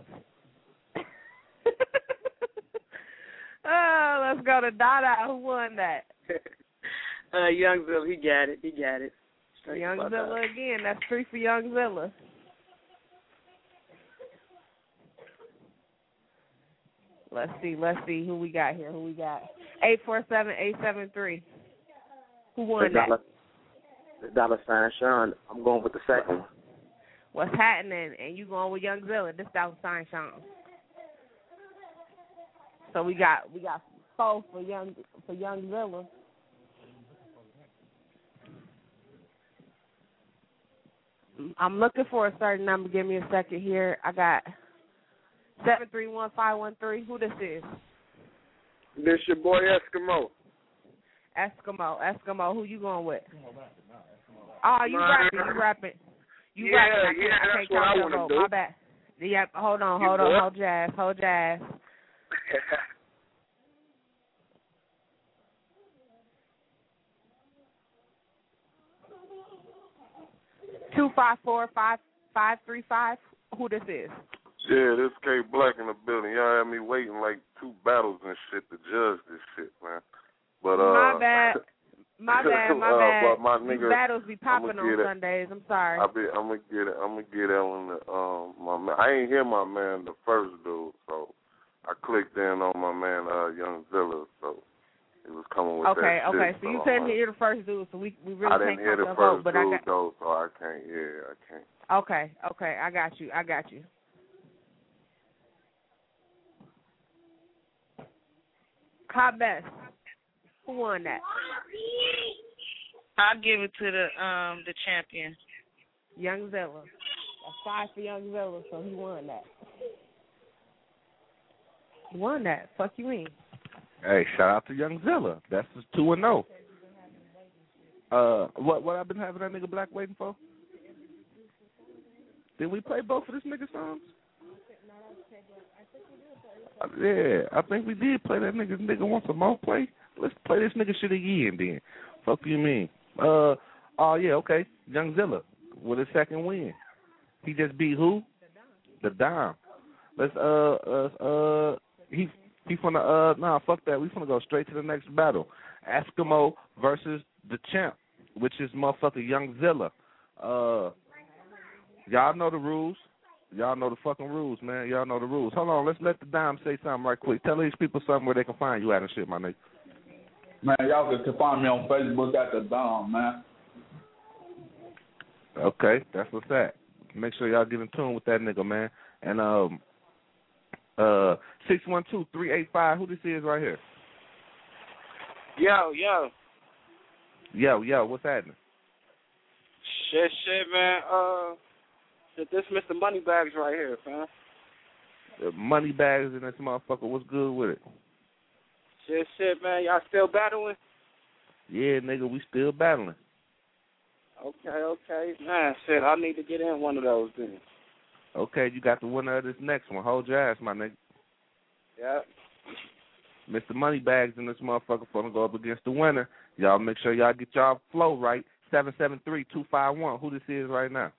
Oh, let's go to Dada. Who won that? uh, Young Zilla, he got it. He got it. Straight Young fuck Zilla up. again. That's three for Young Zilla. Let's see. Let's see who we got here. Who we got? Eight four seven eight seven three. Who won The dollar, that? the dollar sign Sean. I'm going with the second one. What's happening? And you going with Young Zilla? This dollar sign Sean. So we got we got four for young for Young Zilla. I'm looking for a certain number. Give me a second here. I got seven three one five one three. Who this is? This your boy Eskimo. Eskimo. Eskimo. Who you going with? Oh, you Man. rapping. You rapping. You Yeah, rapping. I can't, yeah, I can't that's what count I your wanna vote. do. My bad. Yeah, hold on, You hold on, what? hold jazz, hold jazz. Two five four five five three five. Who this is? Yeah, this K Black in the building. Y'all had me waiting like two battles and shit to judge this shit, man. But uh, My bad. My bad, my uh, bad. But my These nigga, battles be popping I'ma on get it. Sundays. I'm sorry. I be, I'm gonna get it. I'm gonna get that one. To, um, my man. I ain't hear my man, the first dude, so I clicked in on my man, uh, Young Zilla. So he was coming with Okay, that okay. shit. So you I'm couldn't like, hear the first dude, so we we really I can't didn't hear count the the first vote. But dude I got. though, so I can't. Yeah, I can't. Okay, okay. I got you. I got you. Hot best. Who won that? I'll give it to the um the champion. Young Zilla. That's five for Young Zilla, so he won that. He won that. Fuck you mean? Hey, shout out to Young Zilla. That's just two and zero. Uh, what what I've been having that nigga Black waiting for? Did we play both of this nigga songs? Uh, yeah, I think we did play that nigga. Nigga wants some more play. Let's play this nigga shit again then. Fuck you mean? Uh, oh yeah, okay. Young Zilla with his second win. He just beat who? The Dime. Let's uh uh uh he he finna uh nah fuck that. We finna go straight to the next battle. Eskimo versus the champ, which is motherfucker Young Zilla. Uh, y'all know the rules. Y'all know the fucking rules, man. Y'all know the rules. Hold on, let's let the Dime say something right quick. Tell these people something where they can find you at and shit, my nigga. Man, y'all can find me on Facebook at the Dom, man. Okay, that's what's that. Make sure y'all get in tune with that nigga, man. And um, uh, six one two three eight five. Who this is right here? Yo, yo. Yo, yo. What's happening? Shit, shit, man. Uh, shit, this Mister Moneybags right here, man. The money bags in this motherfucker. What's good with it? Shit, shit, man. Y'all still battling? Yeah, nigga, we still battling. Okay, okay. Man, shit, I need to get in one of those then. Okay, you got the winner of this next one. Hold your ass, my nigga. Yeah. Mister Moneybags in this motherfucker gonna go up against the winner. Y'all make sure y'all get y'all flow right. seven seven three two five one. Who this is right now?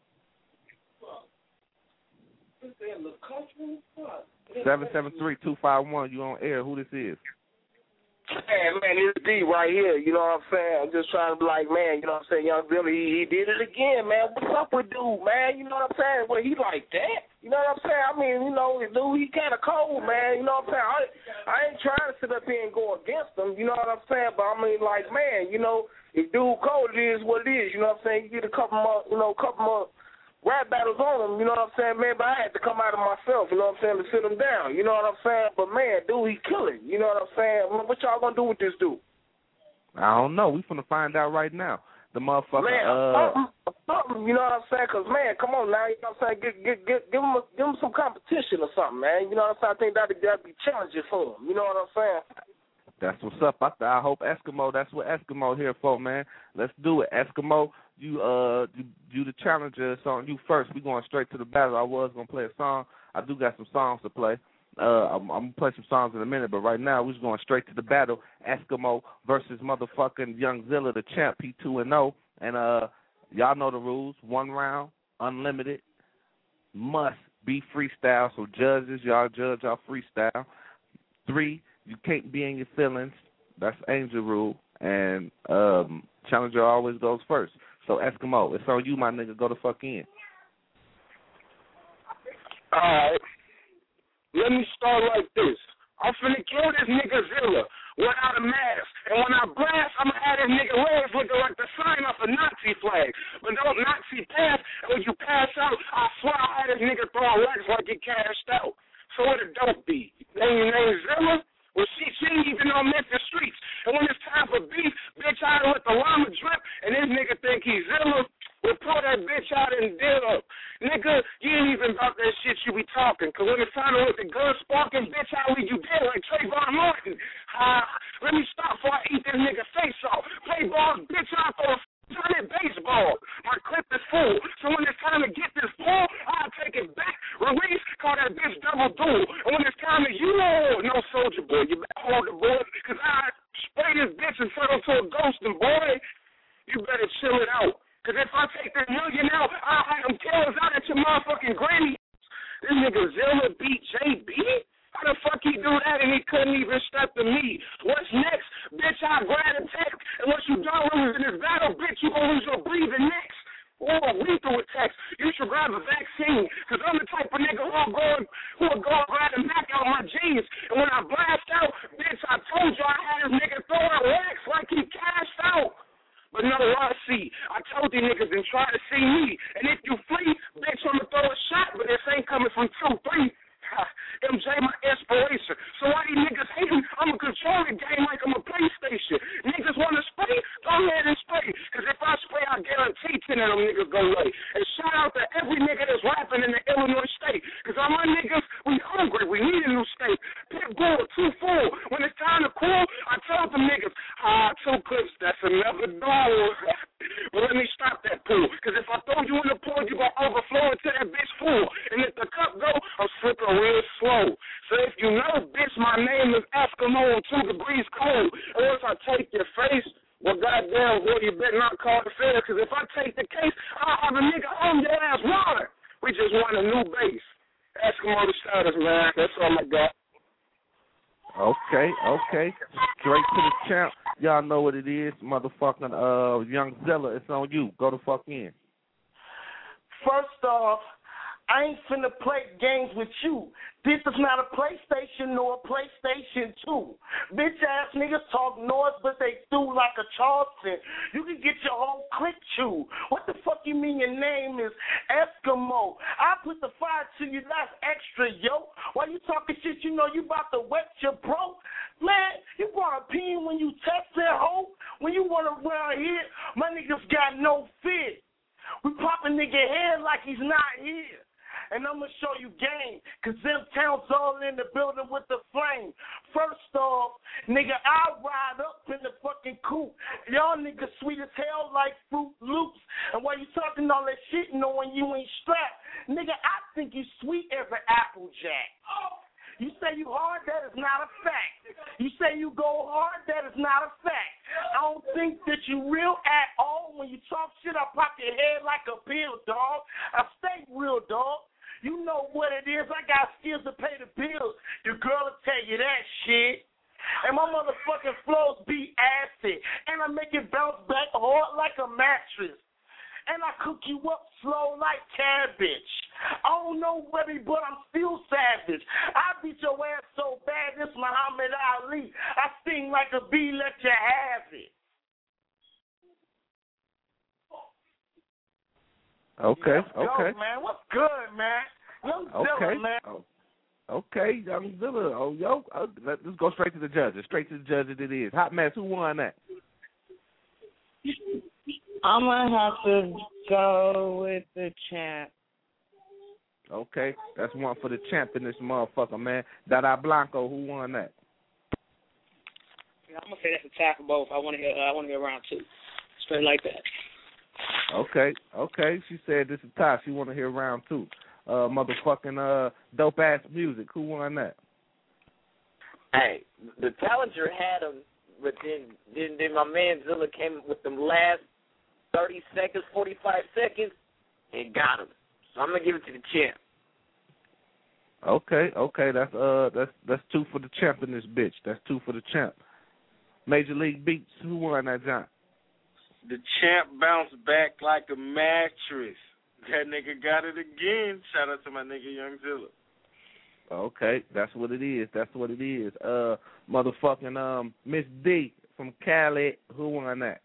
seven seven three two five one. You on air. Who this is? Hey, man, it's D right here, you know what I'm saying? I'm just trying to be like, man, you know what I'm saying? Young Billy, he, he did it again, man. What's up with dude, man? You know what I'm saying? Well, he like that? You know what I'm saying? I mean, you know, dude, he kind of cold, man. You know what I'm saying? I, I ain't trying to sit up here and go against him, you know what I'm saying? But I mean, like, man, you know, if dude cold, it is what it is, you know what I'm saying? You get a couple more, you know, a couple more rap battles on him, you know what I'm saying, man, but I had to come out of myself, you know what I'm saying, to sit him down, you know what I'm saying, but man, dude, he killing, you know what I'm saying, what y'all gonna do with this dude? I don't know, we finna find out right now. The motherfucker, man, uh... something, something, you know what I'm saying, because, man, come on now, you know what I'm saying, give, give, give, give, him a, give him some competition or something, man, you know what I'm saying, I think that'd, that'd be challenging for him, you know what I'm saying? That's what's up. I, I hope Eskimo, that's what Eskimo here for, man. Let's do it. Eskimo, you uh, you, you the challenger. It's on you first. We going straight to the battle. I was going to play a song. I do got some songs to play. Uh, I'm, I'm going to play some songs in a minute, but right now we're just going straight to the battle. Eskimo versus motherfucking Young Zilla, the champ, P two and oh. And uh, y'all know the rules. One round, unlimited, must be freestyle. So judges, y'all judge y'all freestyle. Three, you can't be in your feelings. That's Angel rule. And um, challenger always goes first. So Eskimo, it's on you, my nigga. Go the fuck in. All right. Let me start like this. I'm finna kill this nigga Zilla without a mask. And when I blast, I'm gonna have this nigga legs looking like the sign off a Nazi flag. But don't Nazi pass, and when you pass out, I swear I'll have this nigga throwing legs like he cashed out. So what it don't be. Name name Zilla? Well, she, she ain't even on Memphis streets. And when it's time for beef, bitch, I let the llama drip, and this nigga think he's Zilla. We'll pull that bitch out couldn't deal. Nigga, you ain't even about that shit you be talking. Cause when it's time to let the gun sparking, bitch, I'll leave you dead like Trayvon Martin. Uh, let me stop before I eat this nigga face off. Play ball, bitch, I'll throw a turn it baseball. My clip is full. So when it's time to get this ball, I'll take it back. Release, call that bitch double duel. And when it's time to you, no soldier boy, you better hold the boy. Cause I spray this bitch and turn him to a ghost, and boy, you better chill it out. Cause if I take this million out, I'll have them killers out at your motherfucking granny. This nigga Zilla beat J B? How the fuck he do that and he couldn't even step to me? What's next? Bitch, I grab a text, and once you don't lose in this battle, bitch, you gonna lose your breathing next. Or lethal with text. You should grab a vaccine, cause I'm the type of nigga who'll go, who'll go grab a Mac out my jeans. And when I blast out, bitch, I told you I had this nigga throwing wax like he cashed out. But no, I see. I told you niggas and try to see me. And if you flee, bitch, I'ma throw a shot, but this ain't coming from two, three. M J, my inspiration. So why these niggas hating? I'ma control the game like I'm a PlayStation. Niggas wanna spray? Go ahead and spray. Cause if I spray, I guarantee ten of them niggas go away. And shout out to every nigga that's rapping in the Illinois state. Cause all my niggas, we hungry. We need a new state. Pitbull, too full. When it's time to cool, I tell them niggas, ah, two clips, that's another door. But let me stop that pool. Cause if I throw you in the pool, you gonna overflow into that bitch pool. And if the cup go, I'm slipping real slow. So if you know, bitch, my name is Eskimo on two degrees cold. And once I take your face, well, goddamn, boy, you better not call the feds. Cause if I take the case, I'll have a nigga on your ass water. We just want a new base. Eskimo the status, man. That's all I got. Okay, okay. Straight to the champ. Y'all know what it is. Motherfucking uh, Young Zilla, it's on you. Go the fuck in. First off, I ain't finna play games with you. This is not a PlayStation nor a PlayStation two. Bitch ass niggas talk noise, but they do like a Charleston. You can get your whole clique chewed. What the fuck you mean your name is Eskimo? I put the fire to you, that's extra, yo. While you talking shit, you know you about to wet your bro. Man, you brought a pin when you test that hoe. When you want around here, my niggas got no fear. We pop a nigga head like he's not here. And I'm going to show you game, because them towns all in the building with the flame. First off, nigga, I ride up in the fucking coupe. Y'all niggas sweet as hell like Fruit Loops. And while you talking all that shit knowing you ain't strapped, nigga, I think you sweet as an Applejack. You say you hard, that is not a fact. You say you go hard, that is not a fact. I don't think that you real at all. When you talk shit, I pop your head like a pill, dog. I stay real, dog. You know what it is. I got skills to pay the bills. Your girl will tell you that shit. And my motherfucking flows be acid. And I make it bounce back hard like a mattress. And I cook you up slow like cabbage. I don't know whether, but I'm still savage. I beat your ass so bad, this Muhammad Ali. I sting like a bee, let you have it. Okay, Let's okay. Go, man. What's good, man? Young Okay. Zilla, man. Oh, okay, Young Zilla. Oh, yo, uh, let's go straight to the judges. Straight to the judges it is. Hot Mess, who won that? I'm going to have to go with the champ. Okay, that's one for the champ in this motherfucker, man. Dada Blanco, who won that? I'm gonna say that's a tie for both. I want to hear. Uh, I want to hear round two, straight like that. Okay, okay. She said this is tie. She want to hear round two. Uh, motherfucking uh, dope ass music. Who won that? Hey, the Challenger had him, but then then then my man Zilla came with them last thirty seconds, forty-five seconds, and got him. So I'm gonna give it to the champ. Okay, okay. That's uh, that's that's two for the champ in this bitch. That's two for the champ. Major League Beats. Who won that, John? The champ bounced back like a mattress. That nigga got it again. Shout out to my nigga Young Zilla. Okay, that's what it is. That's what it is. Uh, motherfucking um, Miss D from Cali. Who won that?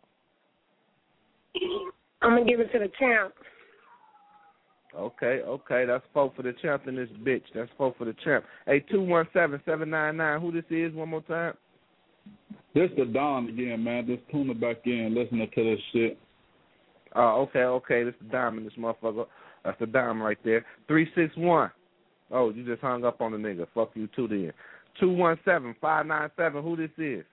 I'm gonna give it to the champ. Okay, okay. That's four for the champ in this bitch. That's four for the champ. Hey, two one seven seven nine nine. Who this is? One more time. This the Don again, man. Just tune it back in, listening to this shit. Oh, okay, okay. This the diamond, this motherfucker. That's the diamond right there. three six one. Oh, you just hung up on the nigga. Fuck you too then. two one seven, five nine seven. Who this is?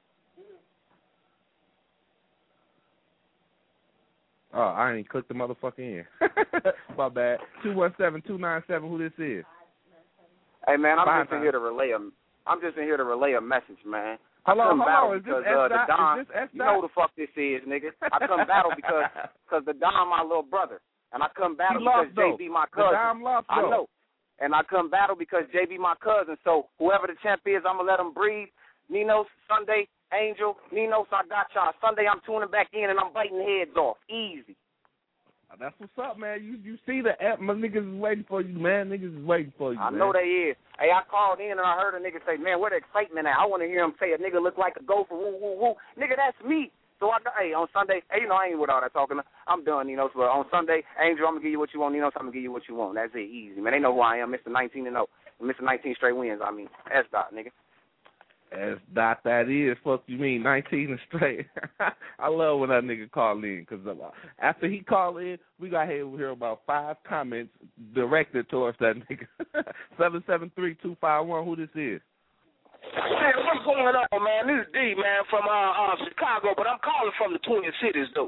Oh, I ain't clicked the motherfucker in. My bad. two one seven, two nine seven. Who this is? Hey, man, I'm Five just in times. here to relay a, I'm just in here to relay a message, man. I Hello, come hello. battle Is this because uh, the S-Dot? Don, Is this S-Dot? you know who the fuck this is, nigga. I come battle because cause the Don my little brother. And I come battle He because lost, though. J B my The cousin. Dom lost, I though. know. And I come battle because J B my cousin. So whoever the champ is, I'm going to let him breathe. Nino, Sunday, Angel, Nino, so I got y'all. Sunday, I'm tuning back in and I'm biting heads off. Easy. That's what's up, man. You you see the app, my niggas is waiting for you, man. Niggas is waiting for you, I man. know they is. Hey, I called in and I heard a nigga say, man, where the excitement at? I want to hear him say a nigga look like a gopher, woo, woo, woo. Nigga, that's me. So I got, hey, on Sunday, hey, you know, I ain't with all that talking. I'm done, you know. So on Sunday, Angel, I'm going to give you what you want. You know, so I'm going to give you what you want. That's it, easy. Man, they know who I am, Mister nineteen and oh. Mister nineteen straight wins, I mean. S-Dot, nigga. S-Dot that is. Fuck you mean, nineteen and straight. I love when that nigga call in, because after he call in, we got to hear about five comments directed towards that nigga. seven seven three, two five one, who this is? Hey, what's going on, man? This is D, man, from uh, uh, Chicago, but I'm calling from the Twin Cities, though.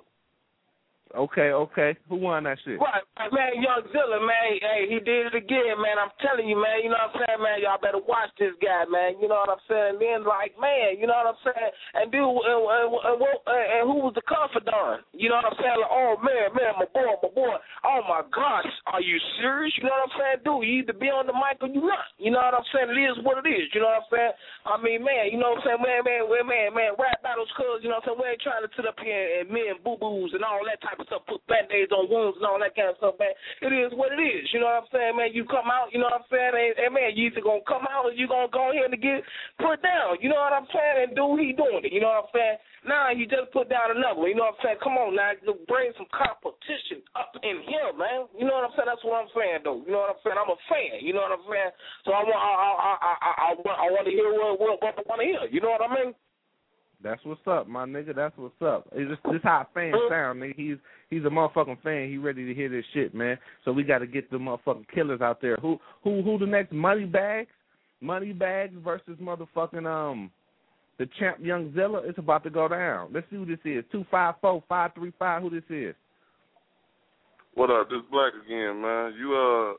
Okay, okay. Who won that shit? Right, man, Young Zilla, man, hey, he did it again, man. I'm telling you, man, you know what I'm saying, man, y'all better watch this guy, man. You know what I'm saying? And then, like, man, you know what I'm saying? And dude, and, and, and, and who was the confidant? You know what I'm saying? Like, oh, man, man, my boy, my boy. Oh, my gosh, are you serious? You know what I'm saying? Dude, you either be on the mic or you not. You know what I'm saying? It is what it is. You know what I'm saying? I mean, man, you know what I'm saying? Man, man, man, man, man, rap battles, cuz, you know what I'm saying? We ain't trying to sit up here and men boo-boos and all that type of stuff, put band-aids on wounds and all that kind of stuff, man. It is what it is. You know what I'm saying, man? You come out, you know what I'm saying? And, and man, you either going to come out or you going to go ahead and get put down. You know what I'm saying? And do he doing it. You know what I'm saying? Now you just put down another one. You know what I'm saying? Come on now. Bring some competition up in here, man. You know what I'm saying? That's what I'm saying, though. You know what I'm saying? I'm a fan. You know what I'm saying? So I want I, I, I, I, I, I want to hear what, what, what I want to hear. You know what I mean? That's what's up, my nigga. That's what's up. It's just this how fans sound, nigga. He's he's a motherfucking fan. He ready to hear this shit, man. So we got to get the motherfucking killers out there. Who who who the next Money Bags? Money Bags versus motherfucking um the champ Young Zilla. It's about to go down. Let's see who this is. Two five four five three five. Who this is? What up? This Black again, man. You uh.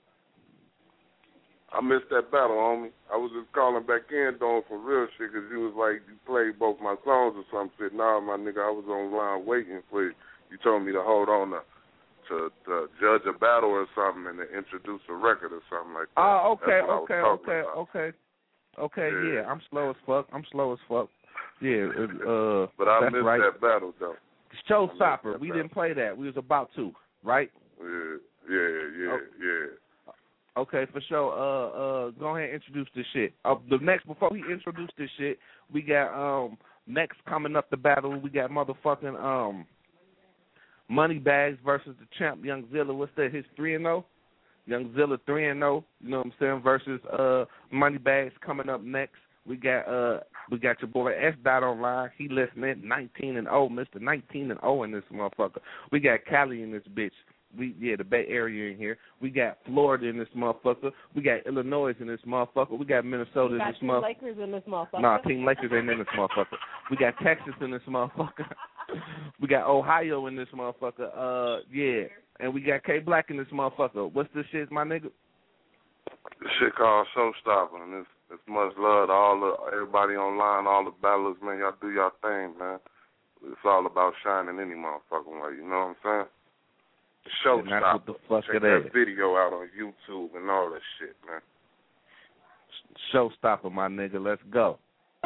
I missed that battle, homie. I was just calling back in, doing some real shit, because you was like, you played both my songs or some shit. Nah, my nigga, I was online waiting for you. You told me to hold on to, to, to judge a battle or something and to introduce a record or something like that. Oh, okay, That's what okay, I was okay, talking about. okay. Okay, Yeah. yeah, I'm slow as fuck. I'm slow as fuck. Yeah, uh, But I that's missed right. that battle, though. Showstopper. that We battle. didn't play that. We was about to, right? Yeah, yeah, yeah, Oh. yeah. Okay, for sure. Uh, uh, go ahead and introduce this shit. Uh, the next, before we introduce this shit, we got um next coming up the battle. We got motherfucking um Money Bags versus the champ Young Zilla. What's that? His three and zero. Young Zilla three and zero. You know what I'm saying? Versus uh Money Bags coming up next. We got uh we got your boy S Dot online. He listening. nineteen and zero, Mister nineteen and zero in this motherfucker. We got Cali in this bitch. We yeah, the Bay Area in here. We got Florida in this motherfucker. We got Illinois in this motherfucker. We got Minnesota We in got this Team motherfucker. Lakers in this motherfucker. Nah, Team Lakers ain't in this motherfucker. We got Texas in this motherfucker. We got Ohio in this motherfucker. Uh, yeah, and we got K Black in this motherfucker. What's this shit, my nigga? This shit called Showstopper, and it's, it's much love to all the everybody online, all the battlers, man. Y'all do y'all thing, man. It's all about shining any motherfucking way. You know what I'm saying? And that's what the fuck Check it that is. video out on YouTube and all that shit, man. Showstopper, my nigga. Let's go.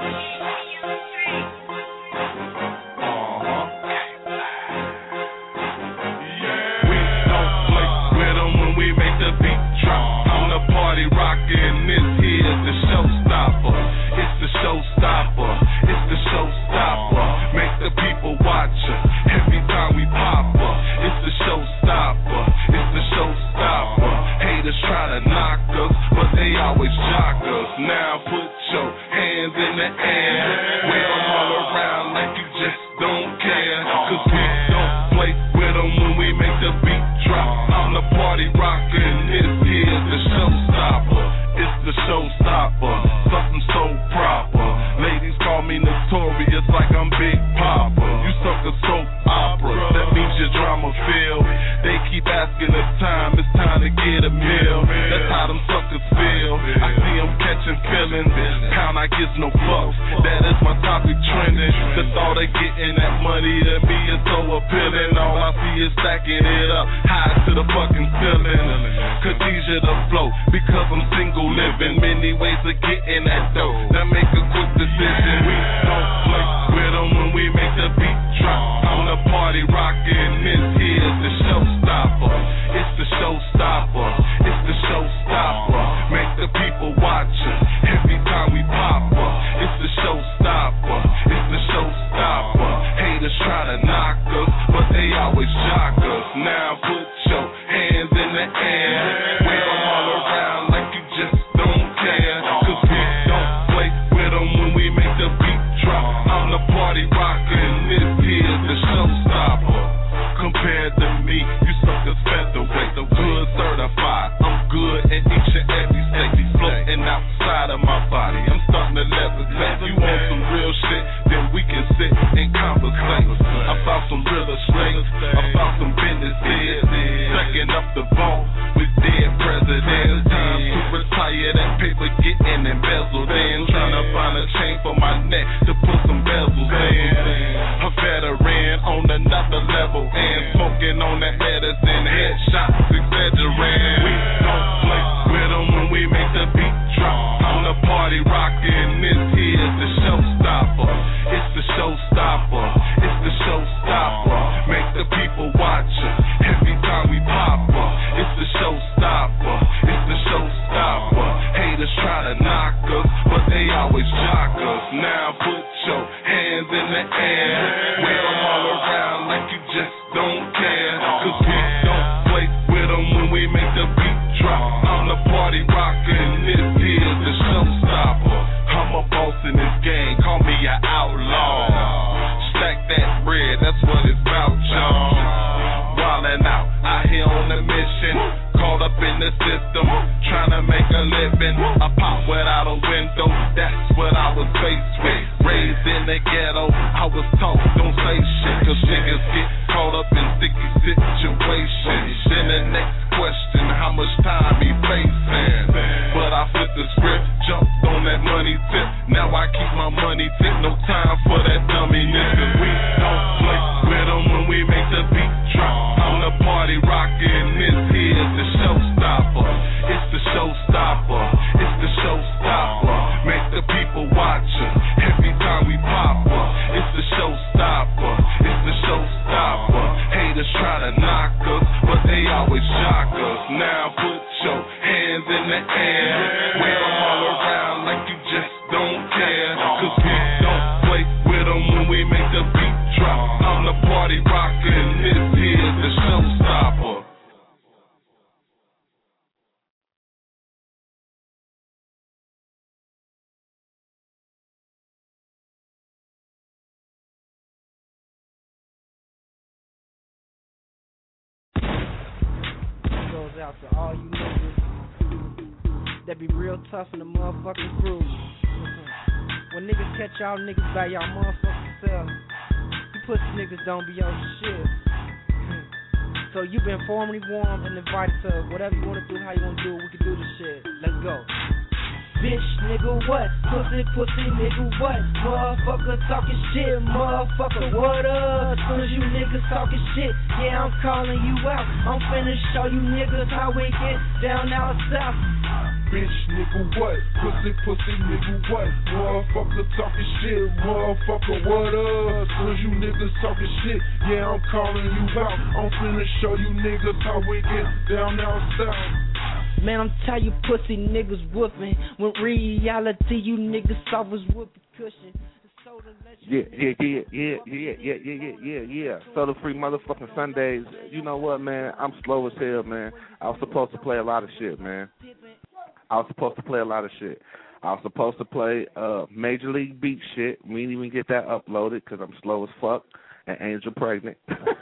Party rockin', this here's the showstopper. It's the showstopper. It's the showstopper. Make the people watch her every time we pop her. It's the showstopper. It's the showstopper. Haters try to knock us, but they always jock us. Now put your hands in the air. Wave them all around like you just don't care. Cause we don't play time, it's time to get a meal. That's how them suckers feel. I see them catching feelings. Pound, I gives no fucks. That is my topic trending. The thought of getting that money to me is so appealing. All I see is stacking it up high to the fucking ceiling. Khadijah the flow, because I'm single living. Many ways of getting that dough. Now make a quick decision. We don't play with them when we make the beat drop. I'm the party rockin'. This here's the showstopper. It's the showstopper. It's the showstopper. Make the people watch us every time we pop up. It's the showstopper. It's the showstopper. Haters try to knock us, but they always shock us. Now put your hands in the air. Wave them all around like you just don't care. Cause we don't play with them when we make the beat drop. I'm the party rocker and this here's the showstopper. Compared to me, you suckers featherweight. The good certified. I'm good at each and every state. Floating outside of my body. I'm starting to levitate. You want some real shit? Then we can sit and conversate about some real estate, about some businesses. Sucking up the vault with dead presidents. Time to retire that paper getting embezzled in. Trying to find a chain for my neck to put some bezels in. A veteran on another level and smoking on that medicine. Headshots exaggerating. We don't play with them when we make the beat drop. I'm the party rockin'. This here's the showstopper. It's the showstopper. It's the showstopper. Make the people watch us every time we pop up. It's the showstopper. It's the showstopper. Haters try to knock us, but they always jock us. Now put your hands in the air. Wave them all around like you just don't care. Cause we don't play with them when we make the beat drop. I'm the party rocker and this here's the showstopper. I'm a boss in this game, call me an outlaw. Stack that bread, that's what it's about, y'all. Wildin' out, out here on a mission. Caught up in the system, trying to make a living. I pop without a window, that's what I was faced with. Raised in the ghetto, I was taught don't say shit. Cause niggas get caught up in sticky situations. Then the next question, how much time he facing? But I flipped the script, jumped on that money tip. Now I keep my money tip, no time for that dummy nigga. We don't play with them when we make the beat drop. I'm the party rockin', this here's the showstopper. It's the showstopper. It's the showstopper. Make the people watch us every time we pop up. It's the showstopper. It's the showstopper. Haters try to knock us, but they always shock us. Now put your hands in the air. Wave them all around like you just don't care. Cause we don't play with them when we make the beat drop. I'm the party rocker and this here's the showstopper. Goes out to all you niggas that be real tough in the motherfucking crew. When niggas catch y'all niggas by y'all motherfucking self, you pussy niggas don't be on shit. So you been formally warned and invited to whatever you wanna do, how you wanna do it, we can do this shit. Let's go. Bitch, nigga, what? Pussy, pussy, nigga, what? Motherfucker talking shit, motherfucker, what up? Soon as you niggas talking shit, yeah, I'm calling you out. I'm finna show you niggas how we get down out south. Bitch, nigga, what? Pussy, pussy, nigga, what? Motherfucker talking shit, motherfucker, what up? Soon as you niggas talking shit, yeah, I'm calling you out. I'm finna show you niggas how we get down out south. Man, I'm tired you pussy niggas whooping. When reality, you niggas soft as whoopee cushion. Yeah, yeah, yeah, yeah, yeah, yeah, yeah, yeah, yeah, yeah. Soda free motherfucking Sundays. You know what, man? I'm slow as hell, man. I was supposed to play a lot of shit, man. I was supposed to play a lot of shit. I was supposed to play uh, Major League Beat shit. We didn't even get that uploaded because I'm slow as fuck and Angel pregnant.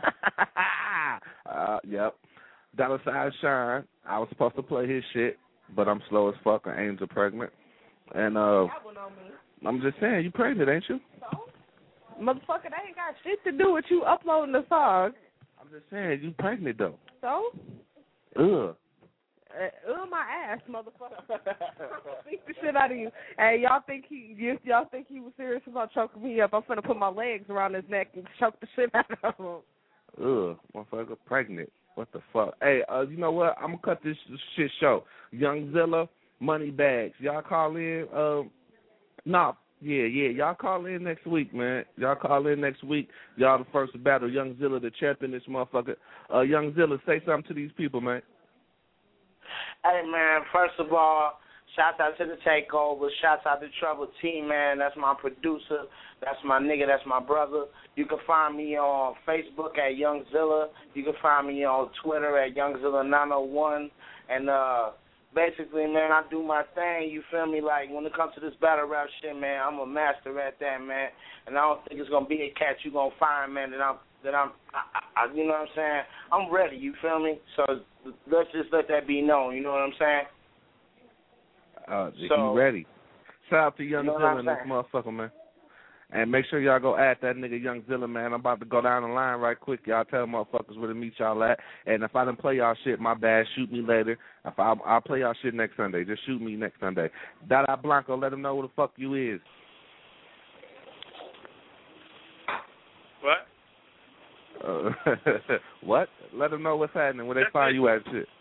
uh, yep. Dollar Sign Shine. I was supposed to play his shit, but I'm slow as fuck and Angel pregnant. And uh, I'm just saying, you pregnant, ain't you? So? Motherfucker, that ain't got shit to do with you uploading the song. I'm just saying, you pregnant, though. So? Ugh. Uh, ugh my ass, motherfucker. Beat the shit out of you. Hey, y'all think he y'all think he was serious about choking me up? I'm finna put my legs around his neck and choke the shit out of him. Ugh, motherfucker, pregnant. What the fuck? Hey, uh, you know what? I'm gonna cut this shit short. Young Zilla, Money Bags. Y'all call in. Um, nah, yeah, yeah. Y'all call in next week, man. Y'all call in next week. Y'all the first to battle. Young Zilla, the champion, this motherfucker. Uh, Young Zilla, say something to these people, man. Hey, man, first of all, shouts out to the Takeover. Shouts out to Trouble T, man. That's my producer. That's my nigga. That's my brother. You can find me on Facebook at Young Zilla. You can find me on Twitter at Young Zilla nine oh one. And uh, basically, man, I do my thing. You feel me? Like, when it comes to this battle rap shit, man, I'm a master at that, man. And I don't think it's going to be a cat you going to find, man, that I'm, that I'm I, I, you know what I'm saying? I'm ready, you feel me? So let's just let that be known, you know what I'm saying? Uh, so, you ready? Shout out to Young you know Zilla and this motherfucker, man. And make sure y'all go add that nigga Young Zilla, man. I'm about to go down the line right quick. Y'all tell motherfuckers where to meet y'all at. And if I didn't play y'all shit, my bad. Shoot me later. If I, I'll play y'all shit next Sunday. Just shoot me next Sunday. Dada Blanco, let them know who the fuck you is. What? Uh, what? Let them know what's happening, where they find you at shit.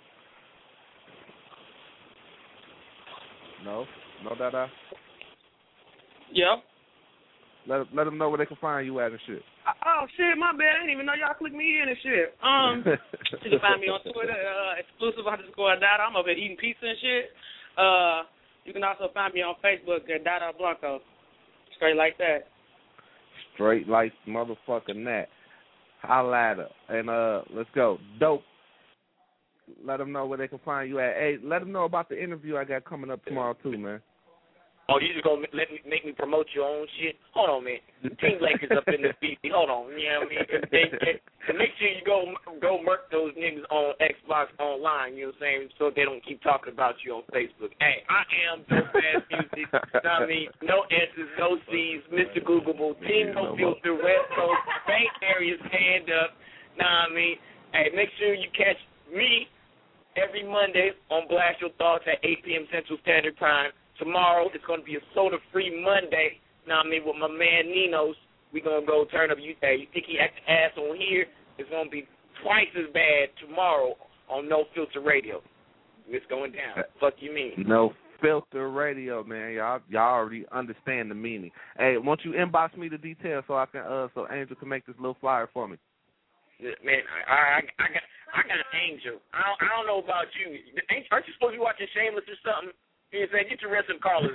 No? No, Dada? Yeah. Let, let them know where they can find you at and shit. Oh, shit, my bad. I didn't even know y'all clicked me in and shit. Um, you can find me on Twitter, uh, exclusive underscore Dada. I'm over eating pizza and shit. Uh, you can also find me on Facebook at Dada Blanco. Straight like that. Straight like motherfucking that. Holla at her. And uh, let's go. Dope. Let them know where they can find you at. Hey, let them know about the interview I got coming up tomorrow too, man. Oh, you just gonna let me make me promote your own shit? Hold on, man. Team Lakers up in the B C. Hold on, you know what I mean? And, and, and make sure you go go murk those niggas on Xbox online. You know what I'm saying? So they don't keep talking about you on Facebook. Hey, I am Dope Ass Music. Know what I mean? No S's, no C's, Mister Googleable, Team No Filter, West Coast, Bay Area, stand up. Know what I mean? Hey, make sure you catch me every Monday on Blast Your Thoughts at eight p.m. Central Standard Time. Tomorrow it's going to be a soda-free Monday. Now I mean, with my man Nino's, we're going to go turn up. You, hey, you think he acting ass on here? It's going to be twice as bad tomorrow on No Filter Radio. It's going down. Fuck you mean? No Filter Radio, man. Y'all, y'all already understand the meaning. Hey, won't you inbox me the details so I can, uh, so Angel can make this little flyer for me? Man, I, I, I got, I got an Angel. I don't, I don't know about you. Aren't you supposed to be watching Shameless or something? You know what I'm saying? Get your rest and callers,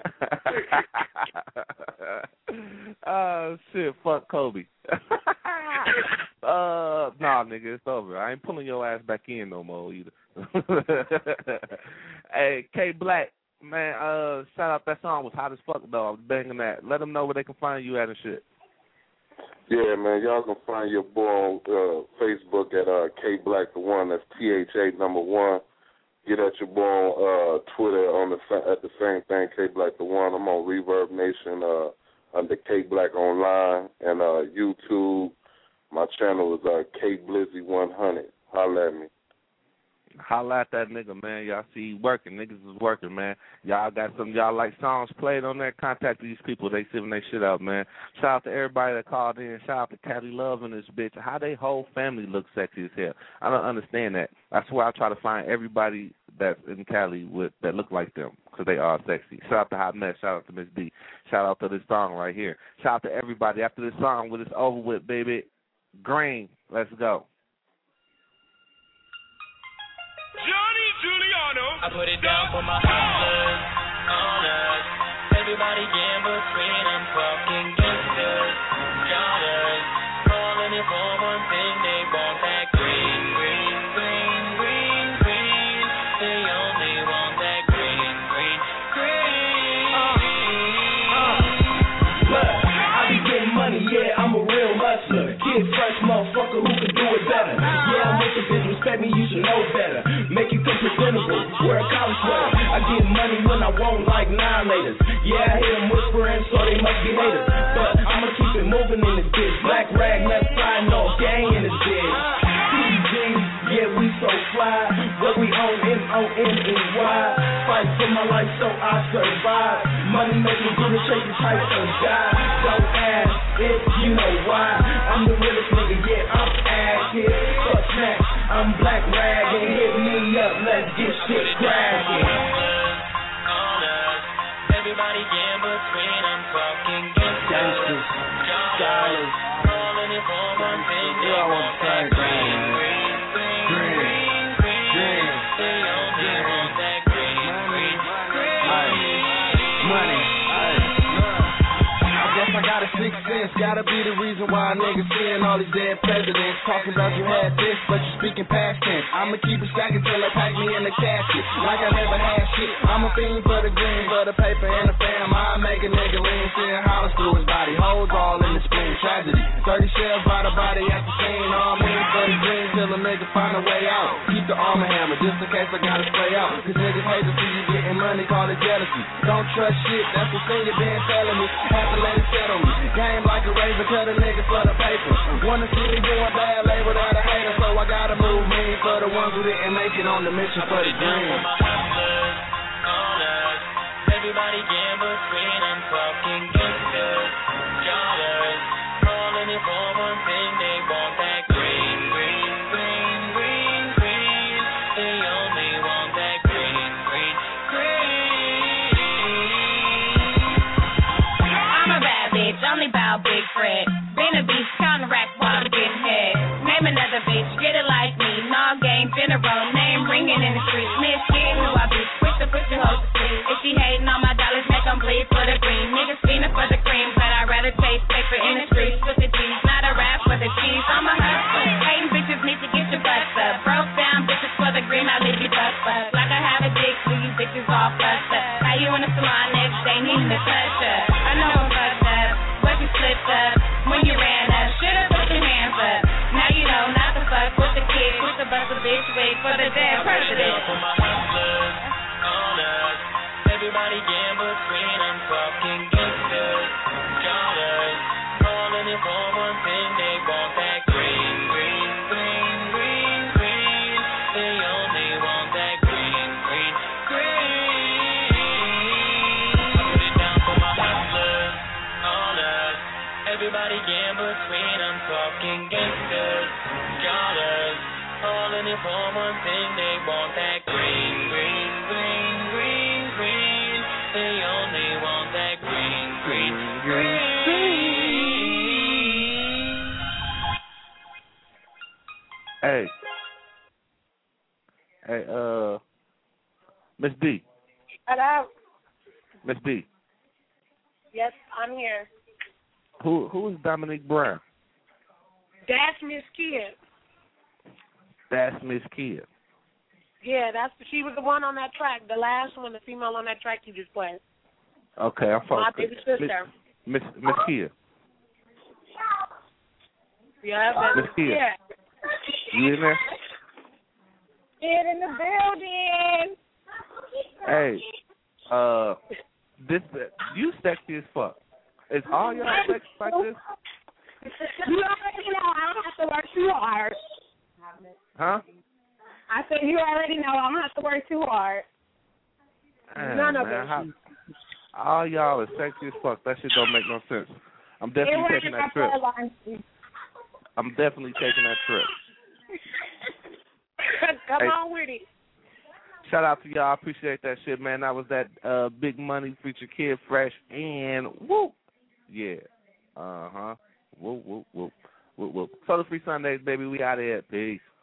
man. Oh, shit. Fuck Kobe. uh, nah, nigga, it's over. I ain't pulling your ass back in no more either. Hey, K Black, man, uh, shout out that song was hot as fuck, though. I was banging that. Let them know where they can find you at and shit. Yeah, man, y'all can find your boy on uh, Facebook at uh, K Black the One. That's T H A number one. Get at your boy on uh, Twitter on the at the same thing, K Black the One. I'm on Reverb Nation uh, under K Black Online and uh, YouTube. My channel is uh, K Blizzy one hundred. Holla at me. Holla at that nigga, man. Y'all see he working. Niggas is working, man. Y'all got some y'all like songs played on there. Contact these people. They sending their shit out, man. Shout out to everybody that called in. Shout out to Cali Love and this bitch. How they whole family look sexy as hell. I don't understand that. That's why I try to find everybody that's in Cali with that look like them because they are sexy. Shout out to Hot Mess. Shout out to Miss B. Shout out to this song right here. Shout out to everybody. After this song, when it's over with, baby, Green, let's go. Johnny Giuliano. I put it down for my hustlers, owners. Everybody gamble, screen and fucking gangsters, joggers. Calling it for one thing, they want that green, green, green, green, green. They only want that green, green, green. Uh, uh, look, I be getting money, yeah, I'm a real hustler. Kid fresh motherfucker who can do it better. Yeah, I'm with the bitch, respect me, you should know better. Make you think presentable, wear a college sweater. I get money when I want like nine laters. Yeah, I hear them whispering, so they must be haters. But I'ma keep it moving in this bitch. Black rag, left side, no gang in this bitch. T G, yeah, we so fly. but we own M O N E Y. Fight for my life so I survive. Money making good shake the type of guy. Don't ask if you know why. I'm the realest nigga, yeah, I'm active. Fuck snacks, I'm black ragging. Hit me up, let's get shit cracking. Everybody gamble, screen, I'm talking gangsters, dollars, calling it for one thing. They want that green, green, green, green, green, green. They only want that green, green, green, money. I guess I got a sixth sense, gotta be the reason why niggas seeing all these dead presidents. Talking about you had this, but you speaking past tense. I'ma keep it stacking till they pack me in the casket. Like I never had shit. I'm a fiend for the green, for the paper and the fam. I make a nigga lean, seeing hollows through his body. Holes all in the spleen, tragedy. thirty shells by the body at the scene. All mean for the green till a nigga find a way out. Keep the armor hammer just in case I gotta spray out. Cause niggas hate to see you getting money, call it jealousy. Don't trust shit, that's the thing you been telling me. Have to let it settle me. Game like a razor, cut a nigga for the paper. Wanna see me doing bad, label that a hater. So I gotta move mean for the ones who didn't make it on the mission for the green. Everybody gamble, screen, I'm talking gangsters, dollars, calling it for one thing, they want that green, green, green, green, green, they only want that green, green, green. I'm a bad bitch, only bout Big Fred, been a beast, counteract while I'm getting head, name another bitch, get it like me, no game, been a roll, name ringing in the street, miss kid who I be, push the push the hoes to sleep, if she hating on my dollars, make them bleed for the green, niggas fiending for the cream, but I'd rather chase paper in the streets with the G's, not a rap for the cheese, I'm a hustler, hating bitches need to get your butts up, broke down bitches for the green, I leave you bust up, like I have a dick, leave you bitches all fussed up, how you in the salon next day needing to touch up, I know I'm fucked up, but you slipped up, when you ran up, should've put your hands up, now you know not to fuck with the kid, push the bust a bitch, wait for the damn president. Everybody gamble, screen, I'm talking gangsters, dollars, calling it for one thing, they want that green, green, green, green, green, they only want that green, green, green. I put it down for my hustlers, dollars, everybody gamble, screen, I'm talking gangsters, dollars, calling it for one thing, they want that green, green, green, green, green, they only want that green, green, green. Hey. Hey, uh, Miss B. Hello. Miss B. Yes, I'm here. Who who is Dominique Brown? That's Miss Kid. That's Miss Kid. Yeah, that's she was the one on that track, the last one, the female on that track you just played. Okay, I'm My focused. baby sister. Miss Miss Kid. Yeah, that's Miss Kid. Yeah. You in there? Kid in the building. Hey, uh, this you sexy as fuck. Is all y'all sexy like this? You already know I don't have to work too hard. Huh? I said you already know I don't have to work too hard. Man, None of man, it. how, all y'all are sexy as fuck. That shit don't make no sense. I'm definitely It taking wasn't that trip. my line. I'm definitely taking that trip. Come Hey. on with it. Shout out to y'all. I appreciate that shit, man. That was that uh, Big Money feature Kid Fresh and whoop. Yeah. Uh-huh. Whoop, whoop, whoop. Whoop, whoop. Soda Free Sundays, baby. We out of here. Peace.